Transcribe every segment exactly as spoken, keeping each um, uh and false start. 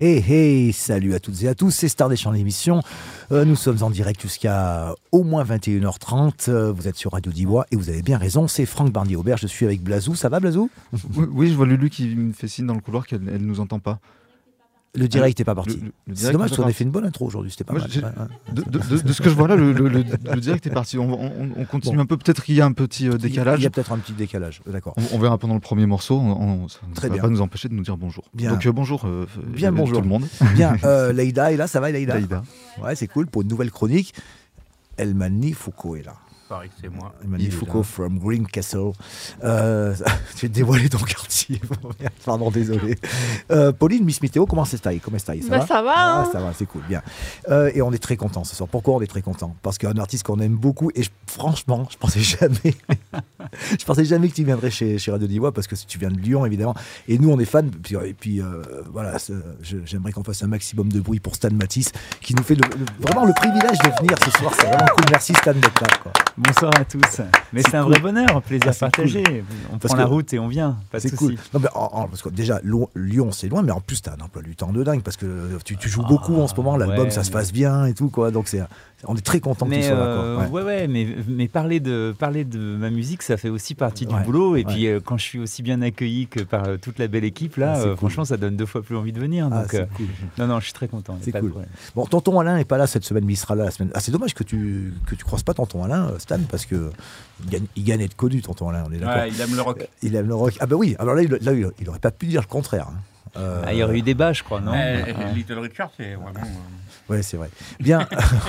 Hey hey, salut à toutes et à tous, c'est Star des Champs l'émission. Euh, nous sommes en direct jusqu'à au moins vingt et une heures trente. Euh, vous êtes sur Radio Diwa et vous avez bien raison, c'est Franck Barnier-Aubert. Je suis avec Blazou. Ça va, Blazou? Oui, oui, je vois Lulu qui me fait signe dans le couloir qu'elle ne nous entend pas. Le direct n'est pas parti. Le, le, le c'est dommage parce qu'on a fait une bonne intro aujourd'hui, c'était pas Moi, mal. Ouais, ouais. de, de, de, de ce que je vois là, le, le, le, le direct est parti. On, on, on continue bon. un peu, peut-être qu'il y a un petit euh, décalage. Il y a peut-être un petit décalage, d'accord. On, on verra pendant le premier morceau, on, on, ça ne va pas nous empêcher de nous dire bonjour. Bien. Donc euh, bonjour, euh, bien bonjour tout le monde. Bien, euh, Leïda est là, ça va Leïda? Leïda. Ouais, c'est cool pour une nouvelle chronique. El Magnifico est là. Pareil que c'est moi. El Magnifico from Greencastle. Euh, tu vas te dévoiler ton quartier. Pardon, désolé. Euh, Pauline, Miss Météo, comment c'est taille? Comment c'est ça bah, va? Ça va. Ah, hein. ça va, c'est cool, bien. Euh, et on est très contents ce soir. Pourquoi on est très contents? Parce qu'un artiste qu'on aime beaucoup, et je, franchement, je pensais jamais, je pensais jamais que tu viendrais chez, chez Radio Diwa, parce que tu viens de Lyon, évidemment. Et nous, on est fans. Et puis, euh, voilà, je, j'aimerais qu'on fasse un maximum de bruit pour Stan Matisse, qui nous fait le, le, vraiment le privilège de venir ce soir. C'est vraiment cool. Merci Stan d'être là, quoi. Bonsoir à tous. Mais c'est, c'est un cool. vrai bonheur, plaisir ah, partagé. Cool. On parce prend que, la route et on vient. Pas de c'est souci. Cool. Non, mais en, en, parce que déjà, Lyon, c'est loin, mais en plus, tu as un emploi du temps de dingue parce que tu, tu joues oh, beaucoup en ce moment. L'album, ouais, ça se passe bien et tout, quoi. Donc, c'est, on est très content que tu sois euh, là. Quoi. Ouais, ouais, ouais mais, mais parler, de, parler de ma musique, ça fait aussi partie ouais, du boulot. Et ouais. puis, euh, quand je suis aussi bien accueilli que par euh, toute la belle équipe, là, ah, euh, cool. franchement, ça donne deux fois plus envie de venir. Donc, ah, c'est euh, cool. Non, non, je suis très content. C'est cool. Bon, tonton Alain n'est pas là cette semaine, mais il sera là la semaine. Ah, c'est dommage que tu que tu croises pas tonton Alain, Stan, parce que il gagne, il gagne à être connu, tonton Alain. On est d'accord. Ouais, il aime le rock. Il aime le rock. Ah bah oui. Alors là, il, là, il, il aurait pas pu dire le contraire. Hein. Euh... Ah, il y aurait eu débat, je crois, non? euh, euh, Little Richard, c'est vraiment. Euh... Ouais, c'est vrai. Bien.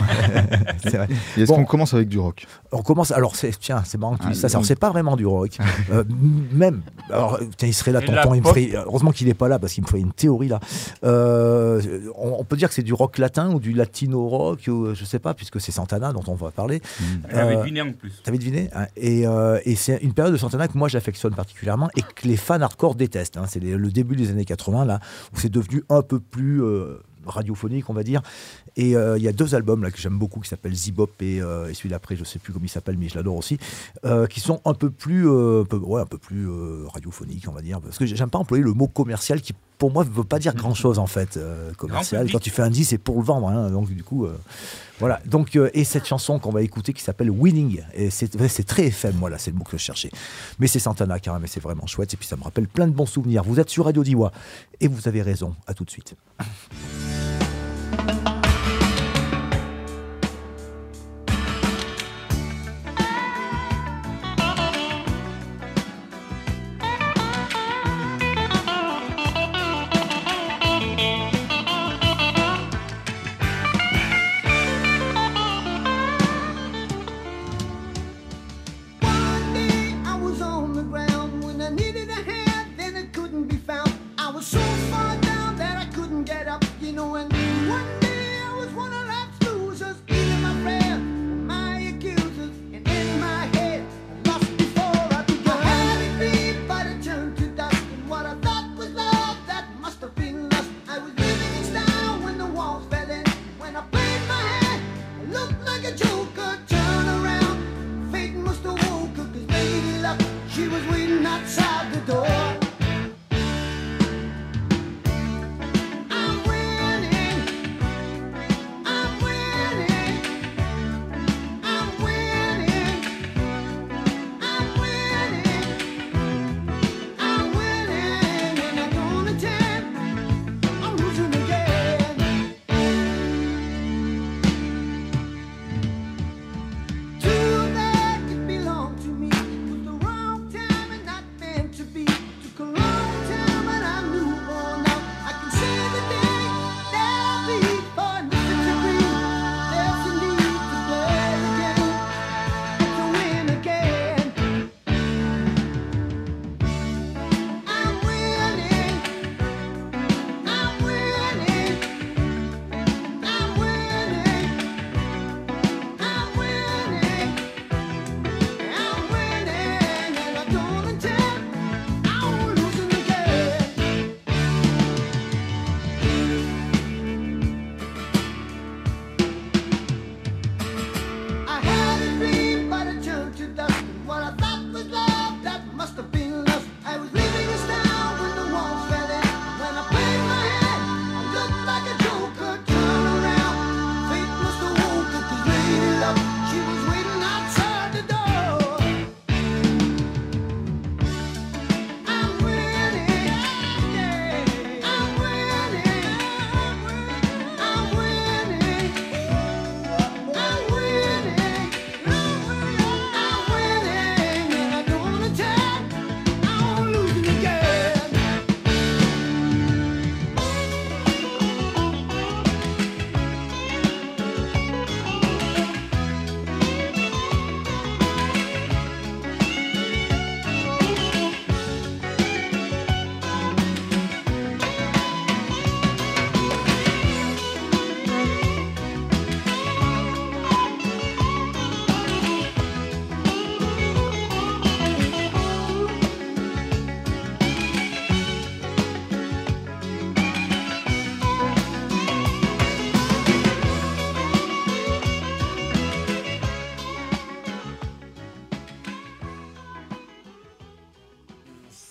c'est vrai. Et est-ce bon, qu'on commence avec du rock? On commence. Alors, c'est, tiens, c'est marrant que tu ah, dises ça. Alors, c'est pas vraiment du rock. euh, même. Alors, tiens, il serait là, tonton. Il me ferait, heureusement qu'il n'est pas là parce qu'il me ferait une théorie là. Euh, on, on peut dire que c'est du rock latin ou du latino rock, ou, je sais pas, puisque c'est Santana dont on va parler. Mmh. J'avais euh, deviné en plus. T'avais deviné hein, et, euh, et c'est une période de Santana que moi j'affectionne particulièrement et que les fans hardcore détestent. Hein. C'est les, le début des années quatre-vingts là où c'est devenu un peu plus euh, radiophonique, on va dire. Et il euh, y a deux albums là que j'aime beaucoup qui s'appellent Zebop et, euh, et celui d'après, je sais plus comment il s'appelle, mais je l'adore aussi, euh, qui sont un peu plus, euh, un peu, ouais, un peu plus euh, radiophoniques, on va dire. Parce que j'aime pas employer le mot commercial qui, pour moi, ne veut pas dire grand chose en fait. Euh, commercial, quand tu fais un disque, c'est pour le vendre. Hein, donc du coup, euh, voilà. Donc, euh, et cette chanson qu'on va écouter qui s'appelle Winning, et c'est, c'est très F M, voilà, c'est le mot que je cherchais. Mais c'est Santana quand même, et c'est vraiment chouette. Et puis ça me rappelle plein de bons souvenirs. Vous êtes sur Radio Diwa et vous avez raison. À tout de suite. You know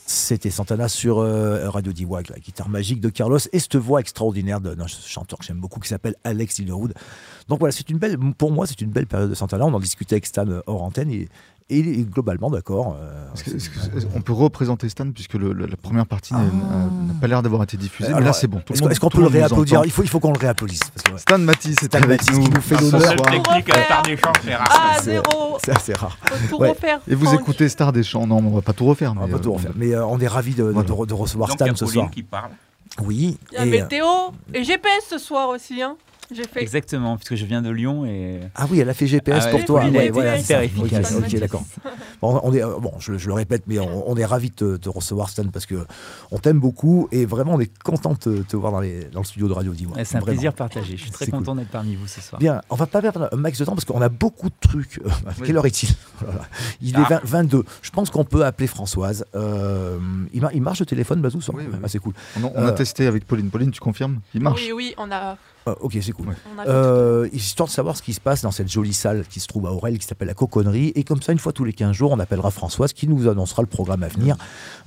C'était Santana sur euh, Radio D-Wag, la guitare magique de Carlos et cette voix extraordinaire d'un chanteur que j'aime beaucoup qui s'appelle Alex Littlewood. Donc voilà, c'est une belle, pour moi, c'est une belle période de Santana. On en discutait avec Stan hors antenne et, et il est globalement d'accord. Euh, est-ce que, est-ce que, on peut représenter Stan puisque le, le, la première partie ah. n'a pas l'air d'avoir été diffusée. Alors, mais là, c'est bon. Est-ce, est-ce qu'on peut le réapplaudir? Il faut, il faut qu'on le réapplaudisse. Parce que, ouais. Stan Matisse, c'est avec Matisse nous. Qui nous fait l'honneur. Seule technique à Star des Champs, c'est rare. Ah, zéro. C'est assez rare. Faut tout ouais. refaire. Et vous Franck. écoutez Star des Champs? Non, on va pas tout refaire. On va pas tout refaire. Mais euh, on est ravis de, voilà. de, de, de recevoir Donc, Stan ce soir. Qui parle. Oui. Il y a météo et G P S ce soir aussi, hein. J'ai fait. Exactement, puisque je viens de Lyon et. Ah oui, elle a fait G P S ah ouais, pour toi. Ouais, voilà, hyper efficace. Ok, okay d'accord. Bon, on est, bon je, je le répète, mais on, on est ravis de te, te recevoir, Stan, parce que on t'aime beaucoup et vraiment on est content de te, te voir dans, les, dans le studio de Radio D-Wag. Ouais, c'est un vraiment. plaisir partagé. Je suis très c'est content cool. d'être parmi vous ce soir. Bien, on va pas perdre un max de temps parce qu'on a beaucoup de trucs. Oui. Quelle heure est-il? Voilà. Il ah. est vingt-deux. Je pense qu'on peut appeler Françoise. Euh, il, mar- il marche le téléphone, Bazou? Oui, oui. Ah, c'est cool. On, on euh, a testé avec Pauline. Pauline, tu confirmes? Il marche? Oui, oui, on a. Ah, ok, c'est cool. Ouais. Euh, histoire de savoir ce qui se passe dans cette jolie salle qui se trouve à Aurel, qui s'appelle la Coconnerie. Et comme ça, une fois tous les quinze jours, on appellera Françoise qui nous annoncera le programme à venir.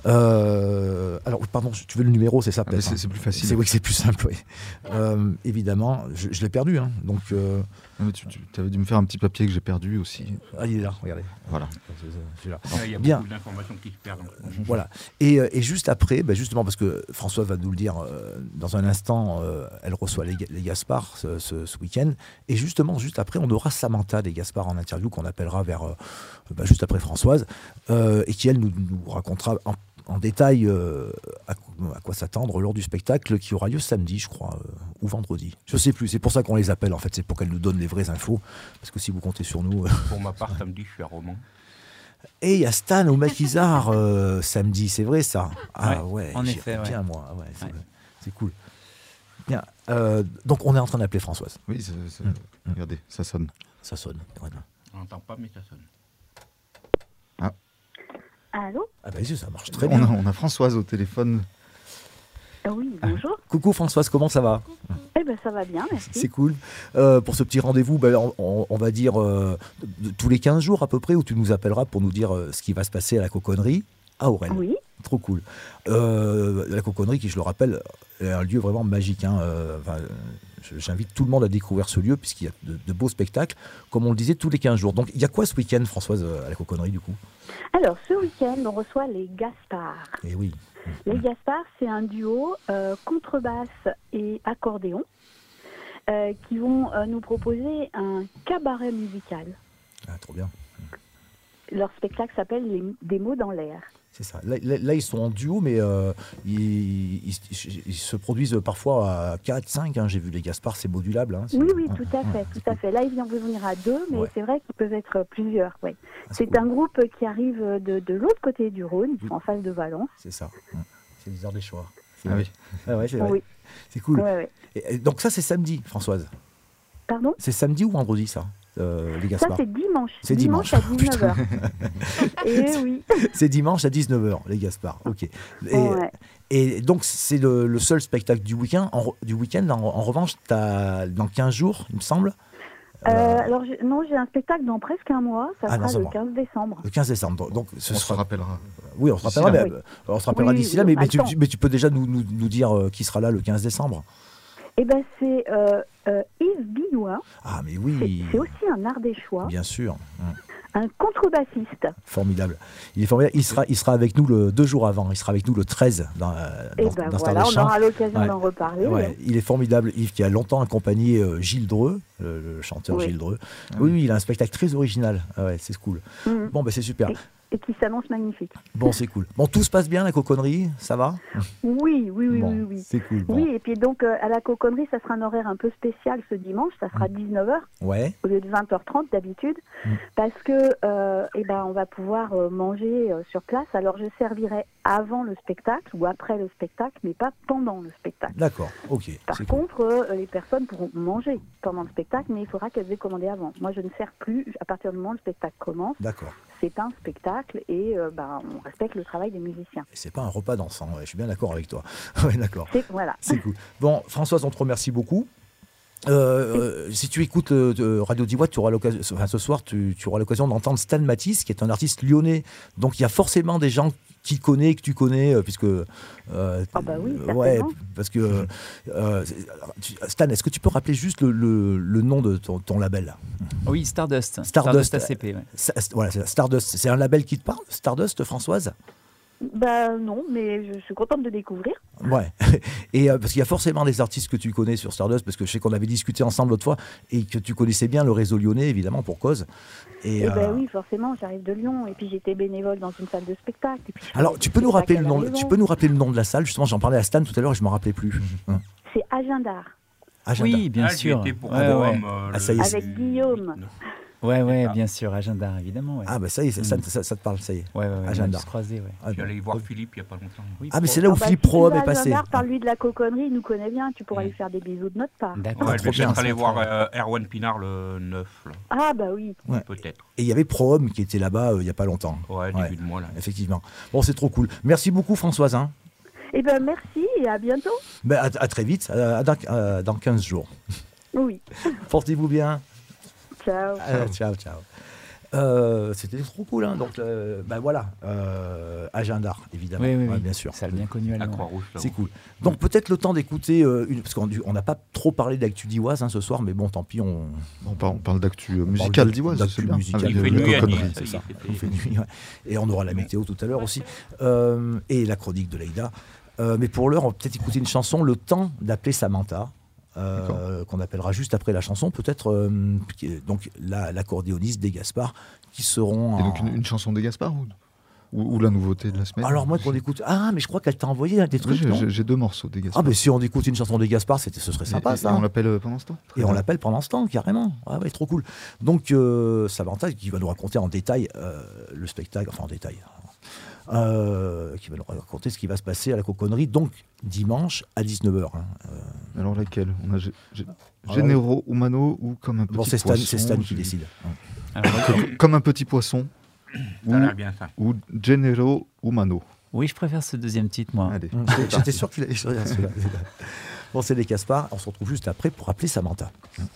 Euh, alors, pardon, tu veux le numéro, c'est ça peut-être? Ah, c'est, c'est plus facile. C'est vrai que c'est plus simple, oui. Euh, évidemment, je, je l'ai perdu. Hein, donc, euh... non, mais tu, tu avais dû me faire un petit papier que j'ai perdu aussi. Ah, il est là, regardez. Voilà. C'est là. Il y a Bien. beaucoup d'informations qui se perdent. Voilà. Et, et juste après, bah justement, parce que Françoise va nous le dire euh, dans un instant, euh, elle reçoit les, les Gaspard ce, ce, ce week-end. Et justement, juste après, on aura Samantha des Gaspard en interview qu'on appellera vers, euh, bah, juste après Françoise, euh, et qui, elle, nous, nous racontera en, en détail euh, à, à quoi s'attendre lors du spectacle qui aura lieu samedi, je crois, euh, ou vendredi. Je ne sais plus, c'est pour ça qu'on les appelle, en fait, c'est pour qu'elles nous donnent les vraies infos. Parce que si vous comptez sur nous... Euh... Pour ma part, samedi, je suis à Romans. Et il y a Stan au Maquisard euh, samedi, c'est vrai ça? Ah ouais, ouais en effet, bien ouais. moi, ouais, c'est, ouais. c'est cool. Bien, euh, donc on est en train d'appeler Françoise. Oui, c'est, c'est... Mmh. Regardez, ça sonne. Ça sonne, ouais. On n'entend pas, mais ça sonne. Ah. Allô? Ah bah ça marche très on bien. A, on a Françoise au téléphone. Ah oui, bonjour. Ah. Coucou Françoise, comment ça va? Eh ben ça va bien, merci. C'est cool. Euh, pour ce petit rendez-vous, ben, on, on, on va dire euh, de, de, tous les quinze jours à peu près, où tu nous appelleras pour nous dire euh, ce qui va se passer à la Coconnerie à Aurel. Oui. Trop cool. Euh, la Coconnerie, qui je le rappelle, est un lieu vraiment magique. Hein. Euh, enfin, j'invite tout le monde à découvrir ce lieu, puisqu'il y a de, de beaux spectacles, comme on le disait, tous les quinze jours. Donc il y a quoi ce week-end, Françoise, à la Coconnerie, du coup? Alors, ce week-end, on reçoit les Gaspard. Eh oui. Les Gaspard, c'est un duo euh, contrebasse et accordéon euh, qui vont euh, nous proposer un cabaret musical. Ah, trop bien. Leur spectacle s'appelle les, Des mots dans l'air. C'est ça. Là, là, là, ils sont en duo, mais euh, ils, ils, ils se produisent parfois à quatre, cinq. Hein. J'ai vu les Gaspard, c'est modulable. Hein. C'est... Oui, oui, tout à fait, tout à fait. Là, ils viennent venir à deux, mais ouais. c'est vrai qu'ils peuvent être plusieurs. Ouais. Ah, c'est c'est cool. Un groupe qui arrive de, de l'autre côté du Rhône, ils sont oui. en face de Valence. C'est ça. C'est les Ardéchois. Ah oui. Ah ouais, c'est vrai. Oui. C'est cool. Ouais, ouais. Et, et donc ça, c'est samedi, Françoise. Pardon? C'est samedi ou vendredi, ça? Euh, les Gaspard. Ça, c'est dimanche. C'est dimanche, dimanche à dix-neuf heures. Et oui. C'est dimanche à dix-neuf heures, les Gaspard. Ok. Et, ouais. et donc, c'est le, le seul spectacle du week-end. En, du week-end, en, en revanche, t'as dans quinze jours, il me semble. Euh, euh, alors, j'ai, non, j'ai un spectacle dans presque un mois. Ça ah, sera le quinze décembre. Le quinze décembre. Donc, ce on sera... se rappellera. Oui, on se rappellera. Mais, oui. On se rappellera oui, d'ici là. Mais, mais, tu, tu, mais tu peux déjà nous, nous, nous dire euh, qui sera là le quinze décembre. Eh bien, c'est euh, euh, Yves Binois. Ah, mais oui. C'est, c'est aussi un Ardéchois. Bien sûr. Hum. Un contrebassiste. Formidable. Il est formidable. Il sera, il sera avec nous le deux jours avant. Il sera avec nous le treize dans, Et dans, ben dans voilà, Star on aura l'occasion ouais. d'en reparler. Ouais. Il est formidable. Yves qui a longtemps accompagné euh, Gilles Dreux, le, le chanteur oui. Gilles Dreux. Ah, oui, oui, il a un spectacle très original. Ah ouais, c'est cool. Mm-hmm. Bon, ben c'est super. Et, et qui s'annonce magnifique. Bon, c'est cool. Bon, tout se passe bien, la Coconnerie, ça va? Oui, oui, oui, bon, oui, oui. C'est cool. Bon. Oui, et puis donc euh, à la Coconnerie, ça sera un horaire un peu spécial ce dimanche. Ça sera dix-neuf heures ouais. au lieu de vingt heures trente d'habitude, mm. parce que euh, eh ben on va pouvoir euh, manger euh, sur place. Alors je servirai avant le spectacle ou après le spectacle, mais pas pendant le spectacle. D'accord. Ok. Par c'est contre, cool. euh, les personnes pourront manger pendant le spectacle, mais il faudra qu'elles aient commandé avant. Moi, je ne sers plus à partir du moment où le spectacle commence. D'accord. C'est un spectacle et euh, bah, on respecte le travail des musiciens. Et c'est pas un repas dansant, ouais, je suis bien d'accord avec toi. ouais, d'accord. C'est, voilà. C'est cool. Bon, Françoise, on te remercie beaucoup. Euh, si tu écoutes euh, Radio dix watts, tu auras l'occasion, enfin, ce soir, tu, tu auras l'occasion d'entendre Stan Matisse, qui est un artiste lyonnais. Donc il y a forcément des gens qui connaissent, que tu connais, euh, puisque. Euh, Ah bah oui, ouais, certainement. parce que. euh, tu- Stan, est-ce que tu peux rappeler juste le, le- le nom de ton, ton label? Oui, Stardust. Stardust. A C P, ouais. Ça- Voilà, c'est Stardust. C'est un label qui te parle, Stardust, Françoise? Bah non, mais je suis contente de découvrir. Ouais, et euh, parce qu'il y a forcément des artistes que tu connais sur Stardust, parce que je sais qu'on avait discuté ensemble l'autre fois, et que tu connaissais bien le réseau lyonnais, évidemment, pour cause. Et, Et euh, ben oui, forcément, j'arrive de Lyon, et puis j'étais bénévole dans une salle de spectacle. et puis je alors, faisais tu des peux nous rappeler le spectacles à nom, la tu maison. peux nous rappeler le nom de la salle, justement, j'en parlais à Stan tout à l'heure et je me rappelais plus. Hum. C'est Agenda, Agenda. Oui, bien Ah, j'y sûr. étais pour Ouais, Rome, ouais. euh, Ah, ça y est, le- avec Guillaume. Ouais, ouais, Ah. bien sûr, Agenda, évidemment. Ouais. Ah, bah ça y est, ça, ça, Mm. ça- ça te parle, ça y est. ouais, ouais, ouais, Agenda. on a se croisé, ouais. Ah, Je suis allé voir bon. Philippe il n'y a pas longtemps. Oui, Ah, mais pour- c'est là où Ah bah, Philippe si tu Prohomme vas est à passé. Agenda, parle-lui de la coconnerie, il nous connaît bien, tu pourras lui faire des bisous de notre part. D'accord. Ouais, trop je vais bien, peut-être ça, aller très voir bien. euh, Erwan Pinard le neuf, là. Ah bah oui. Ouais. Peut-être. Et il y avait Prohomme qui était là-bas euh, il n'y a pas longtemps. Ouais, Ouais. début de mois, là. Effectivement. Bon, c'est trop cool. Merci beaucoup, Françoise. Hein. Eh ben merci et à bientôt. Ben, à, à très vite, à- à dans, à- dans quinze jours. Oui. Portez-vous bien. Ciao. Euh, ciao, ciao. Euh, C'était trop cool. Hein. Donc, euh, ben voilà, euh, Agenda, évidemment. Oui, oui, Ouais, oui. bien sûr. Ça a bien connu à La Lyon. Croix-Rouge, là. C'est cool. Donc peut-être le temps d'écouter, euh, une- parce qu'on on n'a pas trop parlé d'actu d'Ivoise hein, ce soir, mais bon, tant pis, on, On parle, on parle d'actu euh, on musicale parle d'Ivoise, d'actu c'est bien. musicale. Avec Il euh, fait la nuit à coconnerie. Nice. c'est ça. Il fait- Il fait nuit, ouais. Et on aura la météo tout à l'heure aussi. Euh, et la chronique de Leïda. Euh, mais pour l'heure, on va peut-être écouter une chanson, Le temps d'appeler Samantha, euh, qu'on appellera juste après la chanson, peut-être euh, qui est donc la- l'accordéoniste des Gaspard, qui seront Et en- donc une, une chanson des Gaspard ou, ou, ou la nouveauté de la semaine? Alors moi, qu'on écoute... Ah, mais je crois qu'elle t'a envoyé des Oui, trucs, j'ai- non j'ai j'ai deux morceaux des Gaspard. Ah, mais si on écoute une chanson des Gaspard, c'était- ce serait sympa, Et- et- ça. et on l'appelle euh, pendant ce temps. Et on l'appelle pendant ce temps, carrément. Ah ouais, trop cool. Donc, euh, Samantha, qui va nous raconter en détail euh, le spectacle, enfin en détail, euh, qui va nous raconter ce qui va se passer à la coconnerie, donc dimanche à dix-neuf heures. hein. Euh, Alors laquelle? On a Gé- Gé- Ah, Généraux, Humano ou comme un petit bon, c'est Stan, poisson? c'est Stan qui j'ai- décide. hein. Alors, Comme, comme un petit poisson ou, Ça a l'air bien, ça. ou Généraux, Humano. oui, je préfère ce deuxième titre, moi. Allez. Hum, c'est- J'étais sûr que tu l'avais choisi celui-là. Bon, c'est les Gaspard. On se retrouve juste après pour appeler Samantha.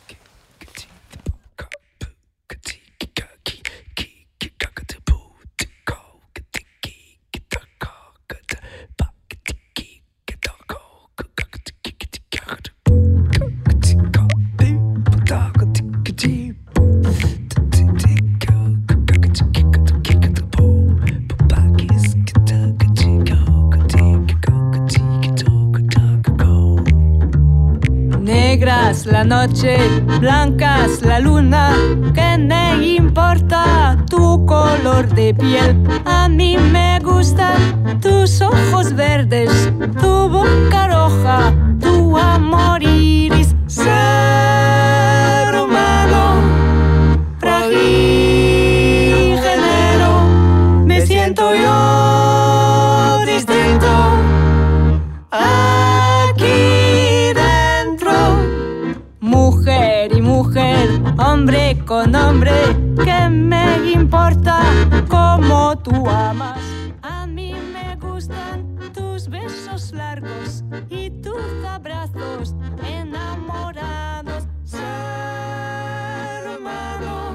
Negras la noche, blancas la luna, ¿qué me importa tu color de piel? A mí me gustan tus ojos verdes, tu boca roja, tu amor iris. Ser humano, frágil género, me siento yo distinto. Aquí dentro, mujer y mujer, hombre con hombre, ¿qué me importa cómo tú amas? A mí me gustan tus besos largos y tus abrazos enamorados. Ser humano,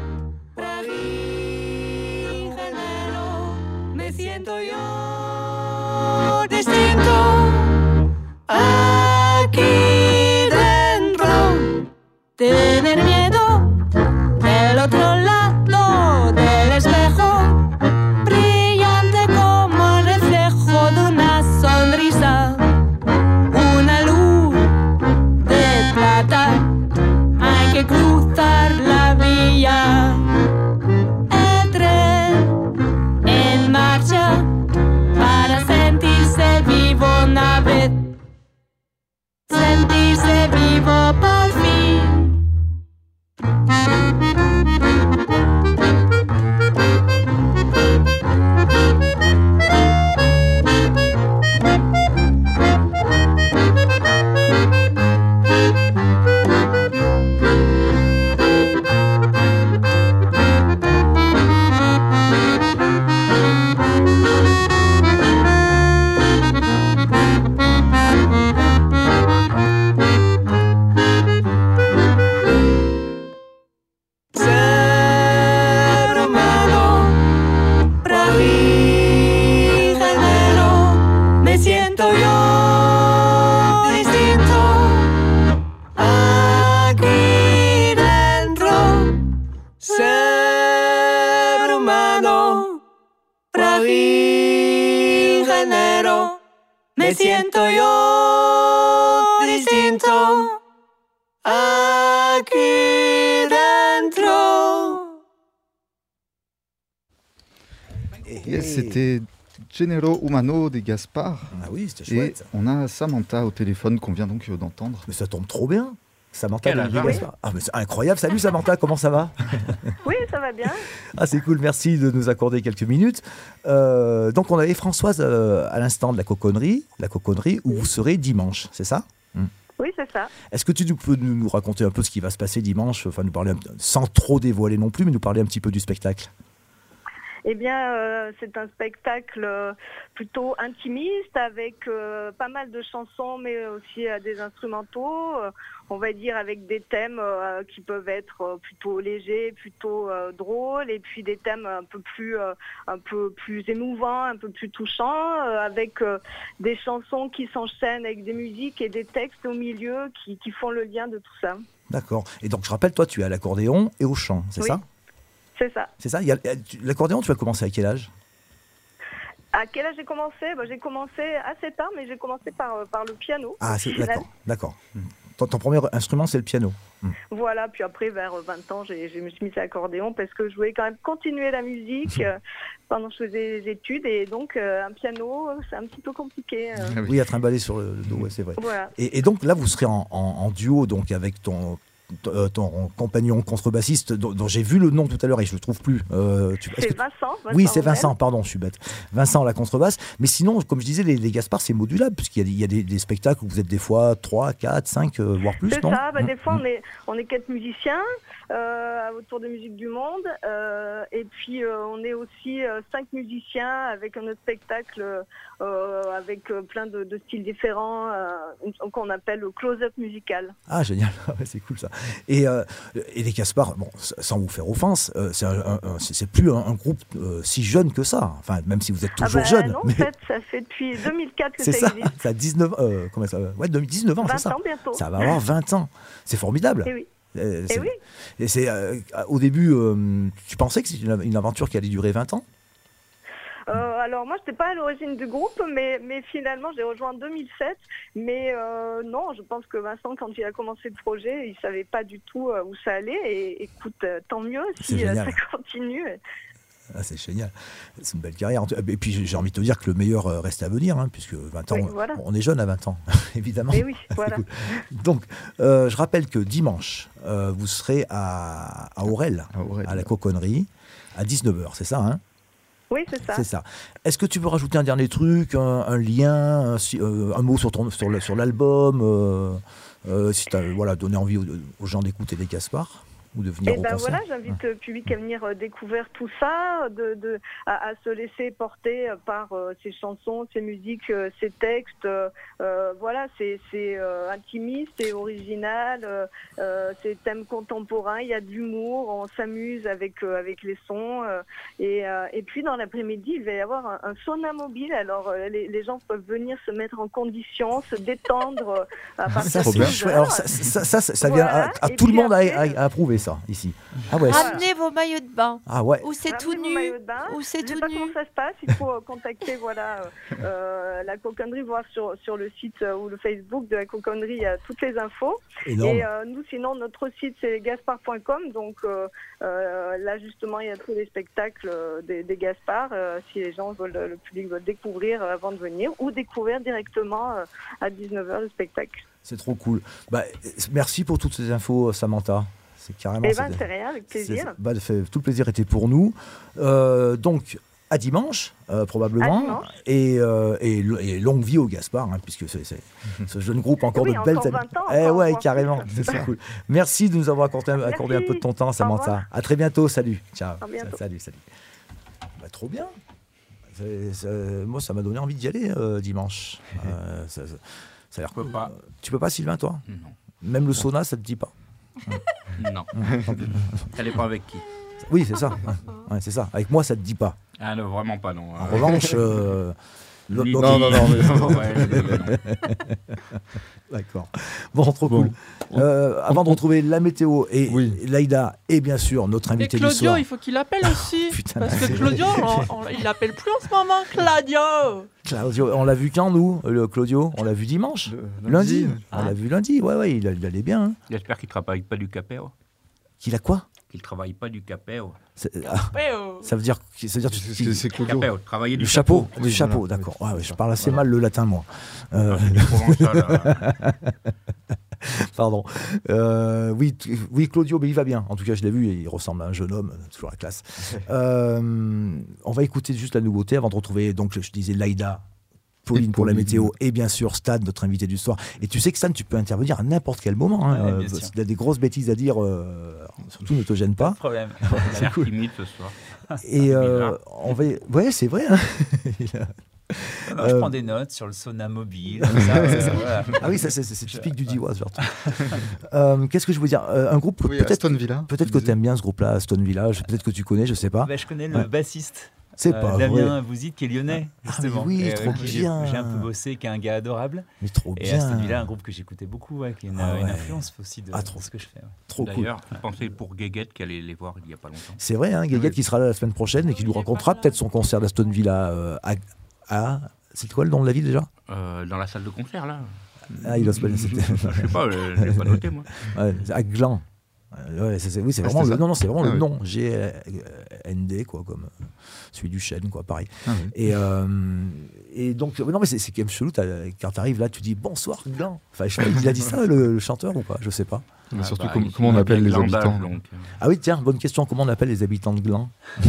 frágil género, me siento yo distinto. Aquí dentro, tener miedo del otro lado del espejo, brillante como el reflejo de una sonrisa, una luz de plata, hay que cruzar la vía, el tren en marcha, género. Me siento yo distinto aquí dentro. Yes, c'était Género Humano des Gaspard. Ah oui, c'était Et chouette. on a Samantha au téléphone qu'on vient donc euh, d'entendre. Mais ça tombe trop bien. Samantha Quel d'Olivier hasard. Gaspard. Ah, mais c'est incroyable. Salut Samantha, comment ça va? Oui, ça va bien. Ah, c'est cool, merci de nous accorder quelques minutes. Euh, donc, on avait Françoise euh, à l'instant de la coconnerie, la coconnerie où vous serez dimanche, c'est ça? Oui, c'est ça. Est-ce que tu nous- peux nous nous raconter un peu ce qui va se passer dimanche, enfin nous parler un- sans trop dévoiler non plus, mais nous parler un petit peu du spectacle? Eh bien, euh, c'est un spectacle euh, plutôt intimiste avec euh, pas mal de chansons, mais aussi euh, des instrumentaux. euh, on va dire avec des thèmes euh, qui peuvent être euh, plutôt légers, plutôt euh, drôles, et puis des thèmes un peu plus, euh, un peu plus émouvants, un peu plus touchants, euh, avec euh, des chansons qui s'enchaînent avec des musiques et des textes au milieu qui, qui font le lien de tout ça. D'accord. Et donc, je rappelle, toi, tu es à l'accordéon et au chant, c'est Oui. ça? C'est ça. C'est ça. Il y a- tu- L'accordéon, tu as commencé à quel âge? À quel âge j'ai commencé? Ben, j'ai commencé assez tard, mais j'ai commencé par, euh, par le piano. Ah, au c'est final. d'accord, d'accord. Ton, ton premier instrument, c'est le piano. Voilà, puis après, vers vingt ans, j'ai, je me suis mise à l'accordéon parce que je voulais quand même continuer la musique euh, pendant que je faisais des études. Et donc, euh, un piano, c'est un petit peu compliqué. euh. Ah oui. Oui, à trimballer sur le dos, ouais, c'est vrai. Voilà. Et, et donc là, vous serez en, en- en duo donc avec ton, ton, euh, ton compagnon contrebassiste dont, dont j'ai vu le nom tout à l'heure et je ne le trouve plus. Euh, tu- est-ce C'est que- Vincent, Vincent. Oui, c'est Rondel. Vincent, pardon, je suis bête. Vincent, la contrebasse. Mais sinon, comme je disais, les, les Gaspard, c'est modulable, puisqu'il y a, des- il y a des, des spectacles où vous êtes des fois trois, quatre, cinq, euh, voire plus, C'est non? ça, bah, Mmh, des fois mmh. on est, on est quatre musiciens euh, autour de musique du monde euh, et puis euh, on est aussi euh, cinq musiciens avec un autre spectacle euh, avec euh, plein de, de styles différents euh, qu'on appelle le close-up musical. Ah, génial, Ouais, c'est cool ça. Et, euh, et les Gaspard, bon, s- sans vous faire offense, euh, c'est, un- un- un- c'est c'est plus un, un groupe euh, si jeune que ça. Enfin, même si vous êtes toujours ah bah, jeune. non, mais en fait, ça fait depuis deux mille quatre que c'est ça, ça, existe. ça a dix-neuf, euh, comment ça, ouais, dix-neuf ans, c'est vingt ça. ans bientôt. Ça va avoir vingt ans. C'est formidable. Eh oui. Euh, Eh c'est- oui. Et c'est euh, au début, euh, tu pensais que c'était une, une aventure qui allait durer vingt ans? Euh, alors moi, je n'étais pas à l'origine du groupe, mais, mais finalement, j'ai rejoint en deux mille sept. Mais euh, non, je pense que Vincent, quand il a commencé le projet, il savait pas du tout euh, où ça allait. Et écoute, euh, tant mieux C'est si euh, génial. ça continue. Ah, c'est génial. C'est une belle carrière. Et puis j'ai envie de te dire que le meilleur euh, reste à venir, hein, puisque vingt ans, Oui, voilà. on est jeune à vingt ans, évidemment. Et oui, C'est voilà. cool. Donc, euh, je rappelle que dimanche, euh, vous serez à, à Aurel, À Aurel. à la coconnerie, à dix-neuf heures, c'est ça, hein? Oui, c'est ça. C'est ça. Est-ce que tu veux rajouter un dernier truc, un, un lien, un, si- euh, un mot sur, ton, sur, le- sur l'album, euh, euh, si tu as voilà, donné envie aux, aux gens d'écouter les Gaspard ou de venir Et au ben concert? voilà, j'invite le public à venir euh, découvrir tout ça, de, de, à, à se laisser porter euh, par euh, ces chansons, ces musiques, euh, ces textes. euh, euh, voilà, c'est c'est, euh, intimiste, c'est original, euh, euh, c'est thème contemporain, il y a de l'humour, on s'amuse avec euh, avec les sons. euh, et, euh, et puis dans l'après-midi, il va y avoir un, un sauna mobile. Alors euh, les, les gens peuvent venir se mettre en condition, se détendre euh, à partir Ça, de trop c'est bien. douze chouette. heures. Alors, ça, ça, ça, ça, ça vient Voilà. à, à Et tout le puis monde à, après, à- à approuver ça, ici. Ah ouais, Voilà. Ramenez vos maillots de bain. ah ouais. Ou c'est Ramenez tout vos nu. maillots de bain. Ou c'est Je sais tout pas nu. comment ça se passe. Il faut euh, contacter voilà euh, euh, la coconnerie, voir sur sur le site euh, ou le Facebook de la coconnerie, il y a toutes les infos. Énorme. Et euh, nous, sinon, notre site c'est gaspard point com. Donc euh, euh, là, justement, il y a tous les spectacles euh, des, des Gaspard. euh, si les gens veulent, le public veut découvrir euh, avant de venir, ou découvrir directement euh, à dix-neuf heures le spectacle. C'est trop cool. Bah, euh, merci pour toutes ces infos, Samantha. C'est carrément. Eh c'est- ben, c'est rien, avec c'est- plaisir. c'est- bah, fait- tout le plaisir était pour nous. Euh, donc, à dimanche, euh, probablement. À dimanche. Et, euh, et, lo- et longue vie au Gaspard, hein, puisque c'est, c'est- ce jeune groupe a encore Oui, de encore belles vingt années. ans, Eh encore, ouais, voire carrément. plus. C'est ça. Cool. Merci de nous avoir accordé, accordé un peu de ton temps, Samantha. revoir. À très bientôt. Salut. Ciao. À bientôt. Salut, salut. Bah, trop bien. C'est- c'est- moi, ça m'a donné envie d'y aller euh, dimanche. Euh, ça, ça- ça a l'air Je peux cool. pas. Tu peux pas, Sylvain, toi? Non. Même le sauna, ça te dit pas? Non. Ça dépend avec qui. Oui, c'est ça. Ouais, c'est ça. Avec moi, ça te dit pas. Ah non, vraiment pas, non. En Euh, revanche, euh, l'autre- ni- l'autre- Non, non, non, mais- Ouais, mais non. D'accord. Bon, trop Bon. cool. Euh, avant de retrouver la météo et Oui. Laïda et bien sûr notre Et invité du Claudio, soir. il faut qu'il appelle aussi. Putain, parce que c'est- Claudio, on- on- il l'appelle plus en ce moment, Claudio. Claudio, on l'a vu quand, nous, le Claudio? On l'a vu dimanche. Le- Lundi. lundi. On l'a vu lundi. Ouais, ouais, il, il allait bien. Hein. J'espère qu'il ne travaille pas du capéo. Qu'il a quoi? Qu'il ne travaille pas du capéo. C'est- ah, Ouais, oh. Ça veut dire, ça veut dire tu- C'est- c'est- C'est Claudio. Capéo, travailler du du chapeau, chapeau. du Oui, chapeau, voilà. d'accord. Ouais, ouais, je parle assez mal le latin, moi. Euh, C'est du provençal, là. pardon. Euh, oui, t- oui, Claudio, mais il va bien. En tout cas, je l'ai vu et il ressemble à un jeune homme, toujours la classe. Euh, on va écouter juste la nouveauté avant de retrouver, donc, je disais, Laïda, Pauline Et pour la Pauline. météo et bien sûr Stan, notre invité du soir. Et tu sais que Stan, tu peux intervenir à n'importe quel moment. Hein. Ouais, Euh, bien sûr. si tu as des grosses bêtises à dire, euh, surtout ne te gêne Pas pas. de problème. C'est timide ce soir. Et euh, Bizarre. on va, ouais, c'est vrai. Hein. Il a- Non, je Euh, prends des notes sur le sauna mobile. comme ça, ouais, voilà. Ah oui, ça, c'est, c'est typique du Diois, ce genre de truc. Euh, Qu'est-ce que je veux dire? Euh, Un groupe, Oui, peut-être, Aston Villa. peut-être que tu aimes bien ce groupe-là, Aston Villa. je- Peut-être que tu connais, je sais pas. Bah, je connais le Ouais. bassiste. C'est euh, pas Damien vrai. Bouzid qui est lyonnais, Ah, mais justement. oui, Et trop qui j'ai- bien. J'ai un peu bossé, qui est un gars adorable. Mais trop Et bien. Aston Villa, un groupe que j'écoutais beaucoup, ouais, qui a une, Ah une ouais. influence aussi de, Ah, de trop. ce que je fais. ouais. Trop cool. D'ailleurs, je pensais pour Guéguette qui allait les voir il n'y a pas longtemps. C'est vrai, hein, Guéguette Oui. qui sera là la semaine prochaine et qui Oui, nous il est racontera pas là. peut-être son concert d'Aston Villa euh, à, à- C'est quoi le nom de la ville déjà? Euh, dans la salle de concert, là. Ah, il ose pas. C'était... Je sais pas, euh, je l'ai pas noté, moi. Ouais, à Gland. Euh, ouais, c'est, c'est- oui, c'est Ah, vraiment c'était le, ça non, non, c'est vraiment Ah, le oui. nom. G N D, quoi, comme euh, celui du chêne, quoi, pareil. Ah, oui. Et, euh, et donc, non, mais c'est, c'est quand même chelou. t'as- Quand tu arrives là, tu dis bonsoir, Gland. Enfin, je sais pas, il a dit ça, le, le chanteur, ou pas? Je sais pas. Mais Ah, surtout, bah, com- ici, comment on a appelle bien les Glandage, habitants donc, euh, Ah oui, tiens, bonne question. Comment on appelle les habitants de Gland?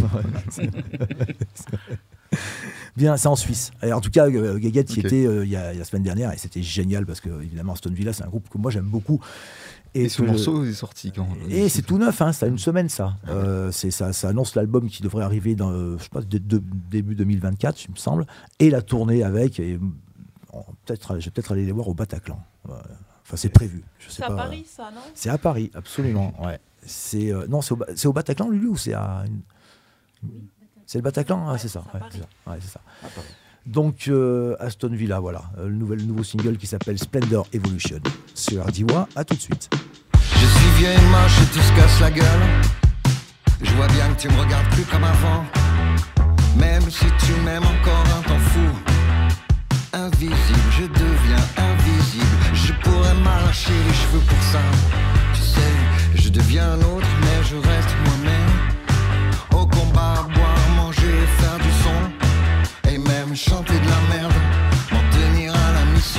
Bien, c'est en Suisse. Et en tout cas, euh, Guéguette y Ok. était euh, il y, a, il y a la semaine dernière et c'était génial parce que, évidemment, Aston Villa, c'est un groupe que moi j'aime beaucoup. Et ce que je- morceau est sorti quand Et c'est tout neuf, hein, ça a une semaine ça. Euh, c'est, ça. Ça annonce l'album qui devrait arriver dans, euh, je sais pas, de- de- début deux mille vingt-quatre, il me semble, et la tournée avec. Et, bon, peut-être, je vais peut-être aller les voir au Bataclan. Euh, Enfin, c'est prévu. Je sais C'est à pas. Paris, ça, non? C'est à Paris, absolument. Ouais. C'est euh, non, c'est au, Ba- c'est au Bataclan, Lulu, ou c'est à une- C'est le Bataclan, ah, Ouais, c'est ça. c'est à Ouais, Paris. c'est ça. Ouais, c'est ça. Donc euh, Aston Villa, voilà, euh, le nouvel, le nouveau single qui s'appelle Splendor Evolution sur Diwa. À tout de suite. Je suis vieux et moche et tout se casse la gueule. Je vois bien que tu me regardes plus comme avant. Même si tu m'aimes encore un temps fou. Invisible, je deviens invisible. Je pourrais m'arracher les cheveux pour ça. Tu sais, je deviens un autre, mais je reste moi-même. Au combat, boire, manger, faire du son. Et même chanter de la merde. M'en tenir à la mission.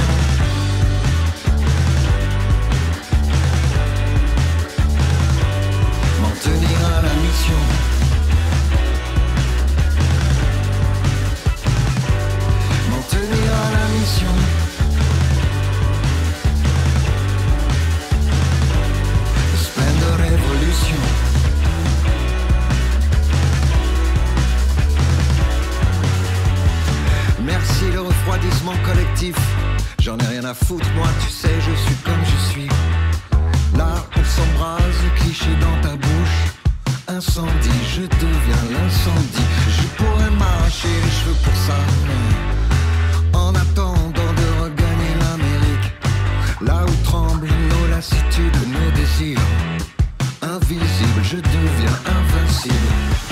M'en tenir à la mission. M'en tenir à la mission. Splendor Evolution. Merci le refroidissement collectif. J'en ai rien à foutre, moi tu sais, je suis comme je suis. Là on s'embrase, cliché dans ta bouche. Incendie, je deviens l'incendie. Je pourrais m'arracher les cheveux pour ça, mais en attendant de regagner l'Amérique, là où tremblent nos lassitudes, nos désirs. Invisible, je deviens invincible.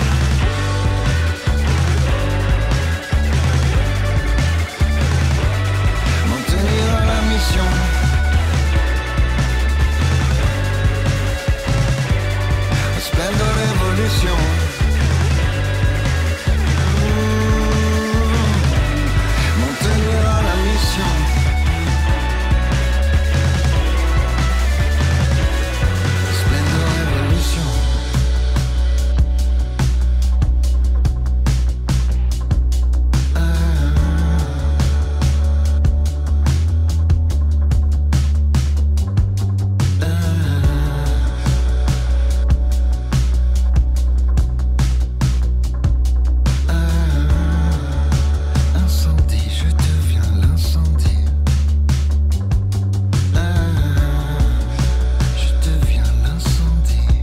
M'en tenir à la mission. Splendor Evolution. Mmh. M'en tenir à la mission. Splendor Evolution. Incendie, je deviens l'incendie. Ah, je deviens l'incendie.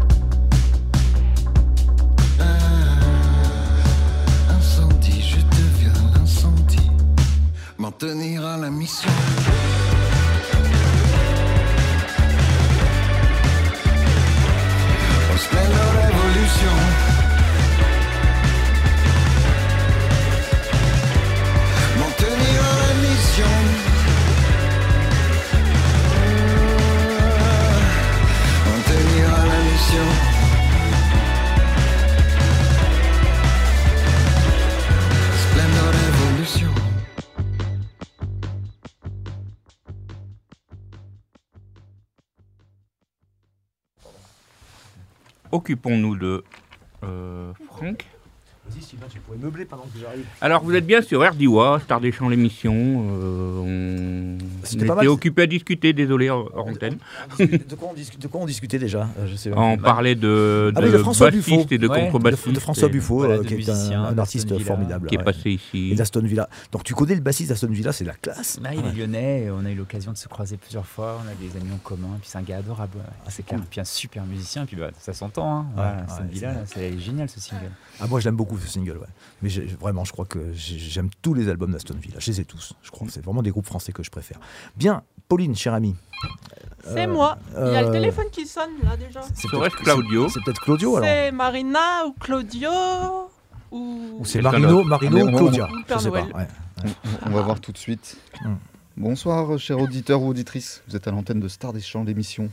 Ah, incendie, je deviens l'incendie. M'en tenir à la mission. Oh, Splendor Evolution. occupons-nous de euh, Franck. Vas-y, Sylvain, tu pourrais meubler pendant que j'arrive. Alors, vous êtes bien sur R D W A, Star des Champs, l'émission. Euh, on C'était on pas était mal. occupés à discuter, désolé, hors hors antenne. De quoi on, discu- de quoi on discutait déjà Euh, Je sais pas. On parlait de, Ah oui, de de François Buffo. bassiste et de Ouais, contrebassiste. de, de François et- Buffo, voilà, euh, de qui est musicien un, un d'Aston artiste Villa. formidable. Qui est ouais. passé ici. Et d'Aston Villa. Donc tu connais le bassiste d'Aston Villa, c'est la classe. Bah, il est lyonnais, on a eu l'occasion de se croiser plusieurs fois, on a des amis en commun, puis c'est un gars adorable, ouais. Ah, c'est clair, puis un super musicien, puis bah, ça s'entend, hein. Ouais, Voilà, ouais, Aston c'est Villa, vrai. là, c'est génial ce single. Ah, moi, je l'aime beaucoup ce single, ouais. Mais j'ai- vraiment, je crois que j'ai- j'aime tous les albums d'Aston Villa. Je les ai tous. Je crois que c'est vraiment des groupes français que je préfère. Bien, Pauline, chère amie. C'est Euh, moi. Il y a le euh, téléphone qui sonne là déjà. C'est Serait-ce peut-être Claudio C'est peut-être Claudio alors. C'est Marina ou Claudio ou. Ou c'est Quelqu'un Marino, d'autre. Marino Ah, mais ou on- Claudia. on- Je Père sais pas. Noël. ouais. On, on va voir tout de suite. Hmm. Bonsoir, chers auditeurs ou auditrices. Vous êtes à l'antenne de Star des Champs, l'émission.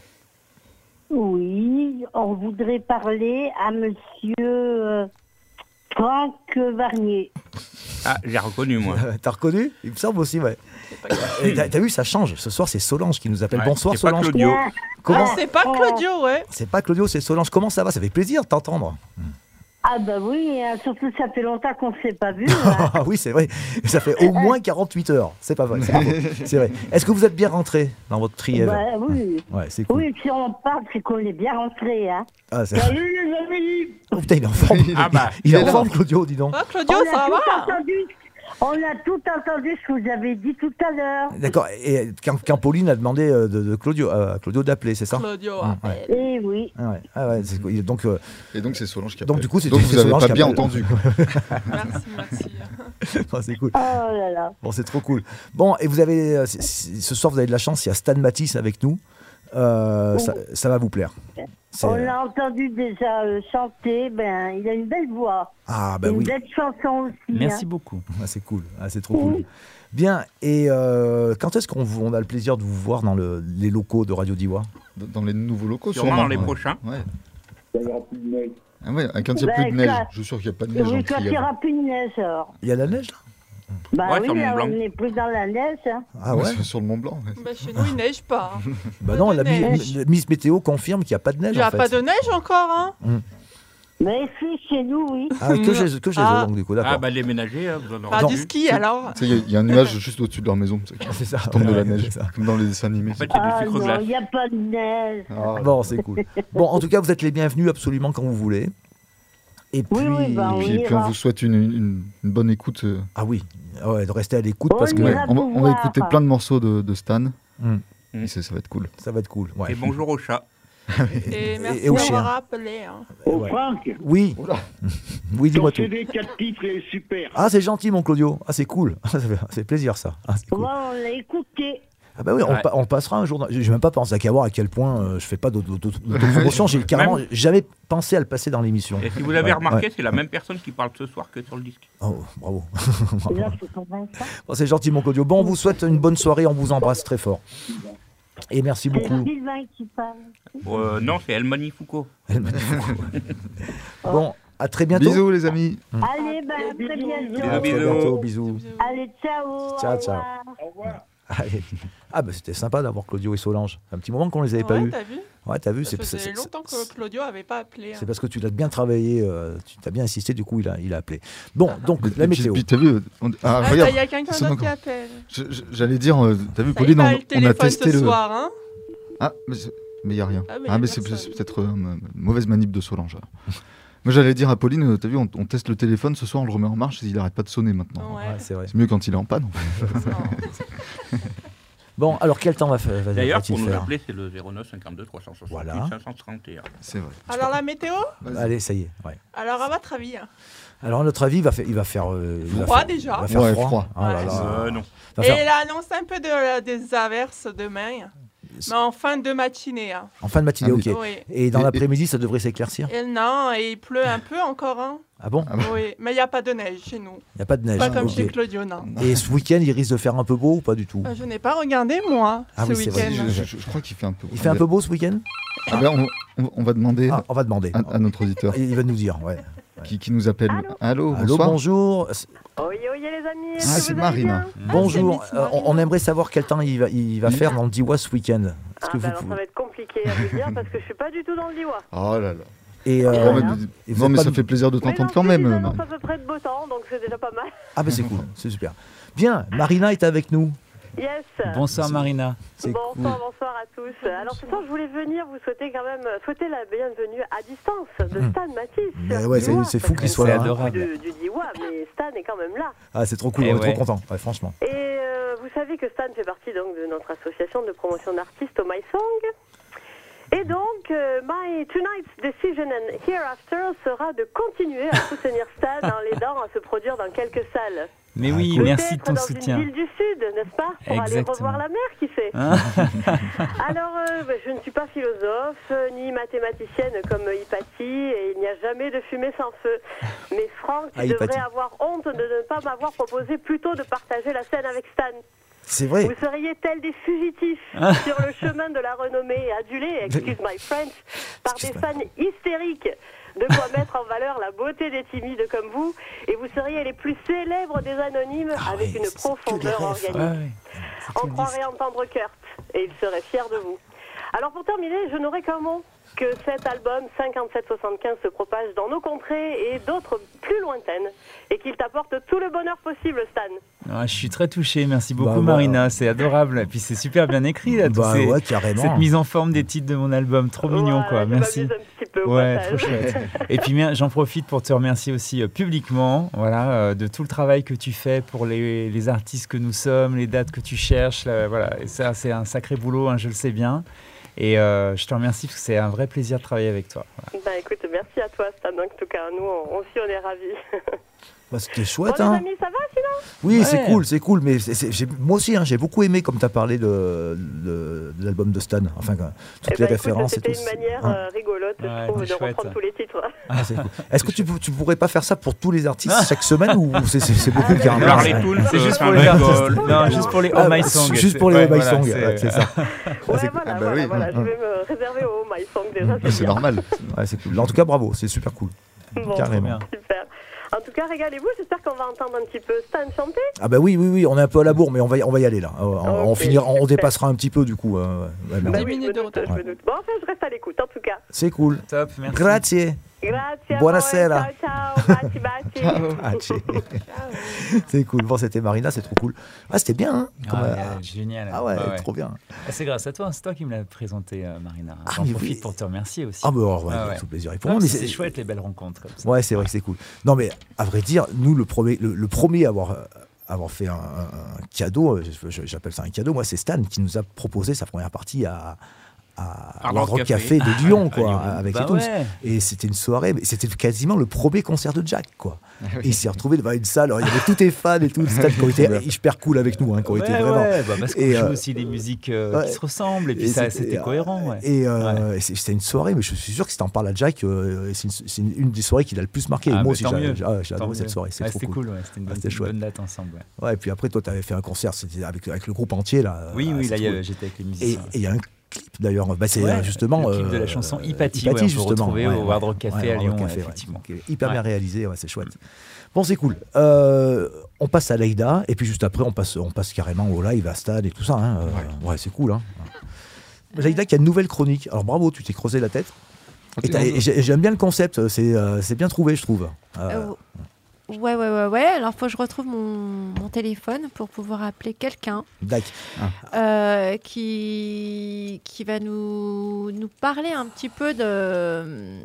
Oui, on voudrait parler à monsieur euh, Franck Varnier. Ah, j'ai reconnu, moi. Euh, T'as reconnu? Il me semble aussi, ouais. C'est pas grave. Et T'as t'as vu, ça change. Ce soir, c'est Solange qui nous appelle. Ouais, Bonsoir, c'est pas Solange. Claudio. Comment Ah, c'est pas Claudio, ouais. C'est pas Claudio, c'est Solange. Comment ça va? Ça fait plaisir de t'entendre. Ah bah oui, hein, surtout ça fait longtemps qu'on ne s'est pas vu. hein. Ah oui, c'est vrai. Ça fait au moins quarante-huit heures. C'est pas vrai. C'est pas faux. C'est vrai. Est-ce que vous êtes bien rentré dans votre trièvre? Bah oui. Ouais, c'est cool. Oui, si on parle, c'est qu'on est bien rentré. Hein. Ah, c'est- Salut les amis. Oh, putain, il est en forme. Ah bah, Il est il est en là. forme, Claudio, dis donc. Ah, Claudio, on, a ça tout va. entendu, on a tout entendu ce que vous avez dit tout à l'heure. D'accord. Et quand, quand Pauline a demandé euh, de, de Claudio, euh, Claudio d'appeler, c'est ça? Claudio, Hum, appelle. Eh oui. Ah ouais. Ah ouais, c'est cool. Donc, euh, Et donc c'est Solange qui Donc, appelle. du coup, c'est- donc c'est vous n'avez Solange pas qui bien appelle. entendu. Merci, merci. oh, c'est cool. Oh là là. Bon, c'est trop cool. Bon, et vous avez, euh, c- c- ce soir, vous avez de la chance. Il y a Stan Matisse avec nous. Euh, ça, ça va vous plaire. C'est- On l'a entendu déjà euh, chanter. Ben, il a une belle voix. Ah, bah une oui. belle chanson aussi. Merci hein. beaucoup. Ah, c'est cool. Ah, c'est trop cool. Bien. Et euh, quand est-ce qu'on vous- on a le plaisir de vous voir dans le- les locaux de Radio Diwa? Dans les nouveaux locaux, sûrement sûrement. dans les ouais. prochains. Ouais. Ah ouais, quand il n'y a Ben, plus de neige. quand- Je suis sûr qu'il n'y a pas de neige Oui, en quand il n'y trièvre. aura plus de neige, alors. Il y a la neige là? Bah Ouais, oui, sur le là, Mont Blanc. on n'est plus dans la neige. Hein. Ah ouais? Sur- Sur le Mont Blanc. ouais. Bah, chez nous, il neige pas. hein. Bah Pas non, de la mi- neige. mi- Miss Météo confirme qu'il n'y a pas de neige Il n'y en a fait. pas de neige encore, hein. Mais si, chez nous, oui. Ah, que chez, que chez Ah. eux, donc du coup, d'accord. Ah bah, les ménagers, hein, vous en aurez Pas non. du ski, alors. Tu sais, il y a- il y, a un nuage juste au-dessus de leur maison. tu sais, qui C'est ça. tombe de la Ouais, neige. c'est ça. Comme dans les dessins animés. En fait, c'est Ah du sucre non, glace. il n'y a pas de neige. Ah, Bon, c'est cool. Bon, en tout cas, vous êtes les bienvenus absolument quand vous voulez. Et puis, Oui, oui, bah, Et on puis, puis on ira. vous souhaite une, une- une bonne écoute. euh, ah oui, Ah ouais, de rester à l'écoute On parce que ira. ouais, on, va, vous on va voir. écouter plein de morceaux de, de Stan. Hmm. Et c'est- ça va être cool. ça va être cool. Ouais. Et bonjour au chat. Et merci et au d'avoir chien. rappelé. hein. Oh Ouais. Franck, Oui, Oula. oui, ton dis-moi tout. C D quatre titres est super. Ah, c'est gentil, mon Claudio. Ah, c'est cool. Ça fait, c'est plaisir, ça. Ah, c'est cool. Ouais, on l'a écouté. Ah bah oui, on, Ouais. pa- on passera un jour. dans- J'ai même pas pensé à qu'avoir à quel point euh, je fais pas d'auto- d'auto- d'autopromotion. J'ai carrément Même- jamais pensé à le passer dans l'émission. Et si vous avez Ouais, remarqué, ouais. c'est la même personne qui parle ce soir que sur le disque. Oh, bravo. Et là, c'est convaincant. Bon, c'est gentil, mon Claudio. Bon, on vous souhaite une bonne soirée. On vous embrasse très fort. Et merci C'est beaucoup. Sylvain qui parle. Euh, non, c'est El Magnifico. Elle m'a dit beaucoup. Bon, à très bientôt. Bisous les amis. Allez, bah, à très bientôt. À très Bisous. bientôt. Bisous. Allez, ciao. Ciao, au ciao. revoir. Au revoir. Allez. Ah bah c'était sympa d'avoir Claudio et Solange. Un petit moment qu'on les avait pas Ouais, eus. t'as vu? Ouais, t'as vu, Ça c'est c'est- faisait c'est- longtemps que Claudio avait pas appelé. hein. c'est parce que tu l'as bien travaillé, euh, tu t'as bien insisté, du coup il a, il a appelé. Bon, donc Et la puis- météo. puis t'as vu, on- ah, Ah, regarde, il y a quelqu'un sonne d'autre qui encore. appelle. Je- je- j'allais dire, euh, t'as vu Ça y est, Pauline, bah, on, le on a téléphone testé ce le. soir, hein. Ah, mais c'est- mais il y a rien. Ah, mais y Ah, a mais c'est personne. c'est peut-être euh, une mauvaise manip de Solange. alors. Moi j'allais dire à Pauline, euh, t'as vu, on, on teste le téléphone ce soir, on le remet en marche, il arrête pas de sonner maintenant. Ouais. Ouais, c'est vrai. C'est mieux quand il est en panne. Non. Bon, alors quel temps va, fa- va, D'ailleurs, va-t-il pour nous faire appeler, c'est le zéro neuf cinquante-deux trois cent soixante-huit Voilà. cinq cent trente et un. C'est vrai. Alors la météo? Allez, ça y est. Ouais. Alors à votre avis? hein. Alors à notre avis, il va faire, il va faire, euh, il va Froid faire- déjà. Il va faire Ouais, froid. froid. Oh là Ouais. là. Euh, non. Il va Et faire- il annonce un peu de, des averses demain, mais en fin de matinée. hein. En fin de matinée, Ah, ok. mais- Oui. Et dans Et- l'après-midi, ça devrait s'éclaircir. Et non, et il pleut un peu encore. Hein. Ah bon Ah bon Oui, mais il n'y a pas de neige chez nous. Il n'y a pas de neige. Pas comme Ok. chez Claudio, non. Et ce week-end, il risque de faire un peu beau ou pas du tout? Euh, Je n'ai pas regardé, moi, Ah ce oui, c'est vrai. week-end. Je, je- je crois qu'il fait un peu. Il fait un peu beau ce week-end? Ah ben, on, on- on va demander Ah, on va demander. à, à notre auditeur Il va nous dire, ouais. qui, qui nous appelle. Allô Allô, Allô, bonsoir. bonjour. Oye, oye les amis, Ah, est-ce que c'est vous allez Marina. bien Bonjour. c'est Miss Euh, on, on aimerait savoir quel temps il va, il va Oui. faire dans le Diwa ce week-end. Est-ce Ah, que bah vous alors ça pouvez- va être compliqué à vous dire parce que je suis pas du tout dans le Diwa. Oh là là. Et, euh, Bon, mais- et vous non, êtes mais pas ça de- fait plaisir de Mais t'entendre non, quand plus, même. ils euh, annoncent Marie. à peu près de beau temps, donc c'est déjà pas mal. Ah ben c'est cool, c'est super. Bien, Marina est avec nous. Yes. Bonsoir Marina. C'est Bonsoir, cool. bonsoir à tous. Alors ce soir, je voulais venir vous souhaiter quand même souhaiter la bienvenue à distance de Stan Matisse. Mais ouais, c'est- c'est fou qu'il soit C'est là, hein. adorable. Du, du Diois, mais Stan est quand même là. Ah, c'est trop cool, Eh on est ouais. trop content, ouais, franchement. Et euh, vous savez que Stan fait partie donc de notre association de promotion d'artistes au My Song. Et donc, euh, my tonight's decision and hereafter sera de continuer à soutenir Stan en l'aidant à se produire dans quelques salles. Mais Ah, oui, cool. merci de Peut-être ton dans soutien. une ville du Sud, n'est-ce pas? Pour aller Exactement. revoir la mer, qui sait? Hein Alors, euh, bah, je ne suis pas philosophe, euh, ni mathématicienne comme Hypatie, et il n'y a jamais de fumée sans feu. Mais Franck, tu Ah, Hypatie. devrais avoir honte de ne pas m'avoir proposé plutôt de partager la scène avec Stan. C'est vrai. Vous seriez tels des fugitifs sur le chemin de la renommée, adulés, excuse my French, par des Excuse-moi. fans hystériques. De quoi mettre en valeur la beauté des timides comme vous, et vous seriez les plus célèbres des anonymes Ah avec ouais, une c'est- c'est que des profondeur rêves. organique. Ouais, ouais. On croirait entendre Kurt, et il serait fier de vous. Alors pour terminer, je n'aurai qu'un mot, que cet album cinquante-sept soixante-quinze se propage dans nos contrées et d'autres plus lointaines, et qu'il t'apporte tout le bonheur possible, Stan. Ah, je suis très touché, merci beaucoup Bah, voilà. Marina, c'est adorable. Et puis c'est super bien écrit là, tous Bah ces- ouais, carrément. cette mise en forme des titres de mon album, trop mignon Voilà, quoi, je merci. m'amuse un petit peu au Ouais, passage. trop chouette. Et puis bien, j'en profite pour te remercier aussi euh, publiquement, voilà, euh, de tout le travail que tu fais pour les, les artistes que nous sommes, les dates que tu cherches, là, voilà. Et ça, c'est un sacré boulot, hein, je le sais bien. Et euh, je te remercie parce que c'est un vrai plaisir de travailler avec toi. Voilà. Bah écoute, merci à toi Stan, en tout cas, nous on, on aussi on est ravis. Bah, c'était Bon chouette, les hein. amis, ça va sinon? Oui, Ouais. c'est cool, c'est cool. Mais c'est- c'est- j'ai- moi aussi, hein, j'ai beaucoup aimé comme tu as parlé de, de, de l'album de Stan. Enfin, quand- toutes Eh les ben, écoute, références et c'était tout. une manière Hein. euh, rigolote, Ouais, je trouve, de c'est chouette. reprendre tous les titres. Ah, c'est cool. Est-ce que tu, pou- tu pourrais pas faire ça pour tous les artistes chaque semaine ou c'est, c'est, c'est beaucoup Ah, carrément Alors ça les tunes, C'est juste ça pour les rigole. artistes. Non, juste pour les Ah, Oh My Song. juste c'est- pour les ouais, Oh My voilà, Song, c'est- ouais, c'est ça. Ouais, c'est- voilà, ah bah voilà, oui. voilà, je vais me réserver au My Song déjà, Mais c'est c'est bien. normal. Ouais, c'est cool. En tout cas, bravo, c'est super cool. Bon, Carrément. super. En tout cas, régalez-vous, j'espère qu'on va entendre un petit peu Stan chanter. Ah bah oui, oui, oui, on est un peu à la bourre, mais on va y, on va y aller là. On, on Ok, finira, on super. dépassera un petit peu du coup. euh, ouais, mais Bah bon. oui, je me doute, je me doute. Bon, enfin, je reste à l'écoute, en tout cas. C'est cool. Top, merci. Grazie. Grazie. Buonasera. amore, Ciao, ciao. Baci, baci. Ah, tché. C'est cool. Bon, c'était Marina, c'est trop cool. Ah, c'était bien. Hein, Ah, comme, ouais, euh, génial. ah ouais, trop bien. Ah, c'est grâce à toi, c'est toi qui me l'as présenté, euh, Marina. Ah, J'en mais profite oui. pour te remercier aussi. Ah bah alors, ouais, Ah, avec ouais. tout plaisir. Et pour Ah, moi, mais c'est c'est- chouette les belles rencontres comme ça. Ouais, c'est vrai que c'est cool. Non, mais à vrai dire, nous, le premier, le, le premier à avoir, euh, avoir fait un, un cadeau, euh, je- je- j'appelle ça un cadeau, moi, c'est Stan qui nous a proposé sa première partie à. à Hard Hard Rock Rock Café. Café de Lyon, À quoi, Lyon. avec Bah les Toons. ouais. Et c'était une soirée, mais c'était quasiment le premier concert de Jack, quoi. Et il s'est retrouvé devant une salle, alors il y avait tous tes fans et tout, Stan qui ont été hyper cool avec nous, hein, qui ont été Ouais, vraiment. ouais, bah parce qu'on Et, joue euh, aussi des musiques euh, ouais. qui se ressemblent et puis Et ça, c'était- c'était euh, cohérent. Ouais. Et, euh, et c'est- c'était une soirée, mais je suis sûr que si t'en parles à Jack, euh, c'est une, c'est une- une des soirées qui l'a le plus marqué. Et Ah, moi bah, aussi, tant j'ai mieux, j'ai- ah, j'ai tant adoré mieux. cette soirée. C'est Ouais, trop c'était cool. cool, ouais, c'était une Ah, bonne, c'était une chouette. bonne date ensemble. Ouais. Ouais, et puis après, toi, t'avais fait un concert, c'était avec, avec le groupe entier, là. Oui, Ah, oui, c'est là, il y trop- avait- j'étais avec les Et musiciens. et il y a un clip d'ailleurs, bah, c'est Ouais, euh, justement. le clip de la euh, chanson Hypatie, Hypatie, ouais, on peut justement, retrouver ouais, au ouais. Hard Rock Café Ouais, à Hard Lyon, Rock ouais, Café, ouais. effectivement. Donc, hyper Ouais. bien réalisé, ouais, c'est chouette. Bon, c'est cool. Euh, on passe à Leïda, et puis juste après, on passe, on passe carrément au live, à Stade et tout ça. Hein. Euh, ouais, c'est cool. Hein. Leïda qui a une nouvelle chronique. Alors bravo, tu t'es creusé la tête. Et t'as- et j'ai- j'aime bien le concept, c'est euh, c'est bien trouvé, je trouve. Euh, Euh, ouais, ouais, ouais, ouais. Alors, faut que je retrouve mon, mon téléphone pour pouvoir appeler quelqu'un Dac. euh, qui, qui va nous, nous parler un petit peu de,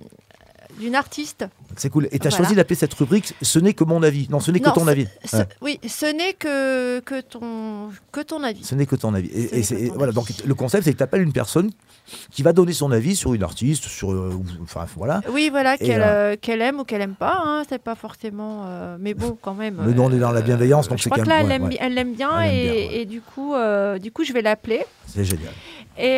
d'une artiste. C'est cool. Et tu as Voilà. choisi d'appeler cette rubrique « Ce n'est que mon avis ». Non, ce n'est que Non, ton ce- avis. ce- Ouais. Oui, ce n'est que, que, ton, que ton avis. Ce n'est que ton avis. Ce Et, n'est et que c'est- ton et voilà, avis. donc le concept, c'est que tu appelles une personne qui va donner son avis sur une artiste, sur. euh, ou- enfin, voilà. Oui, voilà, Et, qu'elle euh, euh, qu'elle aime ou qu'elle aime pas. Hein, c'est pas forcément. euh, mais bon, quand même. Mais nous, on est dans la bienveillance, donc je c'est crois quand que là, même- elle ouais, l'aime ouais. bi- elle l'aime bien, Elle aime et, bien, ouais. et du, coup, euh, du coup, je vais l'appeler. C'est génial. Et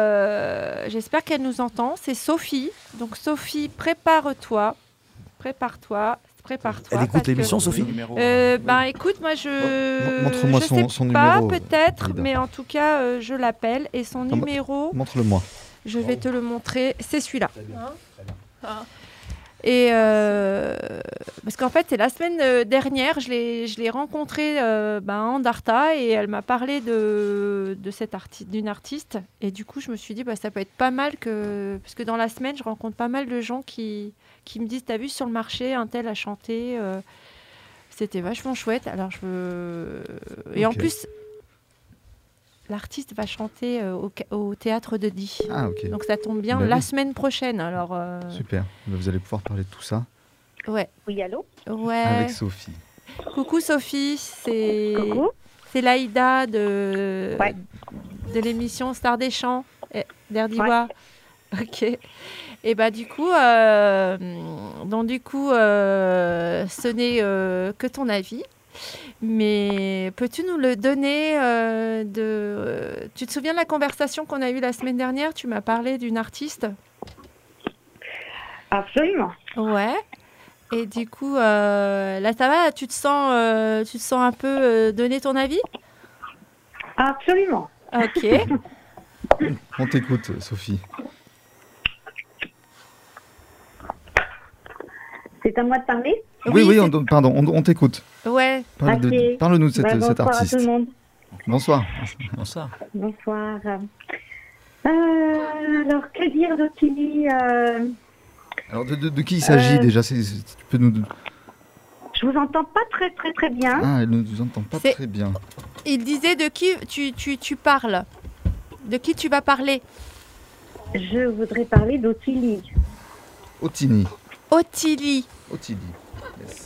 euh, j'espère qu'elle nous entend. C'est Sophie. Donc, Sophie, prépare-toi. Prépare-toi. Prépare-toi. Elle écoute parce que- l'émission, Sophie euh, Ben, écoute, moi, je. Montre-moi je son- sais son pas, numéro, peut-être, Lida. mais en tout cas, euh, je l'appelle. Et son bah, numéro, Montre-le-moi. je vais te le montrer. C'est celui-là. Et euh, parce qu'en fait, c'est la semaine euh, dernière, je l'ai, je l'ai rencontrée euh, ben, en Darta et elle m'a parlé de, de cette arti- d'une artiste. Et du coup, je me suis dit, bah, ça peut être pas mal que. Parce que dans la semaine, je rencontre pas mal de gens qui, qui me disent, t'as vu sur le marché, un tel a chanté. Euh, c'était vachement chouette. Alors, je veux. Et en Ok. plus. L'artiste va chanter euh, au, ca- au théâtre de Die. Ah, ok. Donc ça tombe bien Bah la oui. semaine prochaine. Alors, euh, Super. Vous allez pouvoir parler de tout ça ouais. Oui, allô? Ouais. avec Sophie. Coucou Sophie, c'est Coucou. c'est Laïda de Ouais. de l'émission Star des Champs eh, d'Erdiwa. Ok. Et bah du coup, euh, donc du coup, euh, ce n'est euh, que ton avis. Mais peux-tu nous le donner euh, de... euh, Tu te souviens de la conversation qu'on a eue la semaine dernière? Tu m'as parlé d'une artiste. Absolument. Ouais. Et du coup, euh, là, ça va? Tu te sens, euh, tu te sens un peu euh, donner ton avis? Absolument. Ok. On t'écoute, Sophie. C'est à moi de parler? Oui, oui, c'est- on- pardon, on, on t'écoute. Ouais. Parle de- Ok. Parle-nous de cette, Bah, cette bonsoir artiste. à tout le monde. Bonsoir. Bonsoir. Bonsoir. Euh, alors, que dire d'Ottilie euh, Alors, de, de- de qui il s'agit Euh, déjà? C'est- c'est- Tu peux nous... Je vous entends pas très très très bien. Ah, elle ne nous entend pas C'est- très bien. Il disait de qui tu, tu, tu parles? De qui tu vas parler? Je voudrais parler d'Ottilie. Otini. Ottilie. Otili. Yes.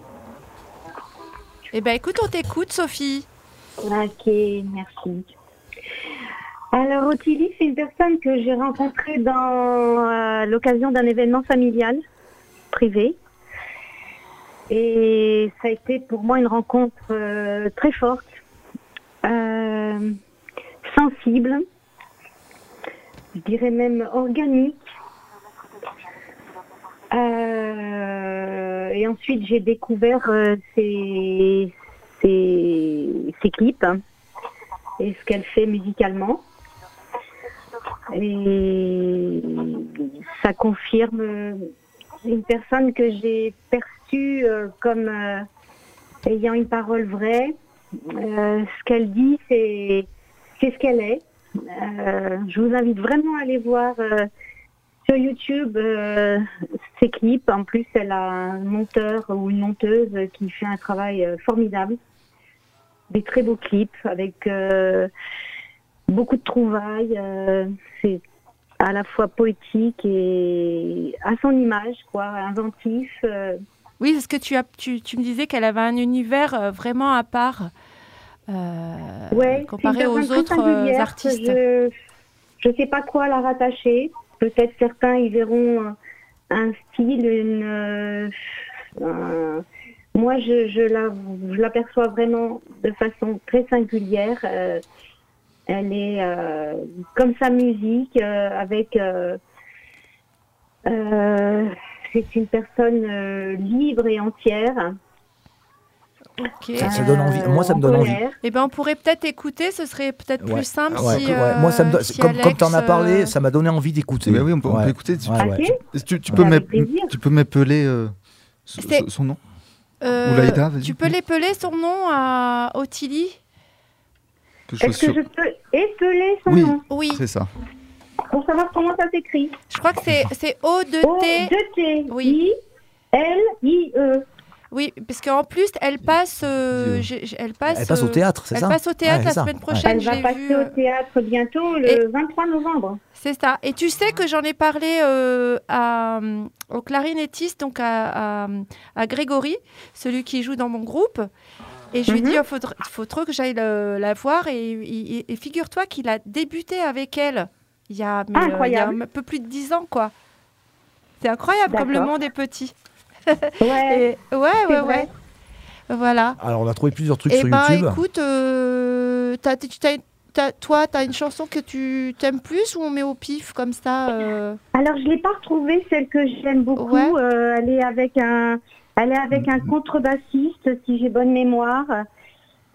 Eh ben écoute, on t'écoute, Sophie. Ok, merci. Alors, Ottilie, c'est une personne que j'ai rencontrée dans euh, l'occasion d'un événement familial privé. Et ça a été pour moi une rencontre euh, très forte, euh, sensible, je dirais même organique. Euh, et ensuite, j'ai découvert euh, ses, ses, ses clips hein, et ce qu'elle fait musicalement. Et ça confirme une personne que j'ai perçue euh, comme euh, ayant une parole vraie. Euh, ce qu'elle dit, c'est, c'est ce qu'elle est. Euh, je vous invite vraiment à aller voir euh, sur YouTube euh, ses clips. En plus, elle a un monteur ou une monteuse qui fait un travail euh, formidable. Des très beaux clips avec euh, beaucoup de trouvailles. Euh, c'est à la fois poétique et à son image, quoi, inventif. euh. Oui, parce que tu, as, tu, tu me disais qu'elle avait un univers euh, vraiment à part euh, Ouais, comparé c'est une aux personne autres très euh, singulière, artistes. que Je ne sais pas quoi la rattacher. Peut-être certains y verront un, un style, une. euh, un- moi, je, je la, je l'aperçois vraiment de façon très singulière. Euh, elle est euh, comme sa musique, euh, avec. euh, euh, c'est une personne euh, libre et entière. Ok. Ça, ça donne envie. Moi, ça me en donne envie. colère. Eh ben, on pourrait peut-être écouter, ce serait peut-être Ouais. plus simple Ouais, si. ouais. euh, Moi, ça me donne- si comme, comme tu en as Alex, parlé, euh, ça m'a donné envie d'écouter. Bah oui, on peut, on peut Ouais. écouter. Tu, Ouais, Ok. ouais. tu- tu- tu Ouais, peux avec m'app- plaisir. tu peux m'appeler euh, son- C'est- son nom euh, Ou Laïda, vas-y. tu peux l'épeler son nom à Ottilie? Que je sois Est-ce que sûr. je peux épeler son Oui. nom Oui, C'est ça. pour savoir comment ça s'écrit? je crois que c'est c'est O deux O T. deux T Oui. I L I E. Oui, parce qu'en plus, elle passe, euh, Dis-le. j'ai- j'ai- elle passe, Elle passe au euh, théâtre, c'est elle ça passe au théâtre Ouais, la c'est ça. semaine Ouais. prochaine. Elle je va l'ai passer vu, au euh, théâtre bientôt, le Et- vingt-trois novembre. C'est ça. Et tu sais que j'en ai parlé euh, à, au clarinettiste, donc à, à, à Grégory, celui qui joue dans mon groupe. Et je lui ai Mhm. dit, il faut, tr- faut trop que j'aille le- la voir. Et, et- et figure-toi qu'il a débuté avec elle il y a, mais, euh, il y a Incroyable. un peu plus de dix ans, quoi. C'est incroyable comme le D'accord. monde est petit. Ouais, Et- ouais, c'est ouais, vrai. ouais. Voilà. Alors, on a trouvé plusieurs trucs Eh sur ben, YouTube. écoute, euh, t'as- tu t'as- t'as- toi, tu as une chanson que tu t'aimes plus ou on met au pif comme ça euh, Alors, je ne l'ai pas retrouvée, celle que j'aime beaucoup. Ouais. Euh, elle est avec un, elle est avec un contrebassiste, si j'ai bonne mémoire.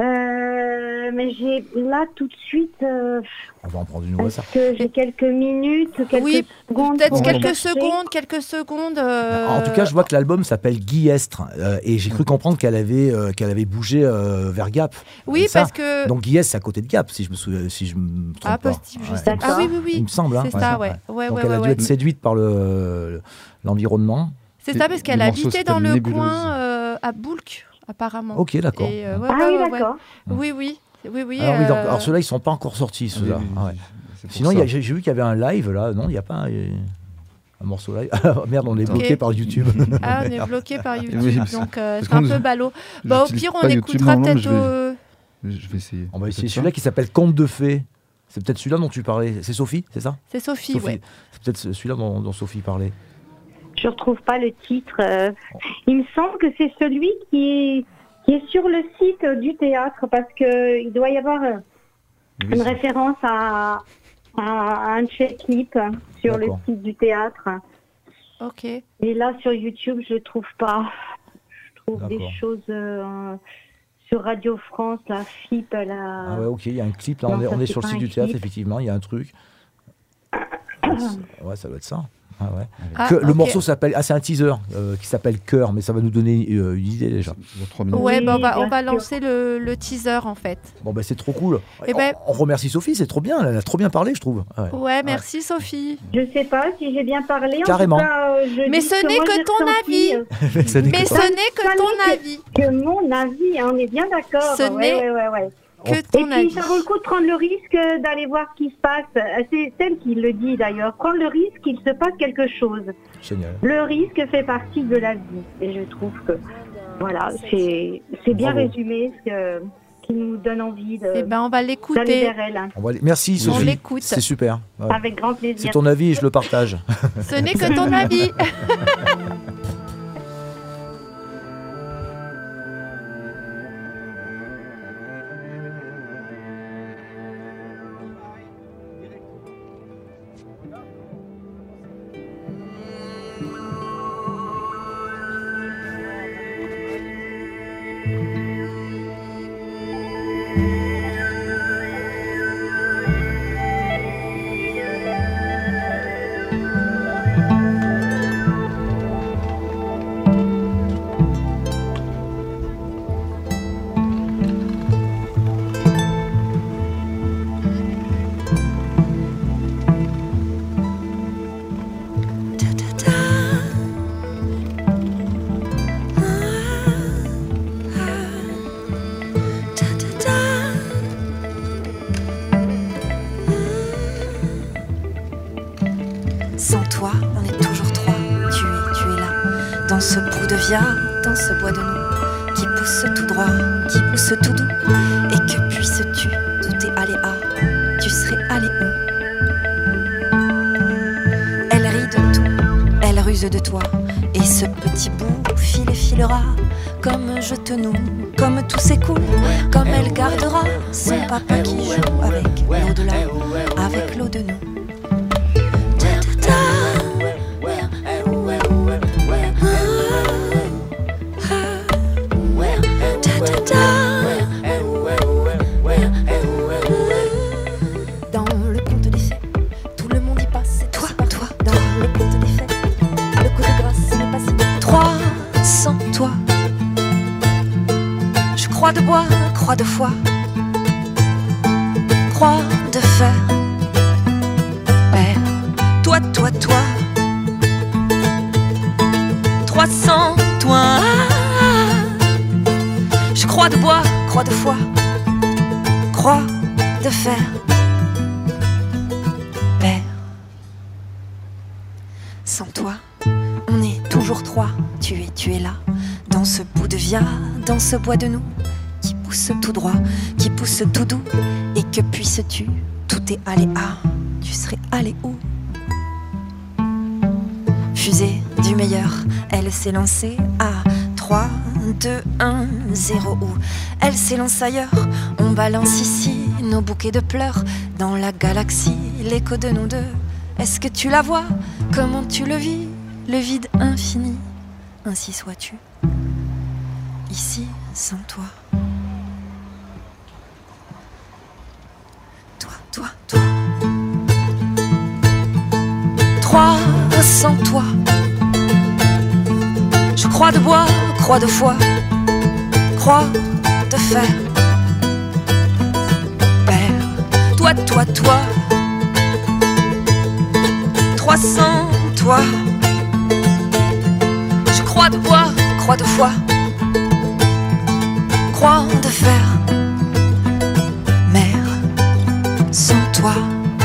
Euh, mais j'ai là tout de suite. Euh, On va en prendre une nouvelle. Est-ce que j'ai quelques minutes, quelques Oui, secondes peut-être pour quelques chercher secondes, quelques secondes. euh, En tout cas, je vois que l'album s'appelle Guy Estre euh, et j'ai cru comprendre qu'elle avait, euh, qu'elle avait bougé euh, vers Gap. Oui, C'est ça parce que. Donc Guy Estre, c'est à côté de Gap, si je me souviens, si je me trompe Ah, pas. possible, je Ouais. sais. Ah oui, oui, oui. Il me semble. Hein, C'est ça, ouais. Ouais, Donc ouais, elle a ouais, dû ouais. être séduite par le, l'environnement. C'est ça, parce Et qu'elle le morceau habitait dans s'appelle le Nébuleuse. coin euh, à Boulk, apparemment. Ok, d'accord. Et, euh, ouais, Ah ouais, oui, ouais, ouais. d'accord. Oui, oui. Oui, oui. Alors, oui, donc, euh, alors ceux-là, ils sont pas encore sortis, ceux-là. Oui, oui, Ah ouais. c'est pour Sinon, ça. il y a- j'ai j'ai vu qu'il y avait un live là. Non, il n'y a pas un, un morceau live. Merde, on est Ok. bloqué par YouTube. Ah, on est bloqué par YouTube, Oui, parce- donc euh, parce c'est un qu'on- peu ballot. Bah, au j'utilise pire, on pas YouTube, écoutera normalement, peut-être je vais- au... Je vais essayer. On va essayer Peut-être celui-là qui s'appelle Conte de fées. C'est peut-être celui-là dont tu parlais. C'est Sophie, c'est ça C'est Sophie, ouais. C'est peut-être celui-là dont, dont Sophie parlait. Je retrouve pas le titre. euh. Il me semble que c'est celui qui est, qui est sur le site du théâtre parce que il doit y avoir euh, Oui, une c'est- référence à, à un de ces clips sur le D'accord. site du théâtre. Ok. Et là, sur YouTube, je trouve pas. Je trouve des D'accord. choses euh, sur Radio France, la F I P, la... Ah ouais, ok, il y a un clip là. Non, on est, ça, on est c'est sur le pas site un du théâtre, clip. effectivement. Il y a un truc. Ouais, ça doit être ça. Ah ouais. Ah, Que- le ok. morceau s'appelle. Ah, c'est un teaser euh, qui s'appelle Cœur, mais ça va nous donner euh, une idée déjà. Dans trois minutes. Ouais, Oui, bah, on va, on bien va sûr. lancer le, le teaser, en fait. Bon, ben c'est trop cool. Eh on, ben- on remercie Sophie, c'est trop bien. Elle a trop bien parlé, je trouve. Ouais. Ouais, merci, Sophie. Je sais pas si j'ai bien parlé. en Carrément. tout cas, euh, je Mais dis ce n'est moi, que j'ai ton ressenti, avis. euh, Mais ça n'est Mais que ce pas- n'est que Ça ton n'est avis. Que mon avis, hein, on est bien d'accord. Ce ouais, n'est ouais, ouais, ouais. Que Et ton puis, avis. ça vaut le coup de prendre le risque d'aller voir ce qui se passe. Euh, C'est elle qui le dit d'ailleurs. Prendre le risque qu'il se passe quelque chose. Génial. Le risque fait partie de la vie. Et je trouve que, voilà, c'est c'est bien Bravo. résumé, ce que- qui nous donne envie de- Eh ben, on va d'aller l'écouter. vers elle. hein. On va aller- Merci On Sophie. l'écoute. C'est super. Ouais. Avec grand plaisir. C'est ton avis et je le partage. Ce n'est que ton avis. Sans toi, on est toujours trois. Tu es, tu es là, dans ce bout de via, dans ce bois de nous, qui pousse tout droit, qui pousse tout doux. Et que puisses-tu, tout est aléa, tu serais allé où? Elle rit de tout, elle ruse de toi, et ce petit bout file et filera, comme je te noue, comme tous ses coups, comme elle gardera son papa qui joue avec l'au-delà, avec l'eau de nous. Dans le conte des fées, tout le monde y passe, c'est toi, toi. Dans le conte des fées, le coup de grâce n'est pas si. Trois sans toi. Je crois de bois, croix de foi, croix de fer. Père, toi, toi, toi. Trois sans toi. Je crois de bois, croix de foi, croix de fer. Père, sans toi, on est toujours trois. Tu es, tu es là, dans ce bout de via, dans ce bois de nous, qui pousse tout droit, qui pousse tout doux. Et que puisses-tu, tout est aléa, tu serais allé où? Fusée du meilleur, elle s'est lancée à trois, deux, un, zéro où elle s'élance ailleurs. On balance ici nos bouquets de pleurs dans la galaxie, l'écho de nous deux. Est-ce que tu la vois? Comment tu le vis? Le vide infini, ainsi sois-tu, ici sans toi. sans toi. Je crois de bois, croix de foi, croix de fer. Père, toi, toi, toi, trois sans toi. Je crois de bois, croix de foi, croix de fer. Mère, sans toi.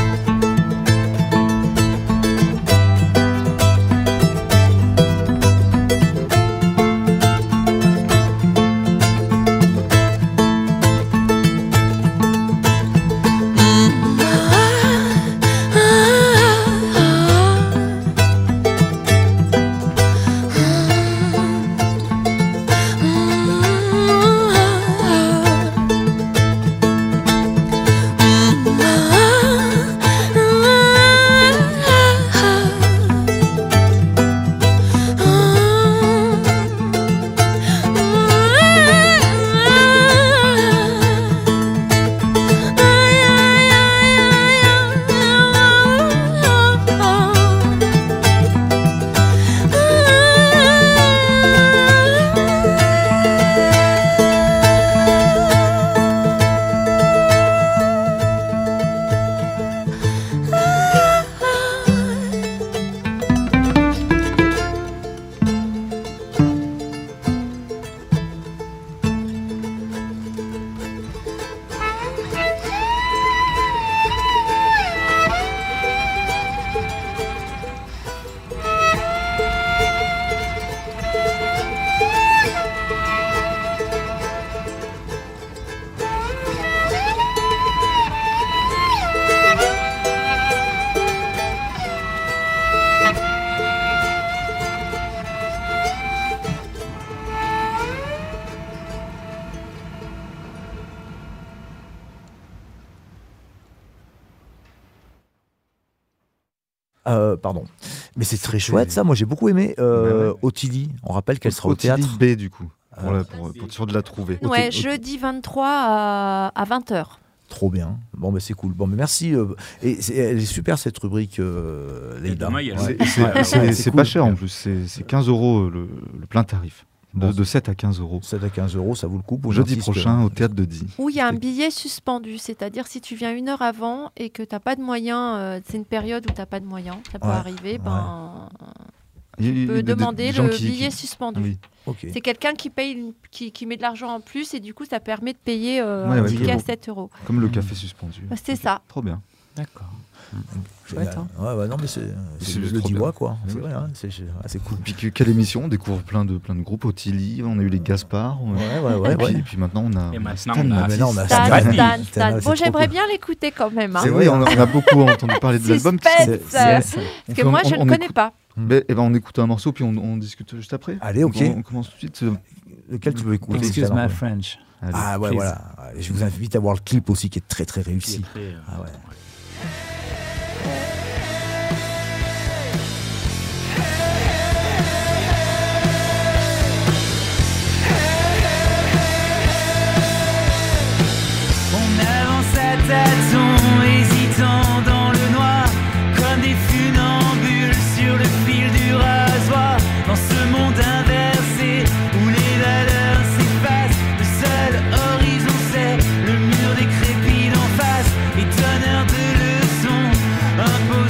Euh, pardon. Mais c'est très chouette ça, moi j'ai beaucoup aimé. Euh, ouais, ouais. Ottilie, on rappelle qu'elle sera au théâtre. Ottilie B du coup, pour, la, pour, pour être sûr de la trouver. Ouais, Ot- jeudi vingt-trois à, à vingt heures. Trop bien. Bon, ben c'est cool. Bon, mais merci. Euh, et c'est, elle est super cette rubrique, euh, Leïla. Ouais. C'est, c'est, ouais, c'est, c'est, c'est cool. Pas cher en plus, c'est, c'est quinze euros le, le plein tarif. De, bon, de sept à quinze euros. sept à quinze euros, ça vaut le coup. Pour jeudi prochain au théâtre de Die. Où il y a un billet suspendu, c'est-à-dire si tu viens une heure avant et que tu n'as pas de moyens, euh, c'est une période où tu n'as pas de moyens, ça peut ouais. arriver, ben, ouais. tu peux demander le qui, billet qui... suspendu. Oui. Okay. C'est quelqu'un qui, paye, qui, qui met de l'argent en plus et du coup ça permet de payer euh, ouais, un ouais, ticket à sept euros. Comme le café suspendu. Bah, c'est okay. ça. Trop bien. D'accord. Chouette, hein. Ouais, ouais, non, mais c'est, c'est, c'est le Diois, quoi. C'est vrai, hein, c'est, c'est, c'est cool. Puis que, quelle émission, on découvre plein de, plein de groupes. Ottilie, on a eu les Gaspard. Ouais, ouais, ouais. Et, puis, ouais. et puis maintenant, on a. Et maintenant, Stan, on a. Maintenant, on a Stan, Stan. Stan, Stan. Stan. Bon, j'aimerais bien l'écouter quand même. Hein. C'est vrai, on a, on a beaucoup entendu parler de l'album. Suspense. Parce que moi, je ne connais écoute, pas. Ben, eh ben, on écoute un morceau, puis on, on discute juste après. Allez, ok. On, on commence tout de suite. Lequel tu veux écouter? Excuse my French. Allez, ah ouais, please. Voilà. Je vous invite à voir le clip aussi, qui est très, très réussi. Très, euh, ah ouais. Tâtons, hésitant dans le noir, comme des funambules sur le fil du rasoir. Dans ce monde inversé où les valeurs s'effacent, le seul horizon c'est le mur décrépit d'en face. Et donneur de leçons, impose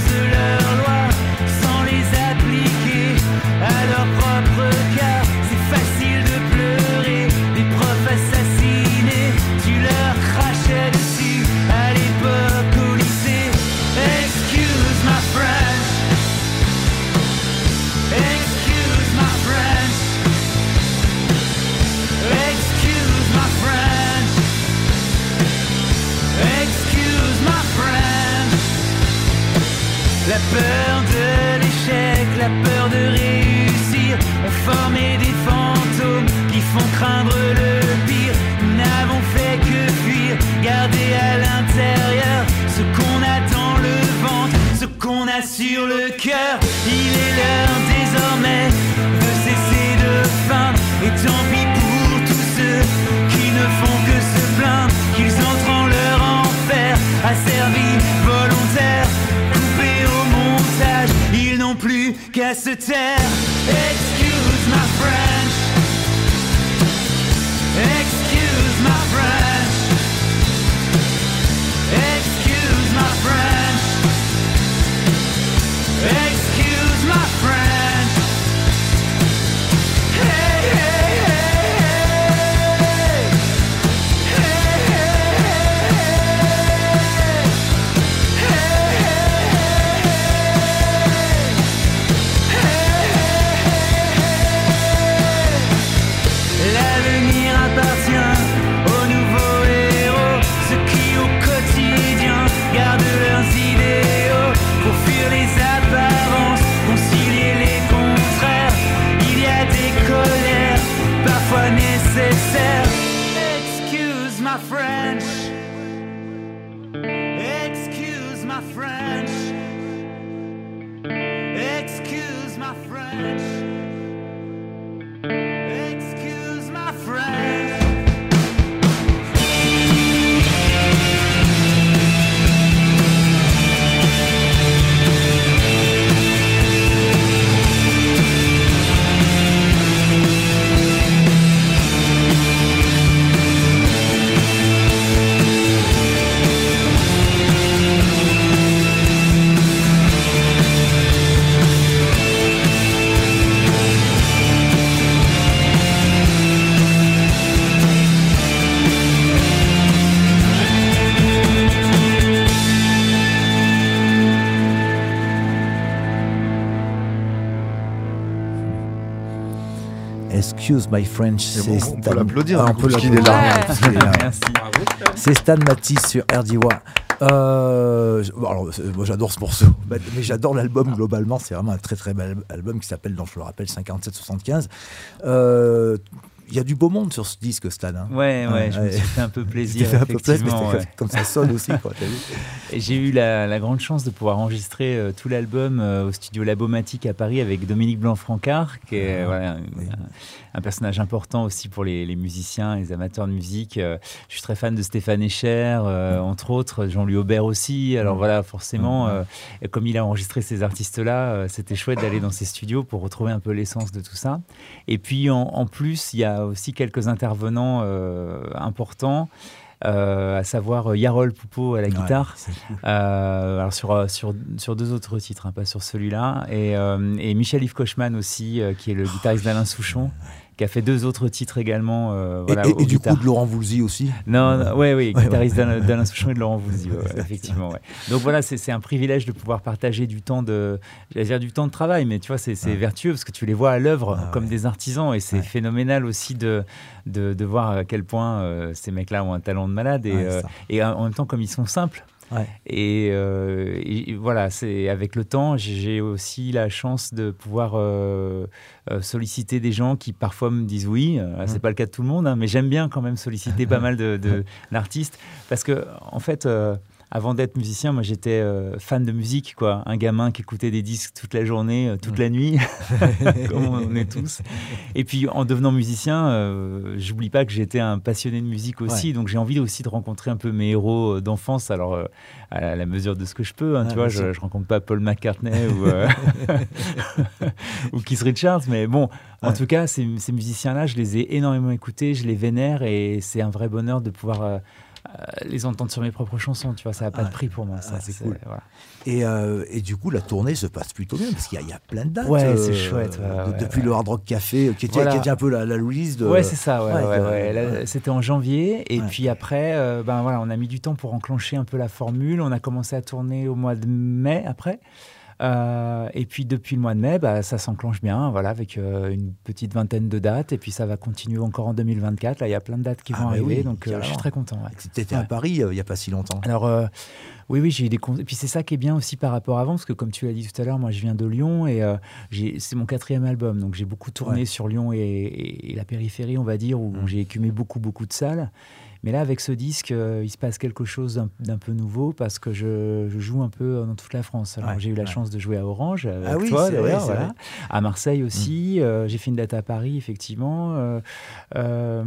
laisse taire. Excuse my French. Excuse my French. Excuse my French. Excuse my French. Hey, hey, hey, hey. Hey, hey, hey, hey. L'avenir appartient aux nouveaux héros, ceux qui au quotidien gardent leurs idéaux pour fuir les apparences, concilier les contraires. Il y a des colères parfois nécessaires. Excuse my French. Excuse my French. Excuse my French. Excuse my French. Excuse my French, Et c'est bon, Stan. on peut l'applaudir, Ah, du on coup, peut parce qu'il est là. l'applaudir, parce qu'il est là. Merci. C'est Stan Matisse sur R D Y. Euh, je- bon, alors, c'est- moi j'adore ce morceau, Bah, mais j'adore l'album globalement. C'est vraiment un très très bel album qui s'appelle, donc je le rappelle, cinquante-sept soixante-quinze. Euh, Il y a du beau monde sur ce disque, Stan. Hein. Ouais, ouais, je me suis fait un peu plaisir, Tu t'es fait un peu plaisir, mais effectivement, c'était ouais. comme ça sonne aussi, quoi, t'as vu. Et j'ai eu la, la grande chance de pouvoir enregistrer euh, tout l'album euh, au studio Labomatique à Paris avec Dominique Blanc-Francard, qui est Ah, voilà, un, oui. un- un personnage important aussi pour les, les musiciens, les amateurs de musique. Euh, je suis très fan de Stéphane Escher, euh, entre autres, Jean-Louis Aubert aussi. Alors voilà, forcément, euh, et comme il a enregistré ces artistes-là, euh, c'était chouette d'aller dans ces studios pour retrouver un peu l'essence de tout ça. Et puis en, en plus, il y a aussi quelques intervenants euh, importants. Euh, à savoir Yarol Poupeau à la guitare, c'est cool. euh, alors sur, sur, sur deux autres titres, hein, pas sur celui-là, et, euh, et Michel-Yves Kochman aussi, euh, qui est le guitariste d'Alain Souchon, qui a fait deux autres titres également. Euh, Et, voilà, et- aux et du guitares. coup de Laurent Voulzy aussi. Non, non, ouais, oui, Ouais, guitariste ouais. d'Alain d'Alain Souchon et de Laurent Voulzy, ouais, ouais, effectivement. Ouais. Donc voilà, c'est c'est un privilège de pouvoir partager du temps de, j'allais dire du temps de travail, mais tu vois, c'est c'est Ouais. vertueux parce que tu les vois à l'œuvre Ah, comme ouais. des artisans, et c'est Ouais. phénoménal aussi de, de, de voir à quel point euh, ces mecs-là ont un talent de malade, et, Ouais, euh, ça. et en même temps comme ils sont simples. Ouais. Et, euh, et voilà, c'est avec le temps, j'ai j'ai aussi la chance de pouvoir euh, euh, solliciter des gens qui parfois me disent oui. Euh, c'est pas le cas de tout le monde, hein, mais j'aime bien quand même solliciter pas mal de, de- d'artistes parce que en fait. euh, Avant d'être musicien, moi j'étais euh, fan de musique, quoi. Un gamin qui écoutait des disques toute la journée, euh, toute la nuit, comme on est tous. Et puis en devenant musicien, euh, j'oublie pas que j'étais un passionné de musique aussi, Ouais. donc j'ai envie aussi de rencontrer un peu mes héros euh, d'enfance. Alors euh, à la, la mesure de ce que je peux, hein, Ah, tu vois, bien sûr. je, je rencontre pas Paul McCartney ou, euh, ou Keith Richards, mais bon, en Ouais. tout cas, ces, ces musiciens-là, je les ai énormément écoutés, je les vénère, et c'est un vrai bonheur de pouvoir euh, euh, les entendre sur mes propres chansons, tu vois, ça n'a pas Ouais. de prix pour moi, ça, Ouais, c'est cool. voilà. Et, euh, et du coup, la tournée se passe plutôt bien parce qu'il y, a- il y a plein de dates. Ouais, c'est chouette, ouais, de- ouais, depuis ouais. le Hard Rock Café, euh, qui était, Voilà. qui était un peu la, la Louise de. Ouais, c'est ça, ouais, Ouais, ouais, que- ouais. Là, ouais. c'était en janvier, et Ouais. puis après, euh, ben voilà, on a mis du temps pour enclencher un peu la formule. On a commencé à tourner au mois de mai après. Euh, et puis depuis le mois de mai, bah, ça s'enclenche bien, voilà, avec euh, une petite vingtaine de dates, et puis ça va continuer encore en deux mille vingt-quatre. Là, il y a plein de dates qui Ah, vont bah arriver, oui, donc euh, je suis carrément. très content. Ouais. Tu étais à Ouais. Paris euh, il n'y a pas si longtemps. Alors, euh, oui, oui, j'ai eu des con- Et puis c'est ça qui est bien aussi par rapport à avant, parce que comme tu l'as dit tout à l'heure, moi je viens de Lyon, et euh, j'ai- c'est mon quatrième album, donc j'ai beaucoup tourné Ouais. sur Lyon et, et- et la périphérie, on va dire, où Mm. j'ai écumé beaucoup, beaucoup de salles. Mais là, avec ce disque, euh, il se passe quelque chose d'un, d'un peu nouveau parce que je, je joue un peu dans toute la France. Alors, Ouais, j'ai eu la ouais. chance de jouer à Orange, avec Ah oui, toi c'est vrai, d'ailleurs, c'est voilà. vrai. À Marseille aussi. Mmh. Euh, j'ai fait une date à Paris, effectivement. Euh, euh,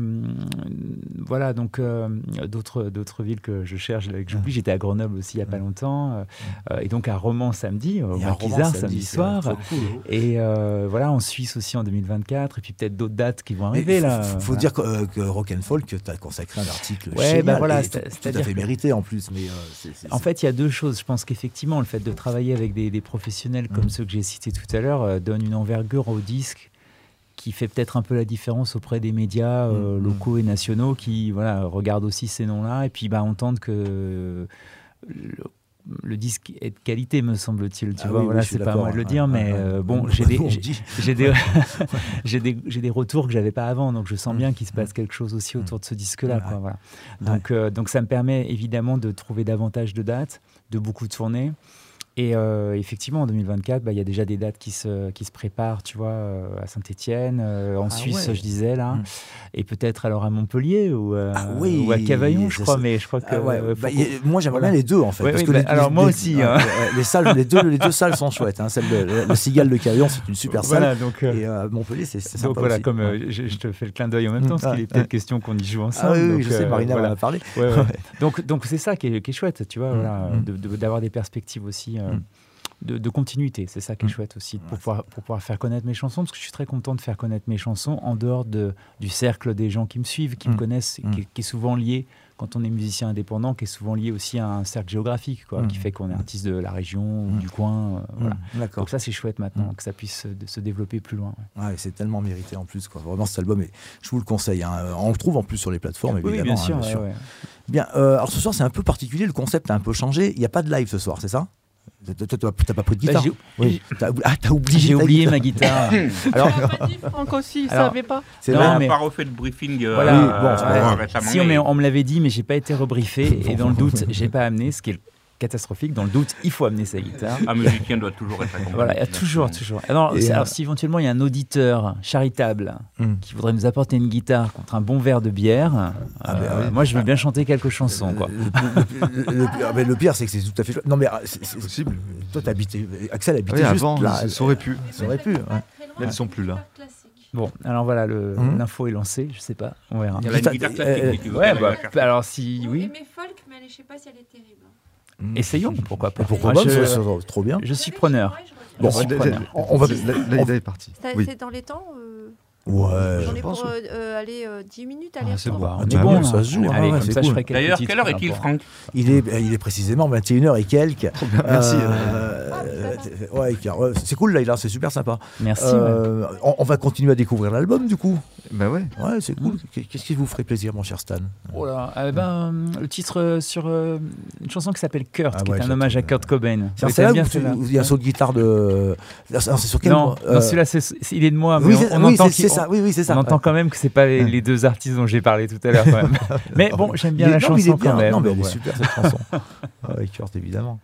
voilà, donc euh, d'autres, d'autres villes que je cherche, que j'oublie. J'étais à Grenoble aussi il n'y a pas longtemps. Euh, et donc à Romans samedi, au Marquisard samedi soir. Cool. Et euh, voilà, en Suisse aussi en deux mille vingt-quatre. Et puis peut-être d'autres dates qui vont arriver. Il faut, là. faut Voilà. dire que, euh, que Rock and Folk, tu as consacré un article Ouais, génial bah voilà, et c'est, tout, c'est tout à fait que... mérité en plus. Mais, euh, c'est, c'est, en c'est... fait, il y a deux choses. Je pense qu'effectivement, le fait de travailler avec des, des professionnels comme mmh. ceux que j'ai cités tout à l'heure euh, donne une envergure au disque qui fait peut-être un peu la différence auprès des médias euh, mmh. locaux et nationaux qui voilà, regardent aussi ces noms-là et puis bah, entendent que euh, le, le disque est de qualité, me semble-t-il. Tu ah vois, oui, voilà, oui, c'est pas à moi de le dire, ouais, mais ouais, euh, bon, ouais, j'ai, des, on j'ai, dit. j'ai, des, j'ai, des, j'ai des retours que j'avais pas avant, donc je sens mmh. bien qu'il se passe quelque chose aussi autour de ce disque-là. Ouais. Quoi, voilà. donc, ouais. euh, donc ça me permet évidemment de trouver davantage de dates, de beaucoup de tournées. Et euh, effectivement, en deux mille vingt-quatre, bah, y a déjà des dates qui se, qui se préparent, tu vois, euh, à Saint-Étienne, euh, en ah Suisse, ouais. je disais, là, mmh. et peut-être alors à Montpellier ou, euh, ah oui, ou à Cavaillon, je crois, mais je crois que... Ah ouais, euh, bah, y a, moi, j'aimerais voilà. bien les deux, en fait. Ouais, parce oui, que bah, les, alors les, moi les, aussi. Hein. Euh, les, salles, les, deux, les deux salles sont chouettes. Hein. Celle de, le, le Cigale de Cavaillon, c'est une super salle. Voilà, donc, euh, et euh, Montpellier, c'est, c'est donc sympa voilà, aussi. comme euh, je, je te fais le clin d'œil en même temps, parce qu'il est peut-être question qu'on y joue ensemble. Ah oui, donc, oui je sais, Marina voilà. en a parlé. Ouais, ouais. donc, donc c'est ça qui est, qui est chouette, tu vois, voilà, de, de, d'avoir des perspectives aussi... Euh, De, de continuité, c'est ça qui est mmh. chouette aussi, pour, ouais, pouvoir, pour pouvoir faire connaître mes chansons, parce que je suis très content de faire connaître mes chansons en dehors de, du cercle des gens qui me suivent, qui mmh. me connaissent, mmh. qui, qui est souvent lié, quand on est musicien indépendant, qui est souvent lié aussi à un cercle géographique, quoi, mmh. qui fait qu'on est artiste de la région mmh. ou du coin. Euh, voilà. Donc ça, c'est chouette maintenant, mmh. que ça puisse se, se développer plus loin. Ouais. Ouais, c'est tellement mérité en plus, quoi. Vraiment, cet album, je vous le conseille. Hein. On le trouve en plus sur les plateformes, oui, évidemment. Oui, bien sûr. Hein, bien, ouais, sûr. Ouais. bien euh, alors ce soir, c'est un peu particulier, le concept a un peu changé. Il n'y a pas de live ce soir, c'est ça ? Toi, t'as pas pris de guitare? Bah, oui. T'as, ah, t'as oublié, j'ai oublié guitare. ma guitare. Alors, Franck aussi, il alors, savait pas. C'est non, on n'a mais... pas refait le briefing euh, voilà. euh, oui, bon, euh, récemment. Si on, mais on me l'avait dit, mais j'ai pas été rebriefé et dans le doute, j'ai pas amené, ce qui est catastrophique. Dans le doute, il faut amener sa guitare. Un musicien doit toujours être accompagné. Voilà, toujours, toujours. Alors, et alors euh... si éventuellement il y a un auditeur charitable mm. qui voudrait nous apporter une guitare contre un bon verre de bière, ah, euh, ben, oui. moi je veux bien chanter quelques chansons. Quoi. Le, le, le, le, le pire, c'est que c'est tout à fait. Non, mais c'est, c'est possible. Toi, t'habitais. Axel habitait oui, juste avant, là. Ça aurait pu. Ça aurait pu. Ouais. Mais elles sont plus là. Bon, alors voilà, le, mmh. l'info est lancée, je sais pas, on verra. Il y a la guitare classique. Euh, euh, ouais, bah, alors si, oui. J'aimais folk, mais je sais pas si elle est terrible. Mmh. Essayons, pourquoi pas. Pourquoi pas, je... c'est trop bien. Je suis preneur. Bon, je suis preneur. On, on va. L'idée est partie. C'est oui. dans les temps. Euh... Ouais. J'en ai pour euh, euh, aller euh, dix minutes aller. Ah, c'est bon, on est bon, bon, ça se joue. Allez, hein, comme ça, cool. je ferai quelques D'ailleurs, quelle heure est-il, Franck ? Il est, il est précisément vingt et une heures et quelques. Trop bien, merci. Euh, euh, ouais, c'est cool, Laïla, c'est super sympa. Merci. Euh, on, on va continuer à découvrir l'album, du coup. Bah ouais. Ouais, c'est cool. Qu'est-ce qui vous ferait plaisir, mon cher Stan ? Oh là, euh, ben, le titre sur euh, une chanson qui s'appelle Kurt, ah, qui ouais, est un hommage à Kurt Cobain. C'est oui, là bien où il y a un saut de guitare de. C'est sur quel Non, euh... non celui-là, c'est, il est de moi, mais oui, on, on oui, entend c'est, c'est ça. Oui, oui, c'est ça. On entend quand même que c'est pas les, les deux artistes dont j'ai parlé tout à l'heure, quand même. Mais bon, j'aime bien il la est, chanson non, il est bien, quand même. Non, mais elle est super cette chanson. Avec Kurt, évidemment.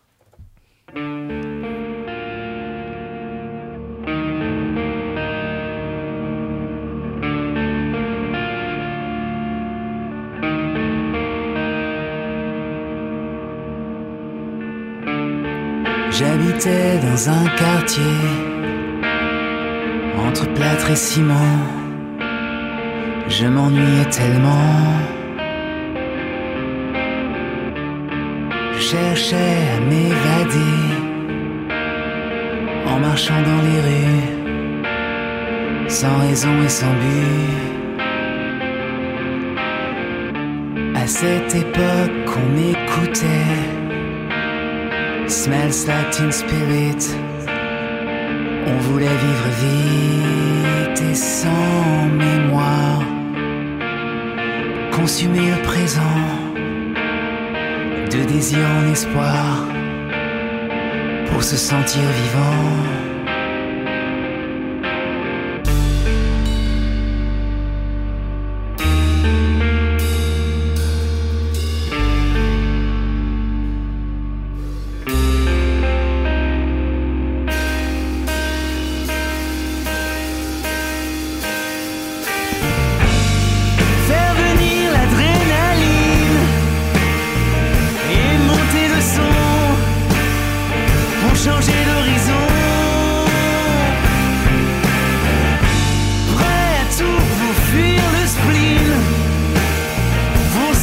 J'habitais dans un quartier entre plâtre et ciment. Je m'ennuyais tellement. Je cherchais à m'évader en marchant dans les rues, sans raison et sans but. À cette époque, on écoutait Smells Like Teen Spirit. On voulait vivre vite et sans mémoire, consumer le présent de désir en espoir pour se sentir vivant. Faire venir l'adrénaline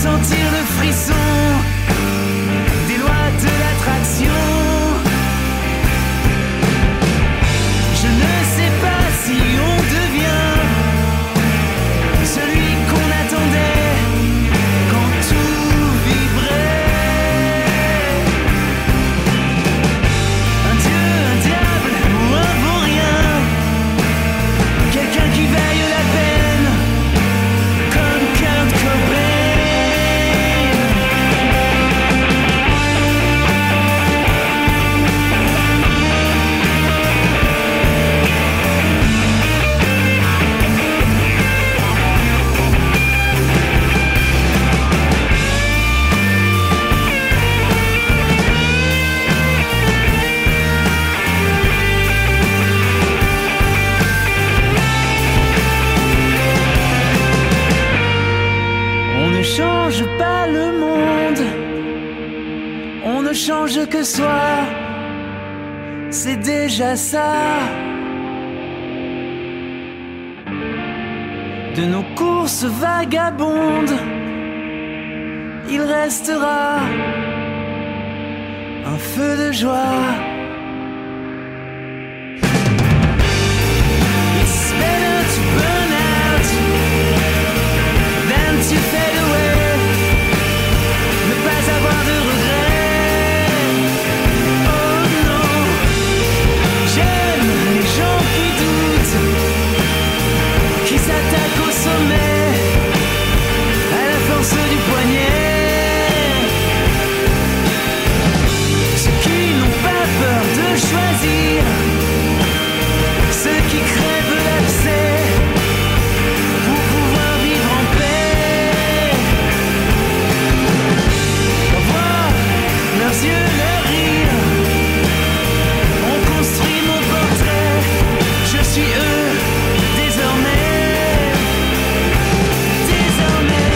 sentir le frisson des lois de l'attraction. Je ne sais pas si on devient celui qu'on attendait quand tout vibrait. Un dieu, un diable ou un vaurien, quelqu'un qui veille la peine comme Kurt Cobain. On ne change pas le monde, on ne change que soi, c'est déjà ça. De nos courses vagabondes, il restera un feu de joie. It's better to burn out than to fade away. Ne pas avoir de regrets. Oh non, j'aime les gens qui doutent, qui s'attaquent au sommet, à la force du poignet. Ceux qui n'ont pas peur de choisir, ceux qui crèvent l'abcès pour pouvoir vivre en paix. On voit leurs yeux, leurs rires, on construit mon portrait. Je suis eux, désormais, désormais.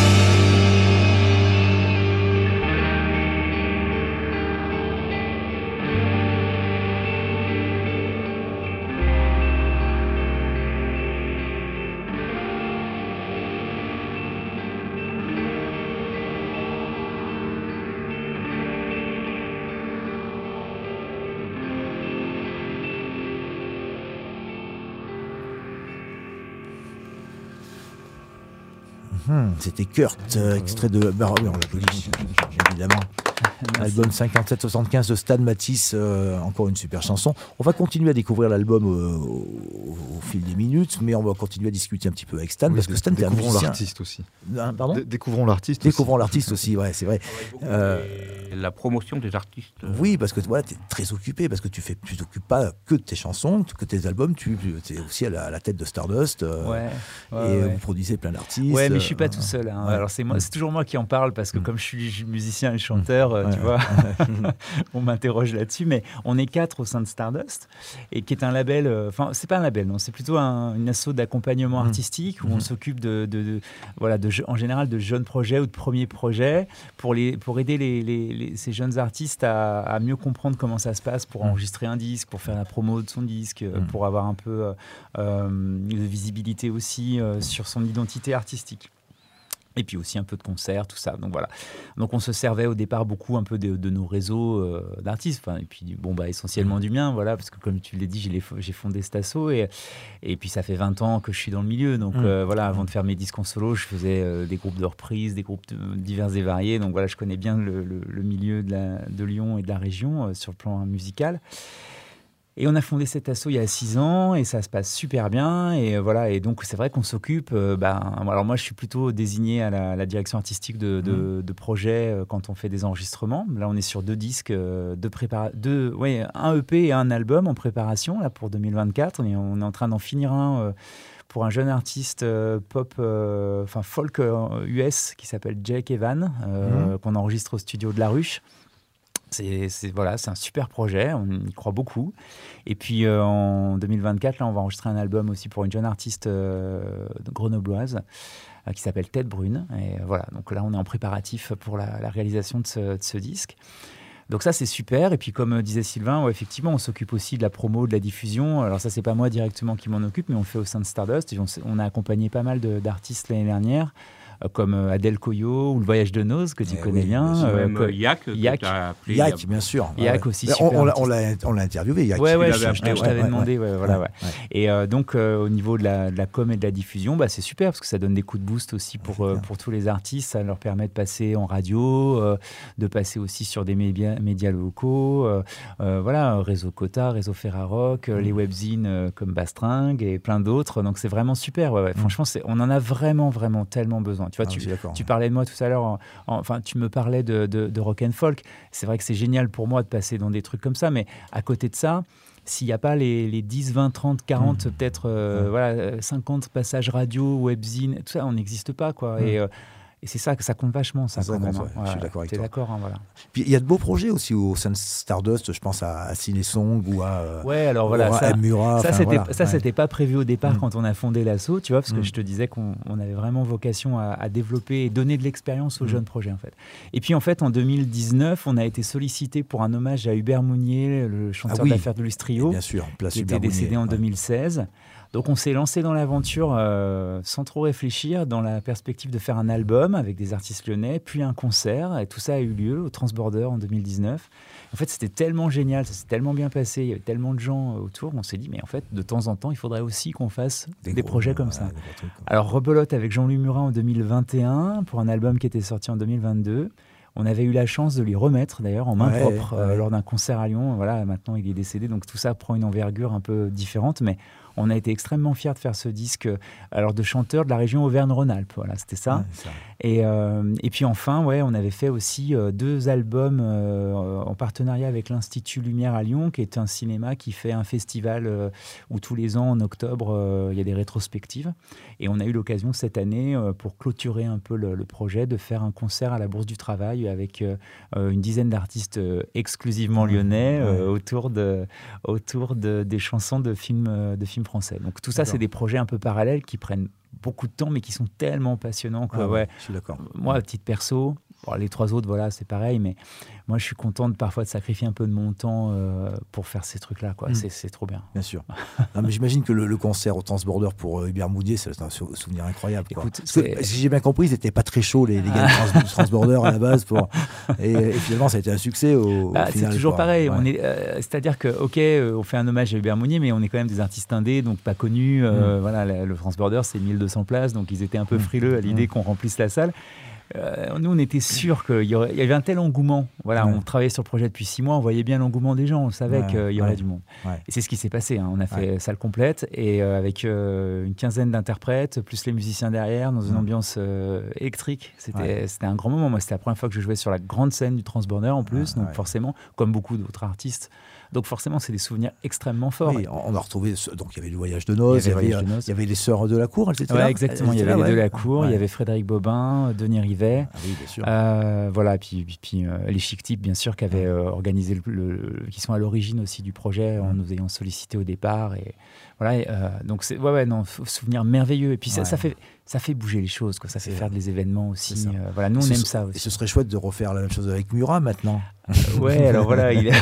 Hmm, C'était Kurt, euh, extrait de. Bah oui, on l'applaudit, évidemment. L'album cinquante-sept soixante-quinze de Stan Matisse, euh, encore une super chanson. On va continuer à découvrir l'album euh, au, au fil des minutes, mais on va continuer à discuter un petit peu avec Stan, Oui, parce que Stan, t'es un découvrons musicien. l'artiste aussi. Hein, pardon Dé- Découvrons l'artiste. Découvrons l'artiste aussi, ouais, c'est vrai. Euh, La promotion des artistes. oui, parce que voilà, tu es très occupé, parce que tu fais, tu t'occupes pas que de tes chansons, que tes albums, tu es aussi à la, à la tête de Stardust, euh, Ouais, et ouais, ouais. vous produisez plein d'artistes. Ouais, mais je suis pas euh, tout seul. Hein. ouais. Alors c'est moi, c'est toujours moi qui en parle parce que comme je suis musicien et chanteur, euh, Ouais, tu ouais. vois, on m'interroge là-dessus. Mais on est quatre au sein de Stardust, et qui est un label. Enfin, c'est pas un label, non, c'est plutôt un, une asso d'accompagnement artistique où on s'occupe de, de, de voilà, de, en général de jeunes projets ou de premiers projets pour les, pour aider les, les, les, ces jeunes artistes à, à mieux comprendre comment ça se passe pour enregistrer un disque, pour faire la promo de son disque, euh, pour avoir un peu euh, euh, de visibilité aussi euh, sur son identité artistique. Et puis aussi un peu de concerts, tout ça. Donc voilà. Donc on se servait au départ beaucoup un peu de, de nos réseaux euh, d'artistes. Enfin, et puis bon, bah, essentiellement du mien, voilà, parce que comme tu l'as dit, j'ai, les, j'ai fondé cet asso et, et puis ça fait vingt ans que je suis dans le milieu. Donc Mmh. euh, voilà, avant de faire mes disques en solo, je faisais euh, des groupes de reprises, des groupes de, divers et variés. Donc voilà, je connais bien le, le, le milieu de, la, de Lyon et de la région euh, sur le plan musical. Et on a fondé cet asso il y a six ans et ça se passe super bien. Et euh, voilà, et donc c'est vrai qu'on s'occupe. Euh, ben, alors moi, je suis plutôt désigné à la, la direction artistique de, de, Mmh. de projets euh, quand on fait des enregistrements. Là, on est sur deux disques, euh, deux prépara- deux, ouais, un E P et un album en préparation là pour deux mille vingt-quatre. On est, on est en train d'en finir un. Euh, pour un jeune artiste euh, pop, euh, enfin folk euh, U S qui s'appelle Jake Evan, euh, Mmh. qu'on enregistre au studio de La Ruche. C'est, c'est, voilà, c'est un super projet, on y croit beaucoup. Et puis euh, en deux mille vingt-quatre, là, on va enregistrer un album aussi pour une jeune artiste euh, grenobloise euh, qui s'appelle Tête Brune. Et euh, voilà, donc là, on est en préparatif pour la, la réalisation de ce, de ce disque. Donc ça, c'est super. Et puis comme disait Sylvain, ouais, effectivement, on s'occupe aussi de la promo, de la diffusion. Alors ça, c'est pas moi directement qui m'en occupe, mais on le fait au sein de Stardust. Et on, on a accompagné pas mal de, d'artistes l'année dernière. euh, comme euh, Adèle Coyot ou Le Voyage de Noz, que tu Eh connais oui, bien. bien sûr. euh, Même que- euh, Yak, que Yak. t'as appelé, Yak, il y a- bien sûr. Yak Ouais. aussi, Ben, super on, on l'a, artiste. on, l'a, on l'a interviewé, Yak. Ouais, ouais, Tu je, l'avais je- appelé, je ouais, t'avais ouais, demandé. Ouais, voilà, ouais. ouais. Et euh, donc, euh, au niveau de la, de la com et de la diffusion, bah, c'est super parce que ça donne des coups de boost aussi pour, C'est euh, clair. pour tous les artistes. Ça leur permet de passer en radio, euh, de passer aussi sur des médias, médias locaux. Euh, euh, voilà, Réseau Cota, Réseau Ferrarock, euh, Mm. les webzines euh, comme Bastringue et plein d'autres. Donc, c'est vraiment super. Ouais, ouais. Mm. Franchement, c'est, on en a vraiment, vraiment tellement besoin. Tu vois, Ah, tu, je suis d'accord. tu parlais de moi tout à l'heure. en- en- Enfin, tu me parlais de, de, de rock and folk. C'est vrai que c'est génial pour moi de passer dans des trucs comme ça. Mais à côté de ça, s'il n'y a pas les, les dix, vingt, trente, quarante, Mmh. peut-être euh, Ouais. voilà, euh, cinquante passages radio, webzine, tout ça, on n'existe pas. Quoi. Mmh. Et, euh, et c'est ça que ça compte vachement, ça, Ça quand compte, même. ouais. hein. Je suis Ouais, d'accord avec t'es toi. d'accord, hein, voilà. Puis il y a de beaux projets aussi au sein de Stardust. Je pense à, à Ciné Song ou à, euh, Ouais, alors voilà, ou à ça, Murat. ça, enfin, c'était, voilà. ça Ouais. c'était pas prévu au départ Mm. quand on a fondé l'asso, tu vois, parce que Mm. je te disais qu'on on avait vraiment vocation à, à développer et donner de l'expérience aux Mm. jeunes projets, en fait. Et puis, en fait, en deux mille dix-neuf, on a été sollicité pour un hommage à Hubert Mounier, le chanteur Ah oui. de l'affaire de Lustrio, Et bien sûr, place qui était Hubert décédé Mounier, en ouais. deux mille seize. Donc on s'est lancé dans l'aventure euh, sans trop réfléchir, dans la perspective de faire un album avec des artistes lyonnais, puis un concert, et tout ça a eu lieu au Transborder en deux mille dix-neuf. En fait, c'était tellement génial, ça s'est tellement bien passé, il y avait tellement de gens euh, autour, on s'est dit, mais en fait, de temps en temps, il faudrait aussi qu'on fasse des, gros, projets comme ouais, ça. des gros trucs, quoi. Alors, Rebelote avec Jean-Louis Murat en deux mille vingt et un, pour un album qui était sorti en deux mille vingt-deux. On avait eu la chance de lui remettre d'ailleurs en main Ouais, propre euh, ouais. lors d'un concert à Lyon. Voilà, maintenant il est décédé, donc tout ça prend une envergure un peu différente, mais on a été extrêmement fiers de faire ce disque euh, alors de chanteurs de la région Auvergne-Rhône-Alpes. Voilà, c'était ça. Ouais, ça. Et, euh, et puis enfin, ouais, on avait fait aussi euh, deux albums euh, en partenariat avec l'Institut Lumière à Lyon, qui est un cinéma qui fait un festival euh, où tous les ans, en octobre, euh, il y a des rétrospectives. Et on a eu l'occasion cette année, euh, pour clôturer un peu le, le projet, de faire un concert à la Bourse du Travail avec euh, euh, une dizaine d'artistes euh, exclusivement lyonnais euh, Ouais. autour, de, autour de, des chansons de films, euh, de films français. Donc tout ça, D'accord. c'est des projets un peu parallèles qui prennent beaucoup de temps, mais qui sont tellement passionnants que, Ah ouais, ouais, je suis d'accord. moi, à titre perso, bon, les trois autres, voilà, c'est pareil, mais moi, je suis content de parfois de sacrifier un peu de mon temps euh, pour faire ces trucs-là, quoi. Mm. C'est, c'est trop bien. Bien sûr. Non, mais j'imagine que le, le concert au Transborder pour euh, Hubert Mounier, c'est un sou- souvenir incroyable. Quoi. Écoute, Parce que, c'est- si j'ai bien compris, ils n'étaient pas très chauds, les, les gars du Trans- du Transborder à la base. Pour... Et, et finalement, ça a été un succès au, Bah, au final. c'est toujours quoi. pareil. Ouais. On est, euh, c'est-à-dire que, ok, euh, on fait un hommage à Hubert Mounier, mais on est quand même des artistes indés, donc pas connus. Euh, Mm. Voilà, la- le Transborder, c'est mille deux cents places, donc ils étaient un peu frileux à l'idée Mm. qu'on remplisse la salle. Euh, nous, on était sûrs qu'il y, aurait- il y avait un tel engouement. Voilà, Ouais. on travaillait sur le projet depuis six mois, on voyait bien l'engouement des gens, on savait Ouais, qu'il y aurait ouais. du monde. Ouais. Et c'est ce qui s'est passé. hein. On a fait salle complète et euh, avec euh, une quinzaine d'interprètes, plus les musiciens derrière, dans une Mm. ambiance euh, électrique. C'était, Ouais. c'était un grand moment. Moi, c'était la première fois que je jouais sur la grande scène du Transborder en plus, Ah, donc ouais. forcément, comme beaucoup d'autres artistes. Donc forcément, c'est des souvenirs extrêmement forts. Oui, on on a retrouvé. ce- Donc, il y avait le voyage de noces, Il y il y avait le avait, Voyage de noces. il y avait les sœurs de la cour, elles étaient Ouais, là. exactement. Elles Il y étaient avait là, les deux ouais. la cour, il Ouais. y avait Frédéric Bobin, Denis Rivet. Ah oui, bien sûr. Euh, voilà, puis, puis, puis, euh, les Chic Types, bien sûr, qui avaient euh, organisé, le, le- qui sont à l'origine aussi du projet, en nous ayant sollicité au départ. Et voilà, et, euh, donc c'est ouais, ouais, non, f- souvenir merveilleux. Et puis ça, Ouais. ça fait, ça fait bouger les choses, quoi. Ça fait C'est- faire des événements aussi. c'est ça. euh, voilà, nous on Et ce aime ser- ça Et aussi. ce serait chouette de refaire la même chose avec Murat maintenant. Ouais, alors voilà, il est...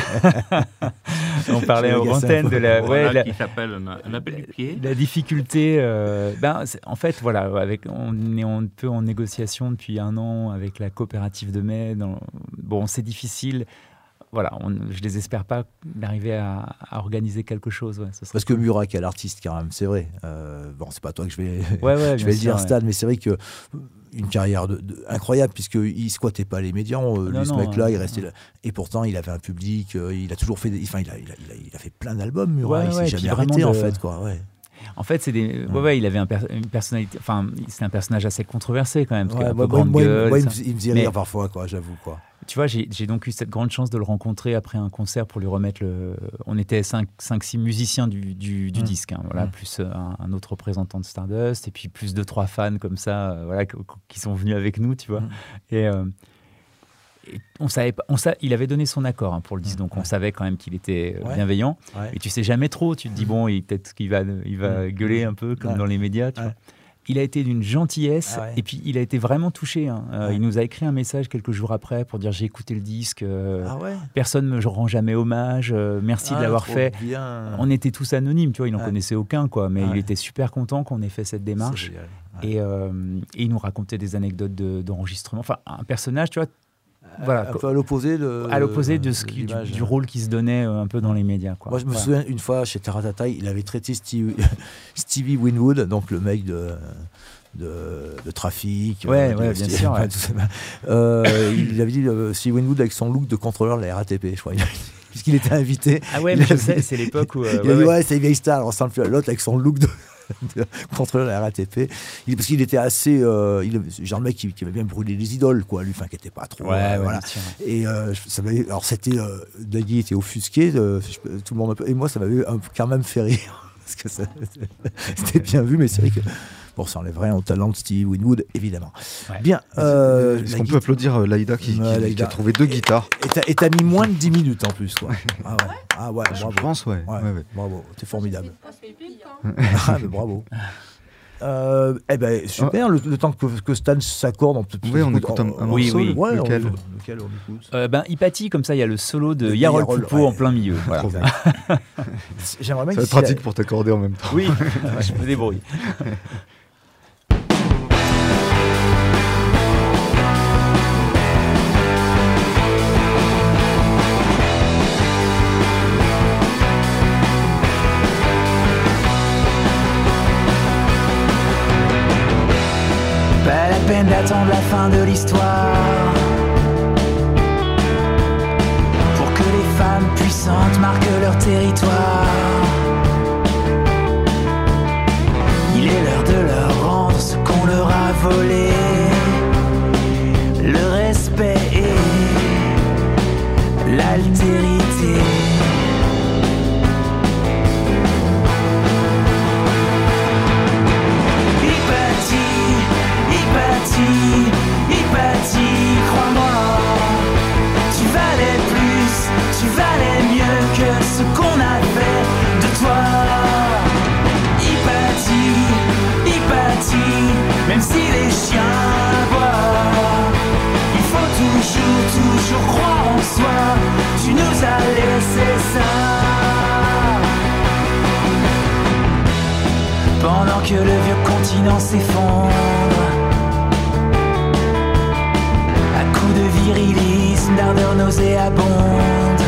on parlait Je aux vais agacer un antennes peu. de la, Voilà ouais, la, qui s'appelle un, un appel du pied. la difficulté. euh, ben, c'est- en fait, voilà, avec, on est un peu en négociation depuis un an avec la coopérative de mai. Dans, bon, c'est difficile. Voilà, on, je les espère pas d'arriver à, à organiser quelque chose. Ouais, ce serait Parce que Murat, quel artiste quand même, c'est vrai. Euh, bon, c'est pas toi que je vais, Ouais, ouais, je bien vais le sûr, dire, ouais. Stan, mais c'est vrai que une carrière de, de- incroyable puisqu'il squattait pas les médias. On- Non, lui, ce non, mec-là, euh, il restait là. Et pourtant, il avait un public. euh, il a toujours fait. Des, enfin, il a, il a, il a, il a fait plein d'albums. Murat, Ouais, il s'est ouais, jamais puis arrêté vraiment en de- fait, quoi. Ouais. En fait, c'est des. Ouais, ouais, il avait un per- une personnalité. Enfin, c'était un personnage assez controversé quand même. Parce Ouais, qu'un moi, peu moi, grande moi, gueule, moi, il me ça. faisait- il me faisait Mais- rire parfois, quoi. J'avoue, quoi. Tu vois, j'ai j'ai donc eu cette grande chance de le rencontrer après un concert pour lui remettre le. On était cinq six musiciens du, du, du Mm. disque, hein, voilà, Mm. plus euh, un, un autre représentant de Stardust, et puis plus deux, trois fans comme ça, euh, voilà, qui, qui sont venus avec nous, tu vois. Mm. Et, euh, et on savait pas, on sa- il avait donné son accord hein, pour le disque, donc on Ouais. savait quand même qu'il était euh, Ouais. bienveillant. Ouais. Et tu sais jamais trop, tu te dis, bon, il- peut-être qu'il va, il va Mm. gueuler un peu comme Ouais. dans les médias, tu Ouais. vois. Il a été d'une gentillesse Ah ouais. et puis il a été vraiment touché. Hein. Euh, Ouais. Il nous a écrit un message quelques jours après pour dire j'ai écouté le disque, euh, Ah ouais. personne ne me rend jamais hommage, euh, merci Ah, de l'avoir trop fait. bien. On était tous anonymes, tu vois, il n'en Ouais. connaissait aucun, quoi, mais Ouais. il était super content qu'on ait fait cette démarche. C'est génial. Et, euh, et il nous racontait des anecdotes de- d'enregistrement. Enfin, un personnage, tu vois, voilà, Un peu à l'opposé de, à l'opposé de ce qui, du, l'image. du rôle qui se donnait euh, un peu dans les médias. Quoi. Moi, je me Voilà. souviens une fois chez Taratata, il avait traité Steve- Stevie Winwood, donc le mec de, de, de Trafic. Ouais, euh, ouais, de- bien Steve- sûr, ouais. tout ça. Euh, il avait dit euh, Steve Winwood avec son look de contrôleur de la R A T P, je crois. Puisqu'il était invité. Ah ouais, Il mais je avait- sais, c'est l'époque où. euh, il a dit ouais, ouais. ouais, c'est une vieille star, on ressemble plus à l'autre avec son look de, de contrôleur de la R A T P. Il, parce qu'il était assez. Euh, il, genre le mec qui, qui avait bien brûlé les idoles, quoi. Lui, enfin, qui était pas trop. Ouais, euh, ouais, voilà. bien sûr. Et euh, ça m'avait. Alors, c'était. Euh, Dagui était offusqué, euh, je peux- tout le monde. un peu- Et moi, ça m'avait un peu- quand même fait rire. Parce que ça- c'était bien vu, mais c'est vrai que. Bon, ça enlève rien au talent de Steve Winwood, évidemment. Ouais. Bien. Euh, Est-ce la qu'on guit- peut applaudir euh, Laïda qui, qui- Ouais, qui Laïda. a trouvé deux guitares? Et t'as- Et t'as mis moins de dix minutes en plus, quoi. Ah ouais, ah ouais, Je bravo. pense, ouais. Ouais, ouais, ouais. Bravo, t'es formidable. Ah, mais bravo. Euh, eh ben super, le, le temps que, que Stan s'accorde, on peut. Oui, on écoute un- un Oui, morceau. oui. Ouais, on Lequel écoute- lequel on écoute. Euh, ben, Hypatie, comme ça, il y a le solo de De Yarol Yarol, Poupeau ouais. en plein milieu. Voilà. Trop bien. J'aimerais bien Ça va que être pratique pour t'accorder en même temps. Oui, je me débrouille. Pas la peine d'attendre la fin de l'histoire pour que les femmes puissantes marquent leur territoire. Il est l'heure de leur rendre ce qu'on leur a volé, le respect et l'altérité. Hypatie, Hypatie, Hypatie, crois-moi, tu valais plus, tu valais mieux que ce qu'on a fait de toi. Hypatie, Hypatie, même si les chiens aboient, il faut toujours, toujours croire en soi, tu nous as laissé ça. Pendant que le vieux continent s'effondre à coups de virilisme, d'ardeur nauséabonde,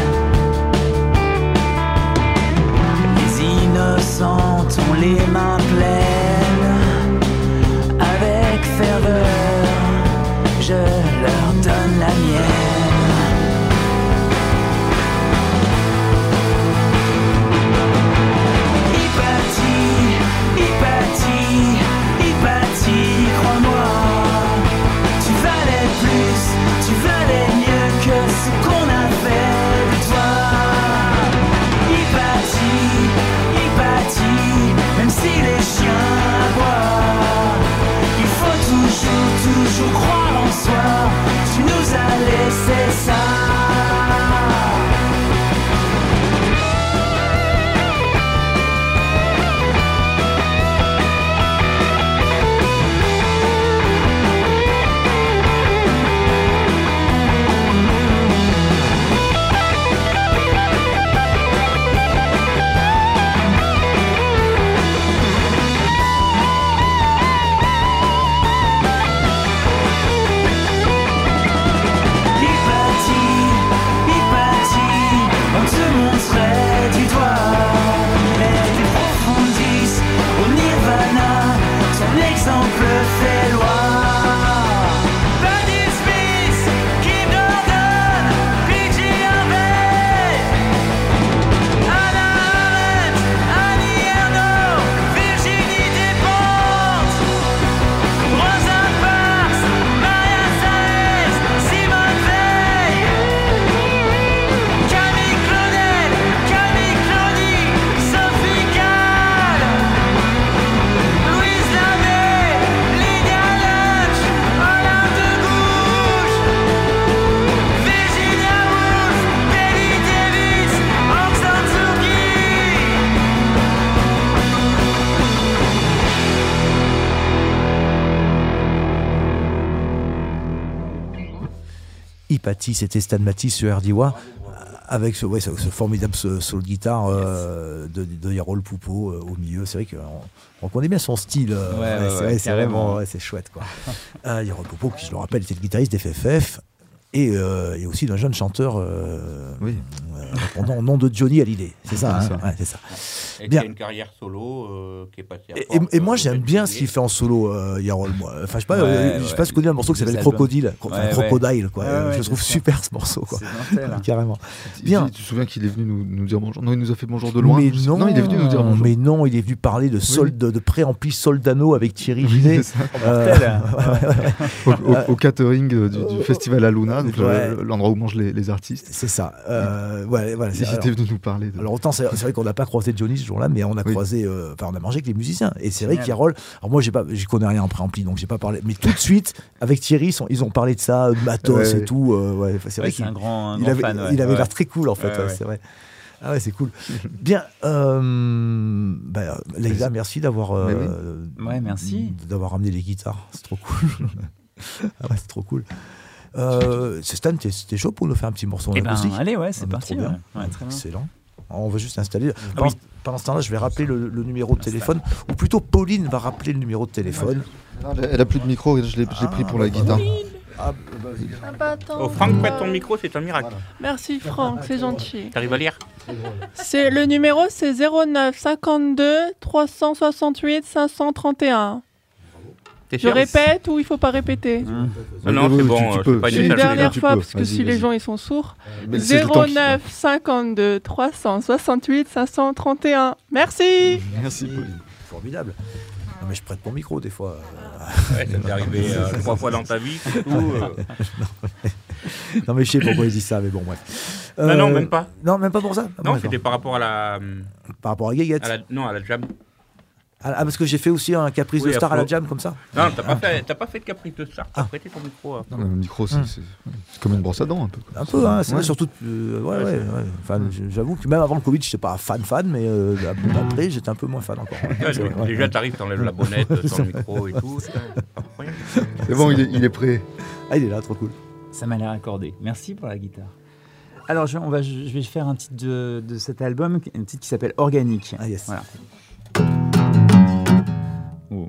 les innocentes ont les mains pleines. Avec ferveur, je leur donne la mienne. Hypatie, Hypatie, Hypatie, crois-moi, tu valais plus, tu valais mieux que ce qu'on a fait de toi. Hypatie, Hypatie, même si les chiens aboient, il faut toujours, toujours croire en soi, tu nous as laissé Hypatie, c'était Stan Matisse sur Erdiwa, avec ce, ouais, ce, ce formidable solo de guitare euh, de, de Yarol Poupeau euh, au milieu. C'est vrai qu'on on connaît bien son style. Euh, ouais, ouais, ouais, c'est, ouais, vrai, c'est vraiment ouais, c'est chouette. Quoi. euh, Yarol Poupeau, qui je le rappelle, était le guitariste d'F F F et, euh, et aussi d'un jeune chanteur euh, oui. euh, répondant au nom de Johnny Hallyday. C'est ça, hein, ouais, c'est ça. Et bien. qui a une carrière solo euh, qui est passée à Et, force, et, et moi euh, j'aime bien ce qu'il fait en solo, euh, Yarol. Moi. Enfin, je sais pas, ouais, euh, ouais, je sais pas si vous connaissez un morceau qui s'appelle albums. Crocodile, enfin, ouais, Crocodile, quoi. Ouais, Euh, ouais, je le trouve sûr. super ce morceau, quoi. C'est mortel, hein. Carrément. Bien. Tu te souviens qu'il est venu nous, nous dire bonjour? Non, il nous a fait bonjour de loin. Mais non, non, il est venu nous dire bonjour. Mais non, il est venu parler de, sol, oui. de, de préampli Soldano avec Thierry Ginet. Oui, euh, au, au, au catering du, du festival Aluna, donc ouais. le, l'endroit où mangent les, les artistes. C'est ça. Euh, ouais, voilà, il était venu nous parler. De... Alors autant c'est, c'est vrai qu'on n'a pas croisé Johnny ce jour-là, mais on a oui. croisé, euh, enfin on a mangé avec les musiciens. Et c'est vrai qu'Yarol, alors moi j'ai pas, j'y connais rien en préampli, donc j'ai pas parlé. Mais tout de suite avec Thierry, ils, sont, ils ont parlé de ça, de matos ouais, et ouais. tout. Euh, ouais, c'est vrai ouais, qu'il c'est un grand, un il grand avait, fan. Ouais. Il avait ouais. l'air très cool en fait. Ouais, ouais, ouais. C'est vrai. Ah ouais, c'est cool. Bien, euh, bah, Leïla, merci d'avoir, euh, oui. ouais, merci. d'avoir ramené les guitares. C'est trop cool. Ah ouais, c'est trop cool. Euh, c'est Stan, t'es, t'es chaud pour nous faire un petit morceau en eh ben, acoustique? Allez, ouais, c'est parti. Bien. Ouais. Ouais, très bien. Excellent. On va juste installer. Ah, pendant, oui. pendant ce temps-là, je vais rappeler le, le numéro de téléphone, ou plutôt Pauline va rappeler le numéro de téléphone. Non, elle a plus de micro, je l'ai, je l'ai pris pour la guitare. Ah, bah attends. Oh, Franck, prête ton micro, c'est un miracle. Merci Franck, c'est gentil. T'arrives à lire? C'est, le numéro c'est zéro neuf cinquante-deux trois cent soixante-huit cinq cent trente et un. T'es Je répète ou il faut pas répéter? mmh. Non, non, c'est bon. Tu, tu peux. Pas une dernière fois, parce que vas-y, si vas-y. Les gens ils sont sourds. zéro neuf cinquante-deux trois cent soixante-huit cinq cent trente et un. Merci. Merci Pauline. Formidable. Non, mais je prête mon micro des fois. Ouais, ça t'est arrivé euh, trois fois dans ta vie, c'est tout. Euh... non, mais je sais pourquoi il dit ça, mais bon, bref. Euh, non, non, même pas. Non, même pas pour ça. Non, c'était par rapport à la. Par rapport à Guéguette. À la... Non, à la jam. Ah, parce que j'ai fait aussi un caprice oui, de star à la jam comme ça. Non, t'as pas fait, t'as pas fait de caprice de star. T'as ah. prêté ton micro. À... Non, mais le micro, c'est, hum. c'est, c'est comme une brosse à dents un peu. Un peu, hein. C'est ouais. surtout. Euh, ouais, ouais, ouais. Enfin, hum. j'avoue que même avant le Covid, j'étais pas fan fan, mais euh, après, j'étais un peu moins fan encore. Ouais, c'est, ouais. Déjà, t'arrives, t'enlèves la bonnette, ton micro et tout. C'est bon, il est, il est prêt. Ah, il est là, trop cool. Ça m'a l'air accordé. Merci pour la guitare. Alors, je, on va, je vais faire un titre de, de cet album, un titre qui s'appelle Organique. Ah, yes. Voilà. Oh.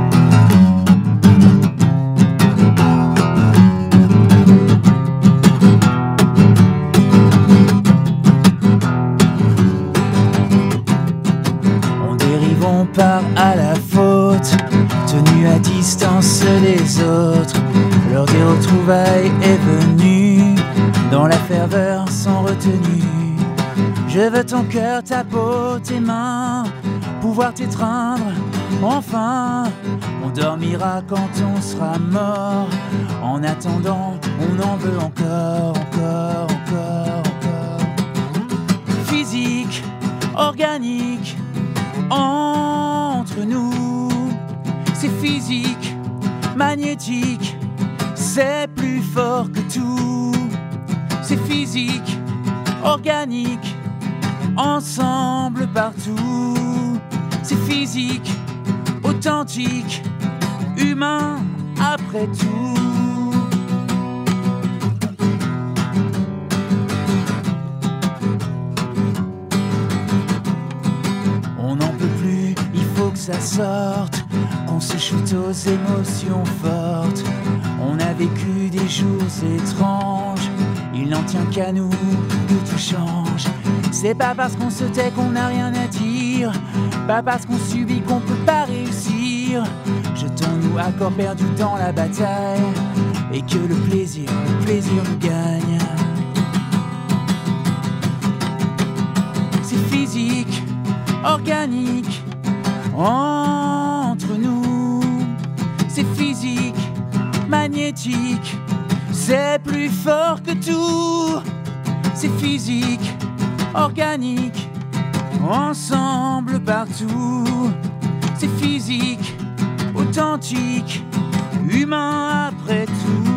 On dérive, on part à la faute, tenu à distance des autres. L'heure des retrouvailles est venue, dans la ferveur sans retenue. Je veux ton cœur, ta peau, tes mains, pouvoir t'étreindre, enfin. On dormira quand on sera mort. En attendant, on en veut encore, encore, encore, encore. Physique, organique, entre nous. C'est physique, magnétique, c'est plus fort que tout. C'est physique, organique, ensemble partout. C'est physique, authentique, humain après tout. On n'en peut plus, il faut que ça sorte, qu'on se shoote aux émotions fortes. On a vécu des jours étranges, il n'en tient qu'à nous que tout change. C'est pas parce qu'on se tait qu'on n'a rien à dire, pas parce qu'on subit qu'on peut pas réussir. Jetons-nous à corps perdu dans la bataille, et que le plaisir, le plaisir nous gagne. C'est physique, organique, entre nous. C'est physique, magnétique, c'est plus fort que tout. C'est physique, organique, ensemble partout. C'est physique, authentique, humain après tout.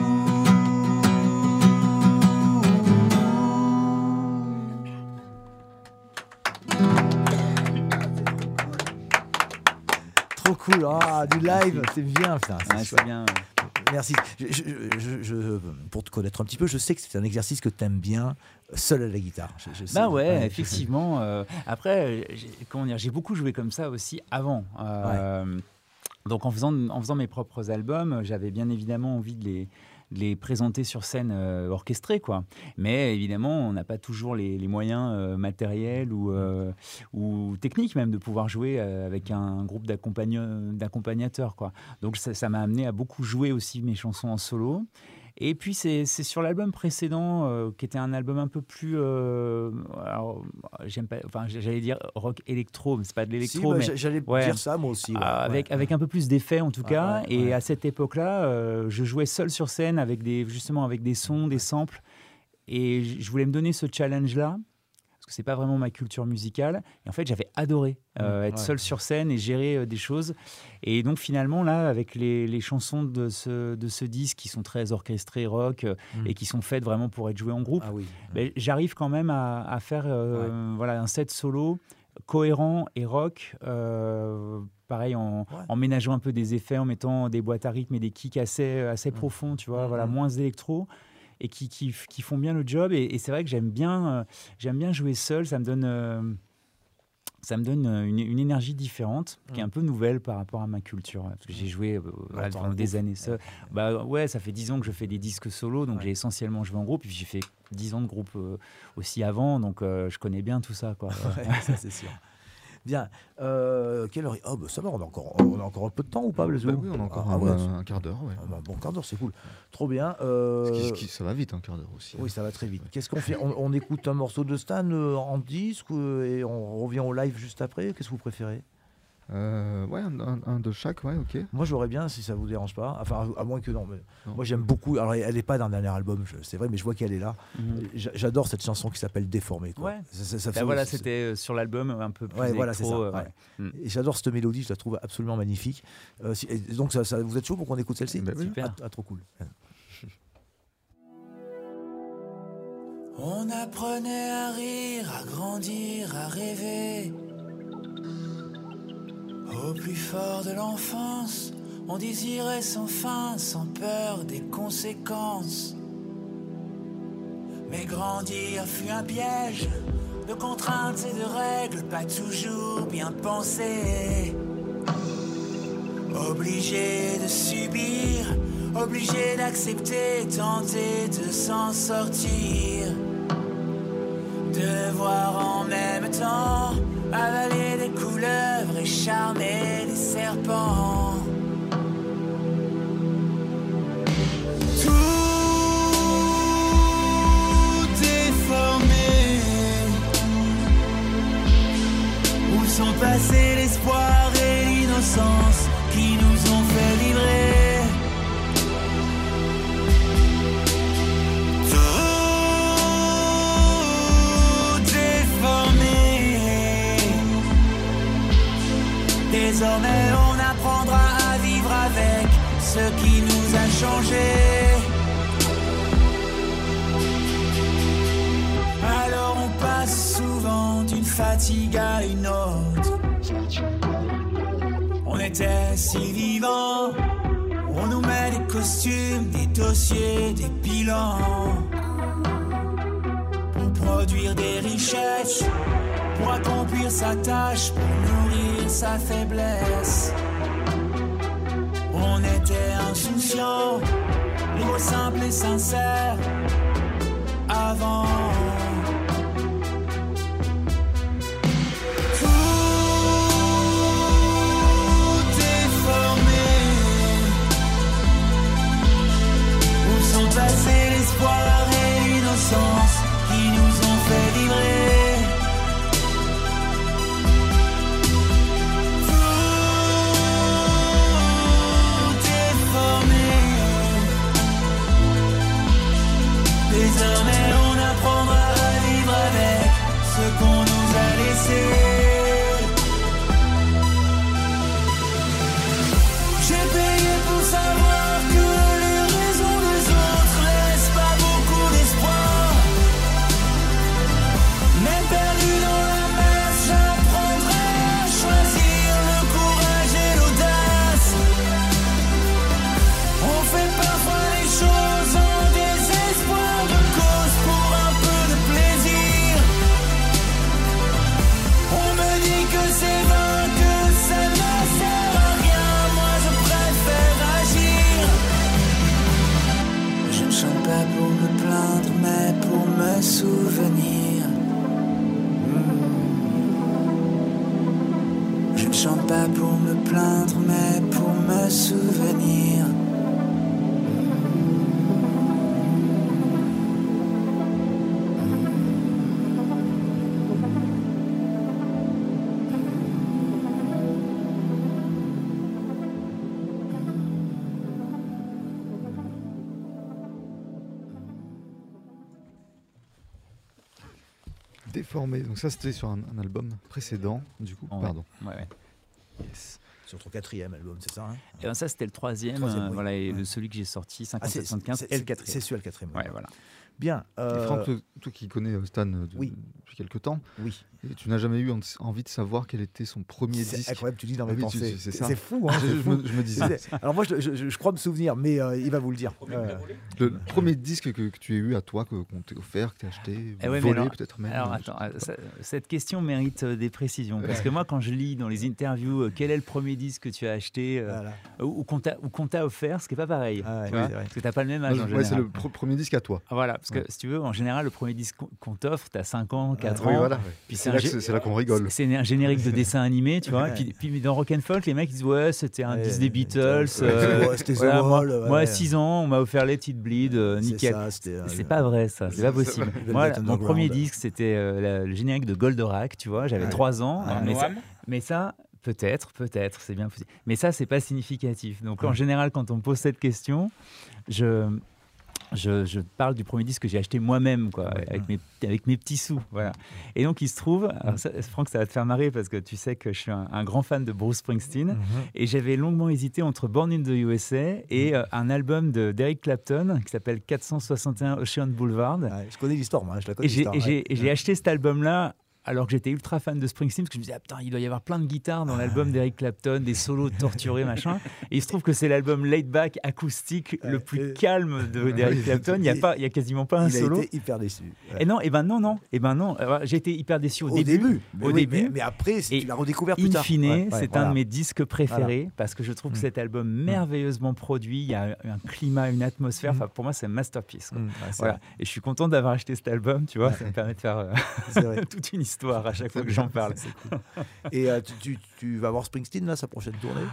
Trop cool, ah, du live, c'est bien, putain, c'est, ouais, c'est bien. Merci. Je, je, je, je, pour te connaître un petit peu, je sais que c'est un exercice que tu aimes bien, seul à la guitare. Je, je sais. Bah ouais, ouais effectivement. Euh, après, j'ai, comment dire, j'ai beaucoup joué comme ça aussi avant. Euh, ouais. Donc en faisant, en faisant mes propres albums, j'avais bien évidemment envie de les... de les présenter sur scène euh, orchestrés, quoi. Mais évidemment, on n'a pas toujours les, les moyens euh, matériels ou, euh, ou techniques même de pouvoir jouer euh, avec un, un groupe d'accompagnateurs, quoi. Donc ça, ça m'a amené à beaucoup jouer aussi mes chansons en solo. Et puis c'est, c'est sur l'album précédent, euh, qui était un album un peu plus, euh, alors, j'aime pas, enfin j'allais dire rock électro, mais c'est pas de l'électro, si, mais j'allais ouais, dire ça moi aussi, ouais, avec ouais, avec ouais. un peu plus d'effets en tout ouais, cas. Ouais, et ouais. à cette époque-là, euh, je jouais seul sur scène avec des justement avec des sons, des samples, et je voulais me donner ce challenge-là. Parce que c'est pas vraiment ma culture musicale. Et en fait, j'avais adoré euh, être ouais. seul sur scène et gérer euh, des choses. Et donc finalement, là, avec les, les chansons de ce, de ce disque qui sont très orchestrées rock euh, mmh. et qui sont faites vraiment pour être jouées en groupe, ah oui. ben, j'arrive quand même à, à faire euh, ouais. voilà, un set solo cohérent et rock. Euh, pareil, en, ouais. en ménageant un peu des effets, en mettant des boîtes à rythme et des kicks assez, assez mmh. profonds, tu vois, mmh. voilà, moins électro. Et qui, qui, qui font bien le job. Et, et c'est vrai que j'aime bien, euh, j'aime bien jouer seul. Ça me donne, euh, ça me donne une, une énergie différente, mmh. qui est un peu nouvelle par rapport à ma culture. Parce que j'ai joué euh, voilà, pendant des années seul. Bah, ouais, ça fait dix ans que je fais des disques solo, donc ouais. j'ai essentiellement joué en groupe. Et puis j'ai fait dix ans de groupe euh, aussi avant, donc euh, je connais bien tout ça, quoi. Ouais, ça, c'est sûr. Bien. Euh, quelle heure? Oh, bah, ça va, on a, encore, on a encore un peu de temps ou pas, Blazo? Bah oui, on a encore ah, un, ouais, un, un quart d'heure. Ouais. Ah, bah, bon, quart d'heure, c'est cool. Trop bien. Euh... Ce qui, ce qui, ça va vite, un quart d'heure aussi. Oui, ça va très vite. Qu'est-ce qu'on fait? on, on écoute un morceau de Stan euh, en disque euh, et on revient au live juste après. Qu'est-ce que vous préférez? Euh, ouais, un, un, un de chaque, ouais, ok. Moi, j'aurais bien, si ça vous dérange pas. Enfin, à, à moins que non. Mais non. Moi, j'aime beaucoup. Alors, elle n'est pas dans le dernier album, je, c'est vrai, mais je vois qu'elle est là. Mm-hmm. J'adore cette chanson qui s'appelle Déformée. Quoi. Ouais. Ça, ça, ça bah fait, voilà, c'est, c'était sur l'album un peu plus. Ouais, électro, voilà, c'est ça. Euh, ouais. Ouais. Et j'adore cette mélodie, je la trouve absolument magnifique. Euh, si, et donc, ça, ça, vous êtes chaud pour qu'on écoute celle-ci? Bah, oui. Super. Ah, ah, trop cool. On apprenait à rire, à grandir, à rêver. Au plus fort de l'enfance, on désirait sans fin, sans peur des conséquences. Mais grandir fut un piège de contraintes et de règles pas toujours bien pensées. Obligé de subir, obligé d'accepter, tenter de s'en sortir. Devoir en même temps avaler des couleuvres et charmer des serpents. Tout déformé. Où sont passés l'espoir et l'innocence qui nous ont fait vibrer? Désormais on apprendra à vivre avec ce qui nous a changés. Alors on passe souvent d'une fatigue à une autre. On était si vivants, on nous met des costumes, des dossiers, des bilans. Pour produire des richesses, pour accomplir sa tâche, pour nourrir sa faiblesse. On était insouciants, libres, simples et sincères, avant. Tout déformé. Où sont passés l'espoir et l'innocence qui nous ont fait vibrer? Désormais on apprendra pas pour me plaindre, mais pour me souvenir. Mmh. Je ne chante pas pour me plaindre, mais pour me souvenir. Déformé, donc ça c'était sur un, un album précédent, du coup, Oh, pardon. Ouais, ouais. Yes. Sur ton quatrième album, c'est ça hein Et ben ça c'était le troisième, Troisième, euh, oui. voilà, et Ouais. le, celui que j'ai sorti, Ah, c'est- cinquante-sept soixante-quinze, c'est- et le c'est- quatrième. C'est celui le quatrième. Ouais, voilà. Bien. euh, Et Franck, toi, toi qui connais euh, Stan euh, de- Oui. depuis quelques temps, Oui. et tu n'as jamais eu en- envie de savoir quel était son premier C'est disque. incroyable, tu lis dans mes Ah oui, tu- pensées. c'est C'est ça. c'est fou, hein, je, c'est je fou. me, je me disais. C'est- Alors moi, je, je- je- je crois me souvenir, mais euh, il va vous le dire. Euh, Le premier disque que, que tu as eu à toi, que- qu'on t'ait offert, que tu as acheté, Eh ouais, mais volé alors- peut-être même. Alors euh, attends, je sais euh, pas. ça- cette question mérite euh, des précisions. Parce que moi, quand je lis dans les interviews euh, quel est le premier disque que tu as acheté euh, Voilà. ou, ou qu'on t'a, ou qu'on t'a offert, ce qui n'est pas pareil. Ah ouais, tu vois, c'est vrai. parce que tu n'as pas le même âge Moi, en je- ouais, général. c'est le pr- premier disque à toi. Ah, Voilà, parce que Ouais. si tu veux, en général, le premier disque qu'on- qu'on t'offre, tu as cinq ans, quatre Oui, ans. voilà. Puis C'est un là que gé- c'est- c'est là qu'on rigole. C'est c'est un générique de dessin animé, tu vois. Ouais. Et puis, puis dans Rock'n'Folk, les mecs ils disent ouais, c'était un Ouais, disque des Beatles. ouais, euh, ouais, c'était The voilà, moi, Wall, ouais. moi, à six ans, on m'a offert Let It Bleed, euh, C'est nickel. ça, c'était, euh, C'est pas vrai ça, c'est pas possible. Velvet Moi, mon Underground. premier disque, c'était euh, la- le générique de Goldorak, tu vois. J'avais Ouais. trois ans, Ouais. mais, ça, Noam mais ça, peut-être, peut-être, c'est bien possible. Mais ça, c'est pas significatif. Donc en général, quand on me pose cette question, je Je, je parle du premier disque que j'ai acheté moi-même, quoi, avec, mes, avec mes petits sous. Voilà. Et donc, il se trouve, alors ça, Franck, ça va te faire marrer parce que tu sais que je suis un, un grand fan de Bruce Springsteen. Mm-hmm. Et j'avais longuement hésité entre Born in the U S A et euh, un album de- d'Eric Clapton qui s'appelle quatre cent soixante et un Ocean Boulevard. Ouais, je connais l'histoire, moi, je la connais. Et j'ai l'histoire, et j'ai- ouais. et j'ai acheté cet album-là alors que j'étais ultra fan de Springsteen, parce que je me disais, ah, putain, il doit y avoir plein de guitares dans l'album d'Eric Clapton, des solos torturés, machin. Et il se trouve que c'est l'album laid back acoustique le plus calme de- d'Eric Clapton. Il n'y a, pas- il y a quasiment pas un Il a solo. été hyper déçu. Ouais. Et non, et ben non, non, et ben non. Alors, j'ai été hyper déçu au, Au début. Mais Au oui, début. mais- mais après, c'est- Et tu l'as redécouvert plus in tard. fine, Ouais, ouais, c'est voilà. un de mes disques préférés Voilà. parce que je trouve que Mm. cet album merveilleusement produit. Il y a un, un climat, une atmosphère. Enfin, pour moi, c'est un masterpiece. quoi. Mm, ouais, c'est Voilà. vrai. Et je suis content d'avoir acheté cet album. Tu vois, Ouais. ça me permet de faire euh, C'est vrai. toute une histoire à chaque fois que j'en parle. C'est cool. Et euh, tu, tu, tu vas voir Springsteen, là, sa prochaine tournée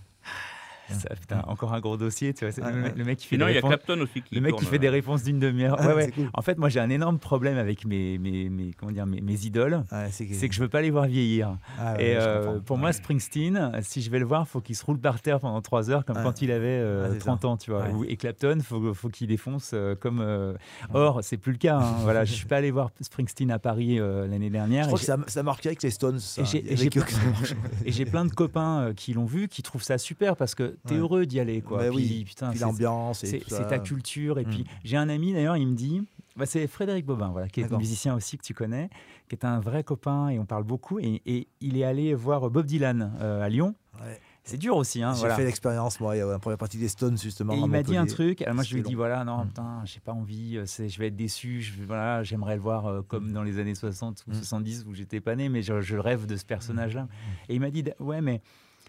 Ça, putain, encore un gros dossier, tu vois. c'est Ouais, le, ouais. le mec qui fait Sinon, des il y a réponses- Clapton aussi qui le mec tourne, qui fait des euh. réponses d'une demi-heure. Ah, Ouais, ouais. c'est cool. En fait, moi, j'ai un énorme problème avec mes, mes, mes, comment dire, mes, mes idoles. Ouais, c'est que- C'est que je veux pas les voir vieillir. Ah ouais, Et je euh, comprends. pour moi, Springsteen, si je vais le voir, faut qu'il se roule par terre pendant trois heures, comme Ouais. quand il avait euh, Ouais, c'est trente ça. ans, tu vois. Ouais. Ou- Et Clapton, faut, faut qu'il défonce euh, comme. euh, Or, c'est plus le cas. hein. Voilà, je suis pas allé voir Springsteen à Paris euh, l'année dernière. Je et crois que j'ai- ça, ça marquait avec les Stones. Ça. et j'ai- Il y et avait j'ai que- plein- et j'ai plein de copains euh, qui l'ont vu, qui trouvent ça super parce que t'es Ouais. heureux d'y aller, quoi. Bah Puis, oui. putain, Puis c'est- l'ambiance et c'est tout c'est ça. ta culture. Et Mm. puis j'ai un ami d'ailleurs, il me dit, bah, c'est Frédéric Bobin, voilà, qui est un D'accord. musicien aussi que tu connais, qui est un vrai copain et on parle beaucoup. Et, et il est allé voir Bob Dylan euh, à Lyon. Ouais. C'est dur aussi, hein. J'ai Voilà. fait l'expérience, moi, il y a la première partie des Stones, justement. Et à il m'a dit un Montpellier. truc, alors moi je lui ai C'était dit long. voilà, non, Mm. putain, j'ai pas envie, euh, c'est- je vais être déçu, je, vais- voilà, j'aimerais le voir euh, comme dans les années soixante ou Mm. soixante-dix où j'étais pas né, mais je, je rêve de ce personnage-là. Et il m'a dit, ouais, mais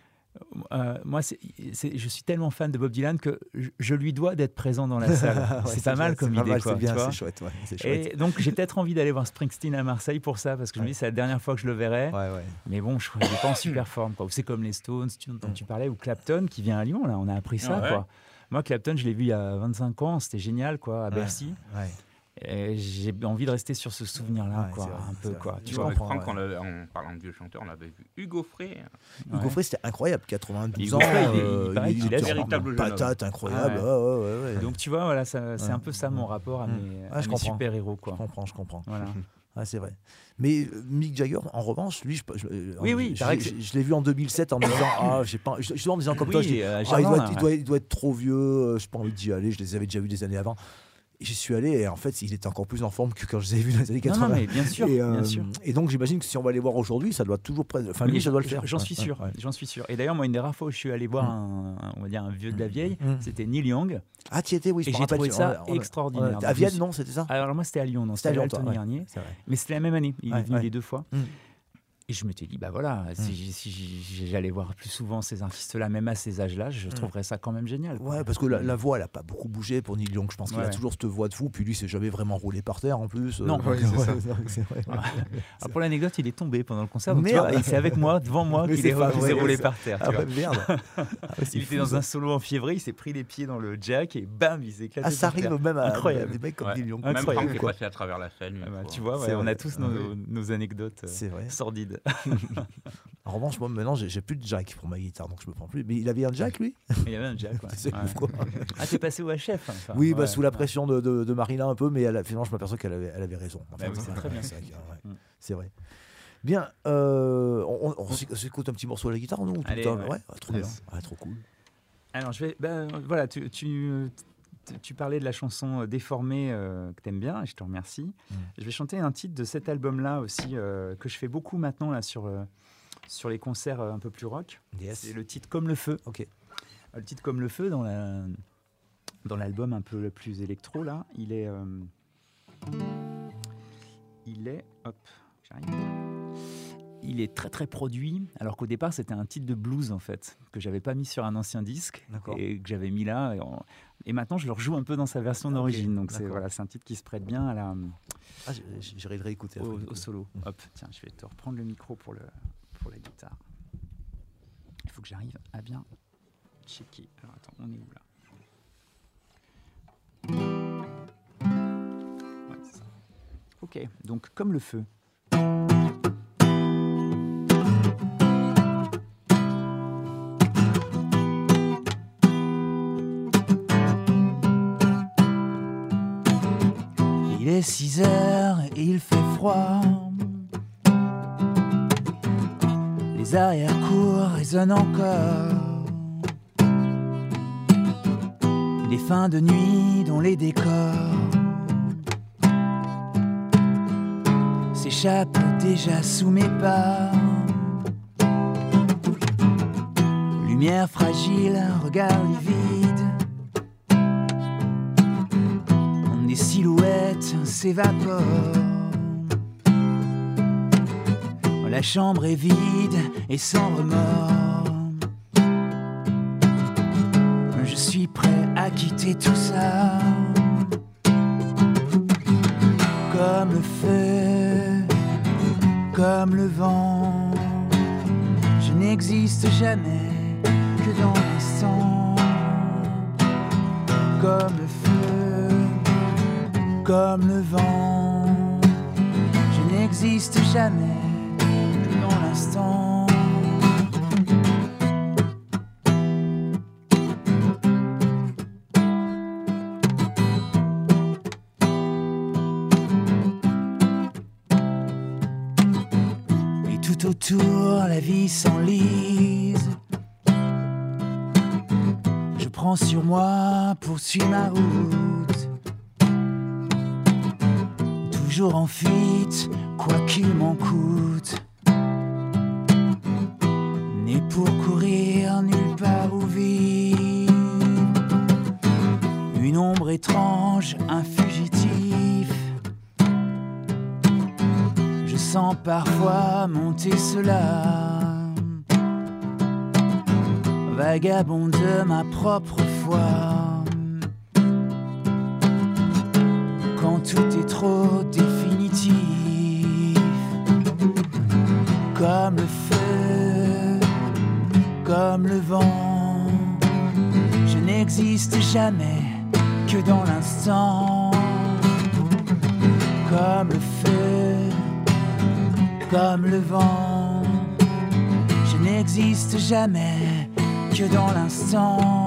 euh, moi, c'est, c'est- je suis tellement fan de Bob Dylan que je, je lui dois d'être présent dans la salle. Ouais, c'est pas mal bien, comme c'est pas idée, mal, quoi. C'est bien, tu vois. c'est chouette. Ouais, c'est chouette. Et donc j'ai peut-être envie d'aller voir Springsteen à Marseille pour ça, parce que je me Ouais. dis c'est la dernière fois que je le verrai. Ouais, ouais. Mais bon, je ne suis pas en super forme. Quoi. Ou c'est comme les Stones tu- dont tu parlais, ou Clapton qui vient à Lyon, là, on a appris ça. Ah ouais. Quoi. Moi, Clapton, je l'ai vu il y a vingt-cinq ans, c'était génial, quoi, à Ouais. Bercy. Ouais. Et j'ai envie de rester sur ce souvenir-là, Ouais, quoi, c'est vrai, un c'est peu, vrai. quoi. Je Tu Nous, vois. avec comprends, Franck, ouais. on avait- en parlant de vieux chanteurs, on avait vu Hugo Frey. Hugo Ouais. Frey, c'était incroyable, quatre-vingt-douze Hugo ans. Frey, il est- il euh, paraît qu'il est était en véritable jeune homme. patate incroyable. Ah Ouais, ouais, ouais, ouais. Donc tu vois, voilà, ça- c'est Ouais. un peu ça mon rapport à Mm. mes, Ouais, à je mes comprends. super-héros, Je quoi. comprends, je comprends. Voilà. Ah, c'est vrai. Mais euh, Mick Jagger, en revanche, lui, je, je- Oui, oui, il je, paraît que je- c'est- je l'ai vu en deux mille sept en me disant, ah, j'ai pas, je, je- en me disant comme Oui, toi, je dis, euh, ah, il, Germain, doit là, être, il, ouais. doit, il doit être trop vieux, euh, j'ai pas envie d'y aller, je les avais déjà vus des années avant. Et j'y suis allé et en fait, il était encore plus en forme que quand je les ai vus dans les années Non, quatre-vingts. non, mais bien sûr, et, euh, bien sûr. et donc, j'imagine que si on va les voir aujourd'hui, ça doit toujours. près- Enfin, lui, Mais ça doit le j'en- faire. J'en Ouais, suis ouais, sûr, ouais. j'en suis sûr. Et d'ailleurs, moi, une des rares fois où je suis allé voir Mm. un, un- on va dire un vieux de la vieille, Mm. c'était Neil Young. Ah, tu y étais, oui, je Et me j'ai rappelle. trouvé on ça a- on a- extraordinaire. on a- Donc, À je me Vienne, suis- non, c'était ça Alors moi, c'était à Lyon, non, C'était à c'était à Lyon, toi, Alton ouais. Garnier. C'est vrai. Mais c'était la même année, il Ouais, est venu ouais. les deux fois. Mm. Et je m'étais dit, bah voilà, mmh. si, si, si j'allais voir plus souvent ces artistes-là, même à ces âges-là, je mmh. trouverais ça quand même génial. Quoi. Ouais, parce que la, la voix, elle n'a pas beaucoup bougé pour Neil Young. Je pense qu'il ouais. a toujours cette voix de fou. Puis lui, il s'est jamais vraiment roulé par terre en plus. Non, euh, ouais, c'est ça. C'est vrai. Alors, pour l'anecdote, il est tombé pendant le concert. Donc, tu vois, c'est avec moi, devant moi, qu'il est, pas, ouais, roulé par terre. Ah, ouais, merde. Ah, ouais, il était dans ça. un solo enfiévré, il s'est pris les pieds dans le jack et bam, il s'est éclaté. Ah, ça arrive même à incroyable. Des mecs comme Neil Young. Même Franck est passé à travers la scène. Tu vois, on a tous nos anecdotes sordides. En revanche, moi maintenant, j'ai, j'ai plus de jack pour ma guitare, donc je me prends plus. Mais il avait un jack, lui. Il avait un jack, ouais. C'est ouais. ouf, quoi. Ah, t'es passé au H F. Enfin, oui, bah, ouais, sous la pression de, de, de Marina un peu, mais elle a, finalement, je m'aperçois qu'elle avait, elle avait raison. Enfin, bah, oui, c'est très bien. C'est, vrai, ouais. mm. c'est vrai. Bien, euh, on, on, on s'écoute un petit morceau à la guitare, non? Allez, ouais. ouais. ouais, trop yes. bien, ouais, trop cool. Alors, je vais, ben voilà, tu, tu, tu parlais de la chanson Déformée euh, que t'aimes bien, et je te remercie. Mm. Je vais chanter un titre de cet album-là aussi euh, que je fais beaucoup maintenant là sur. Euh, sur les concerts un peu plus rock. Yes. C'est le titre Comme le feu. Okay. Le titre Comme le feu, dans, la, dans l'album un peu le plus électro, là, il est... Euh, il est... Hop, j'arrive. Il est très très produit, alors qu'au départ c'était un titre de blues en fait, que j'avais pas mis sur un ancien disque. D'accord. Et que j'avais mis là. Et, en, et maintenant je le rejoue un peu dans sa version d'origine. Okay. Donc c'est, voilà, c'est un titre qui se prête bien à la... Ah, j'irai le réécouter. Au, au solo. Mmh. Hop, tiens, je vais te reprendre le micro pour le... pour la guitare. Il faut que j'arrive à bien checker. Alors attends, on est où là? Ouais, c'est ça. Ok, donc Comme le feu. Il est six heures et il fait froid. Les arrière-cours résonnent encore. Les fins de nuit dont les décors s'échappent déjà sous mes pas. Lumière fragile, regard livide. Des silhouettes s'évaporent. La chambre est vide et sans remords. Je suis prêt à quitter tout ça. Comme le feu, comme le vent, je n'existe jamais que dans l'instant. Comme le feu, comme le vent, je n'existe jamais que dans l'instant. Et tout autour, la vie s'enlise. Je prends sur moi, poursuis ma route. Toujours en fuite, quoi qu'il m'en coûte. Né pour courir, nulle part où vivre. Une ombre étrange, un fugitif. Je sens parfois monter cela. Vagabond de ma propre foi. Quand tout est trop définitif. Comme le feu, comme le vent, je n'existe jamais que dans l'instant. Comme le feu, comme le vent, je n'existe jamais que dans l'instant.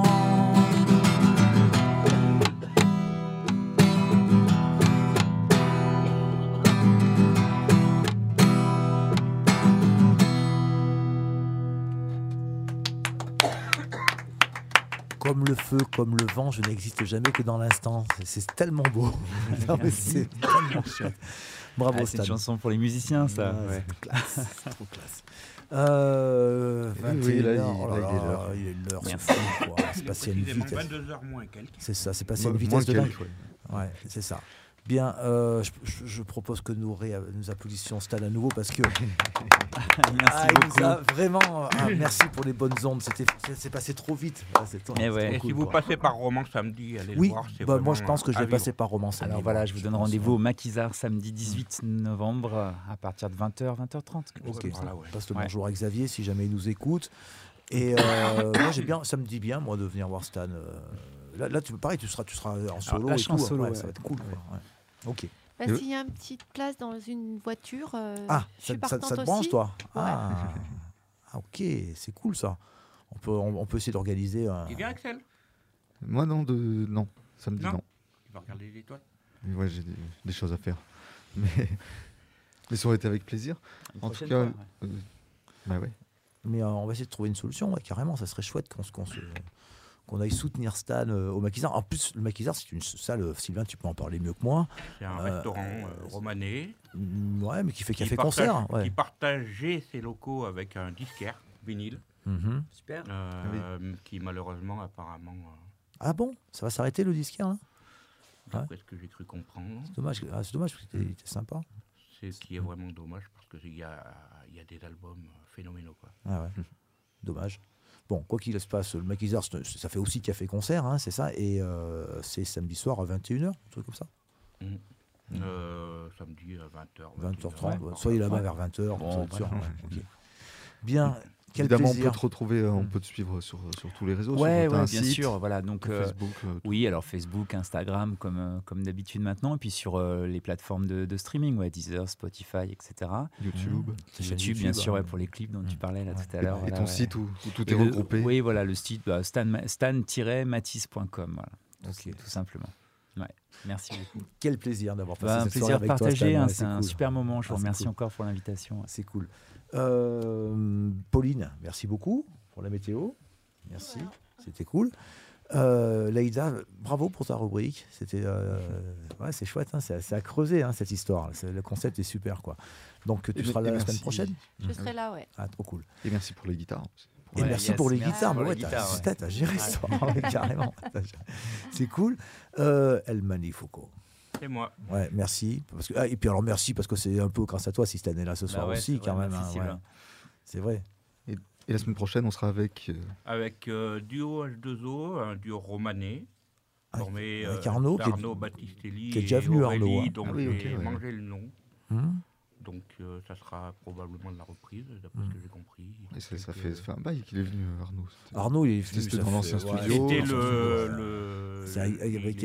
Comme le feu, comme le vent, je n'existe jamais que dans l'instant. C'est, c'est tellement beau. Non, mais c'est tellement chouette. Bravo, ah, c'est une chanson pour les musiciens, ça. Ouais, ouais. C'est classe. C'est trop classe. Euh, oui, là, heures, il, oh là là, là, il est l'heure. Il est l'heure, c'est fou, quoi. C'est passé à une vitesse. vingt-deux heures moins quelques. C'est ça, c'est passé à une Mo- vitesse de dingue. quelques, Ouais, c'est ça. Bien, euh, je, je, je propose que nous, ré, nous applaudissions Stan à nouveau parce que merci ah, beaucoup. Il nous a vraiment, ah, merci pour les bonnes ondes. C'était, c'est passé trop vite. Ah, c'est trop, et ouais. et cool, si vous quoi. passez par Romans samedi, allez oui, le voir. C'est bah, moi je pense que je vais vivre. passer par Romans samedi. Alors voilà, je vous donne pense, rendez-vous ouais. au Maquisard samedi dix-huit novembre à partir de vingt heures, vingt heures trente. Ok, voilà, ouais. passe le ouais. bonjour à Xavier si jamais il nous écoute. Et euh, moi j'ai bien, ça me dit bien moi de venir voir Stan. Euh, là, là tu pareil, tu seras, tu seras en solo. Alors, et tout, en solo, ouais, ouais. ça va être cool. Quoi, ouais. Ok. Bah, s'il y a une petite place dans une voiture, euh, ah, je suis ça, ça, ça te aussi. branche toi ouais. ah. ah, ok, c'est cool ça. On peut, on, on peut essayer d'organiser. Un... Tu viens, Axel? Moi non, de non, samedi non. non. Tu vas regarder les étoiles? Ouais, j'ai des, des choses à faire. Mais, mais ça aurait été avec plaisir. Une en tout cas, fois, ouais. euh, bah ouais. Mais euh, on va essayer de trouver une solution. Ouais, carrément, ça serait chouette qu'on se, qu'on se qu'on aille soutenir Stan euh, au Maquisard. En plus, le Maquisard, c'est une salle, Sylvain, tu peux en parler mieux que moi. C'est un euh, restaurant euh, romanais. Ouais, mais qui fait qui café-concert. Ouais. Qui partageait ses locaux avec un disquaire vinyle. Mm-hmm. Super. Euh, oui. Qui malheureusement, apparemment... Euh... Ah bon? Ça va s'arrêter le disquaire là? D'après ouais. ce que j'ai cru comprendre. C'est dommage, ah, c'est dommage parce qu'il était, était sympa. C'est ce qui est vraiment dommage parce qu'il y a, y a des albums phénoménaux. Quoi. Ah ouais, dommage. Bon, quoi qu'il se passe, le Maquisard, ça fait aussi café-concert, hein, c'est ça, et euh, c'est samedi soir à vingt et une heures, un truc comme ça. Mmh. Mmh. Euh, samedi à vingt heures. vingt heures trente, ouais. Soyez là-bas vers vingt heures. Bon, sûr, ouais. Okay. Bien. Quel Évidemment, plaisir. on peut te retrouver, euh, on peut te suivre sur, sur tous les réseaux. Ouais, sur ouais, bien site, sûr. Voilà, donc euh, Facebook. Euh, oui, alors Facebook, Instagram, comme euh, comme d'habitude maintenant, et puis sur euh, les plateformes de, de streaming, ouais, Deezer, Spotify, et cetera. YouTube, mmh. YouTube, YouTube, bien sûr, ouais, pour les clips dont mmh. tu parlais là ouais. tout à l'heure. Et voilà, ton ouais. site où, où tout et est le, regroupé. Oui, voilà, le site bah, stan matisse point com, voilà, okay. tout, tout simplement. Ouais. Merci beaucoup. Quel plaisir d'avoir passé bah, cette un plaisir soirée avec partagé, toi, hein, c'est, c'est un cool. super moment. Je vous ah, remercie cool. encore pour l'invitation. C'est cool. Euh, Pauline, merci beaucoup pour la météo. Merci, ouais. C'était cool. Euh, Laïda, bravo pour ta rubrique. C'était, euh, ouais, c'est chouette, hein, c'est, c'est à creuser hein, cette histoire. C'est, le concept est super, quoi. Donc tu et seras là la semaine prochaine. Je mmh. serai là, ouais. Ah, trop cool. Et merci pour les guitares. Et ouais, merci yes, pour les merci guitares. pour ouais, les guitares t'as, ouais. t'as géré ça, ouais, carrément. C'est cool. Euh, El Magnifico. C'est moi. Ouais, merci. Parce que, ah, et puis alors merci parce que c'est un peu grâce à toi si Stan est là ce soir bah ouais, aussi, quand vrai, même. Hein, ouais. C'est vrai. Et, et la semaine prochaine, on sera avec. Euh... Avec euh, duo H deux O, un duo romanais. Formé avec Arnaud, euh, Arnaud Battistelli. Qui est déjà venu, Aurélie, Arnaud. Hein. Donc ah oui, okay, j'ai ouais. mangé le nom. Hum. Donc euh, ça sera probablement de la reprise, d'après mmh. ce que j'ai compris. Et ça, ça, fait, ça fait un bail qu'il est venu, Arnaud. C'était... Arnaud, il est venu c'était dans l'ancien fait, studio. C'était le... le c'est avec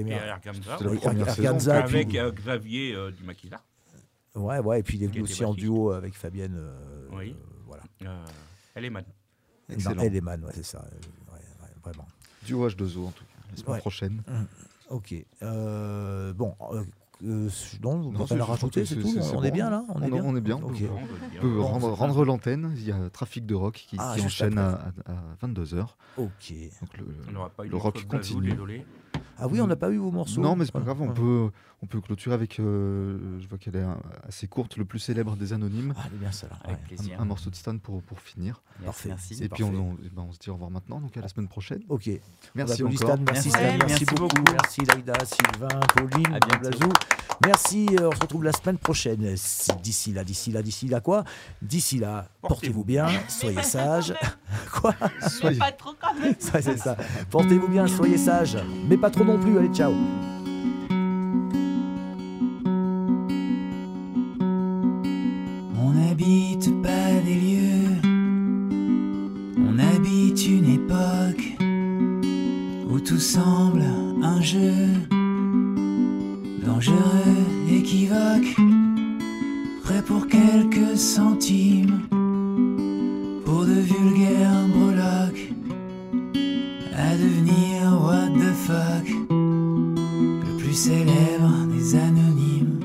Erganza. Avec euh, Xavier euh, du Maquisard. Ouais, ouais, et puis il est venu aussi en duo avec Fabienne. Euh, oui. Euh, voilà. Euh, Elleman. Excellent. Elleman, ouais, c'est ça. Ouais, ouais, vraiment. Duo H deux O, en tout cas, la semaine ouais. prochaine. Mmh. Ok. Euh, bon... Euh, Euh, non, on va la rajouter, c'est, c'est tout. C'est, c'est on, bon. Est bien, là on, on est bien. On est bien. Okay. On peut rendre, rendre l'antenne. Il y a Trafic de Rock qui, ah, qui enchaîne à, à vingt-deux heures. Ok. Donc le, on n'aura pas eu le rock continue. Désolé. Ah oui, on n'a pas eu vos morceaux. Non, mais c'est pas grave. On peut, on peut clôturer avec. Euh, je vois qu'elle est assez courte. Le plus célèbre des Anonymes. Ah, elle est bien ça. Là. Avec plaisir. Un, un morceau de Stan pour pour finir. Yes, parfait. Merci. Et puis on, on, ben on se dit au revoir maintenant. Donc à la semaine prochaine. Ok. Merci encore. Stan, merci Stan, merci, merci beaucoup. Merci Laïda, Sylvain, Pauline, Blazou. Merci. On se retrouve la semaine prochaine. D'ici là, d'ici là, d'ici là quoi? D'ici là, portez-vous bien, soyez sages. Quoi? Soyez pas trop quand même. Ça, c'est ça. Portez-vous bien, soyez sages, mais pas trop non plus. Allez, ciao. On n'habite pas des lieux, on habite une époque où tout semble un jeu dangereux, équivoque, prêt pour quelques centimes, pour de vulgaires breloques, à devenir what the fuck, le plus célèbre des anonymes.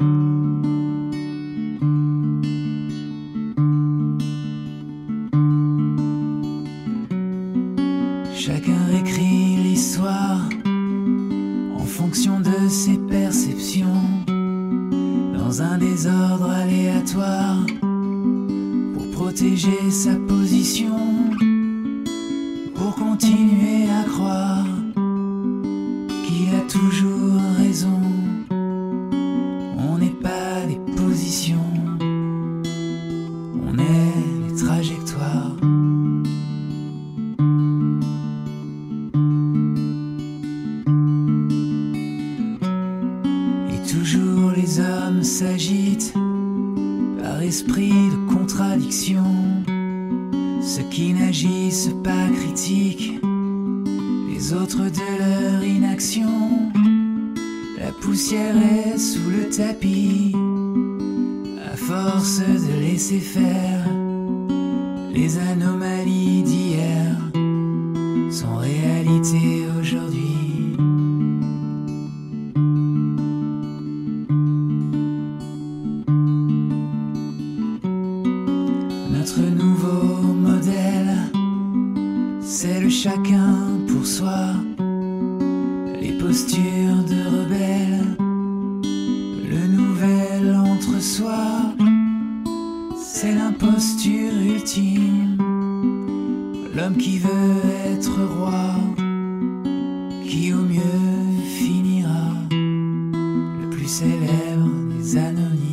Chacun écrit l'histoire en fonction de ses perceptions, dans un désordre aléatoire, pour protéger sa position, pour continuer à croire qu'il a toujours raison, toujours les hommes s'agitent par esprit de contradiction. Ceux qui n'agissent pas critiquent les autres de leur inaction. La poussière est sous le tapis, à force de laisser faire. Les anomalies d'hier sont réalité aujourd'hui. Notre nouveau modèle, c'est le chacun pour soi. Les postures de rebelles, le nouvel entre-soi, c'est l'imposture ultime. L'homme qui veut être roi, qui au mieux finira le plus célèbre des anonymes.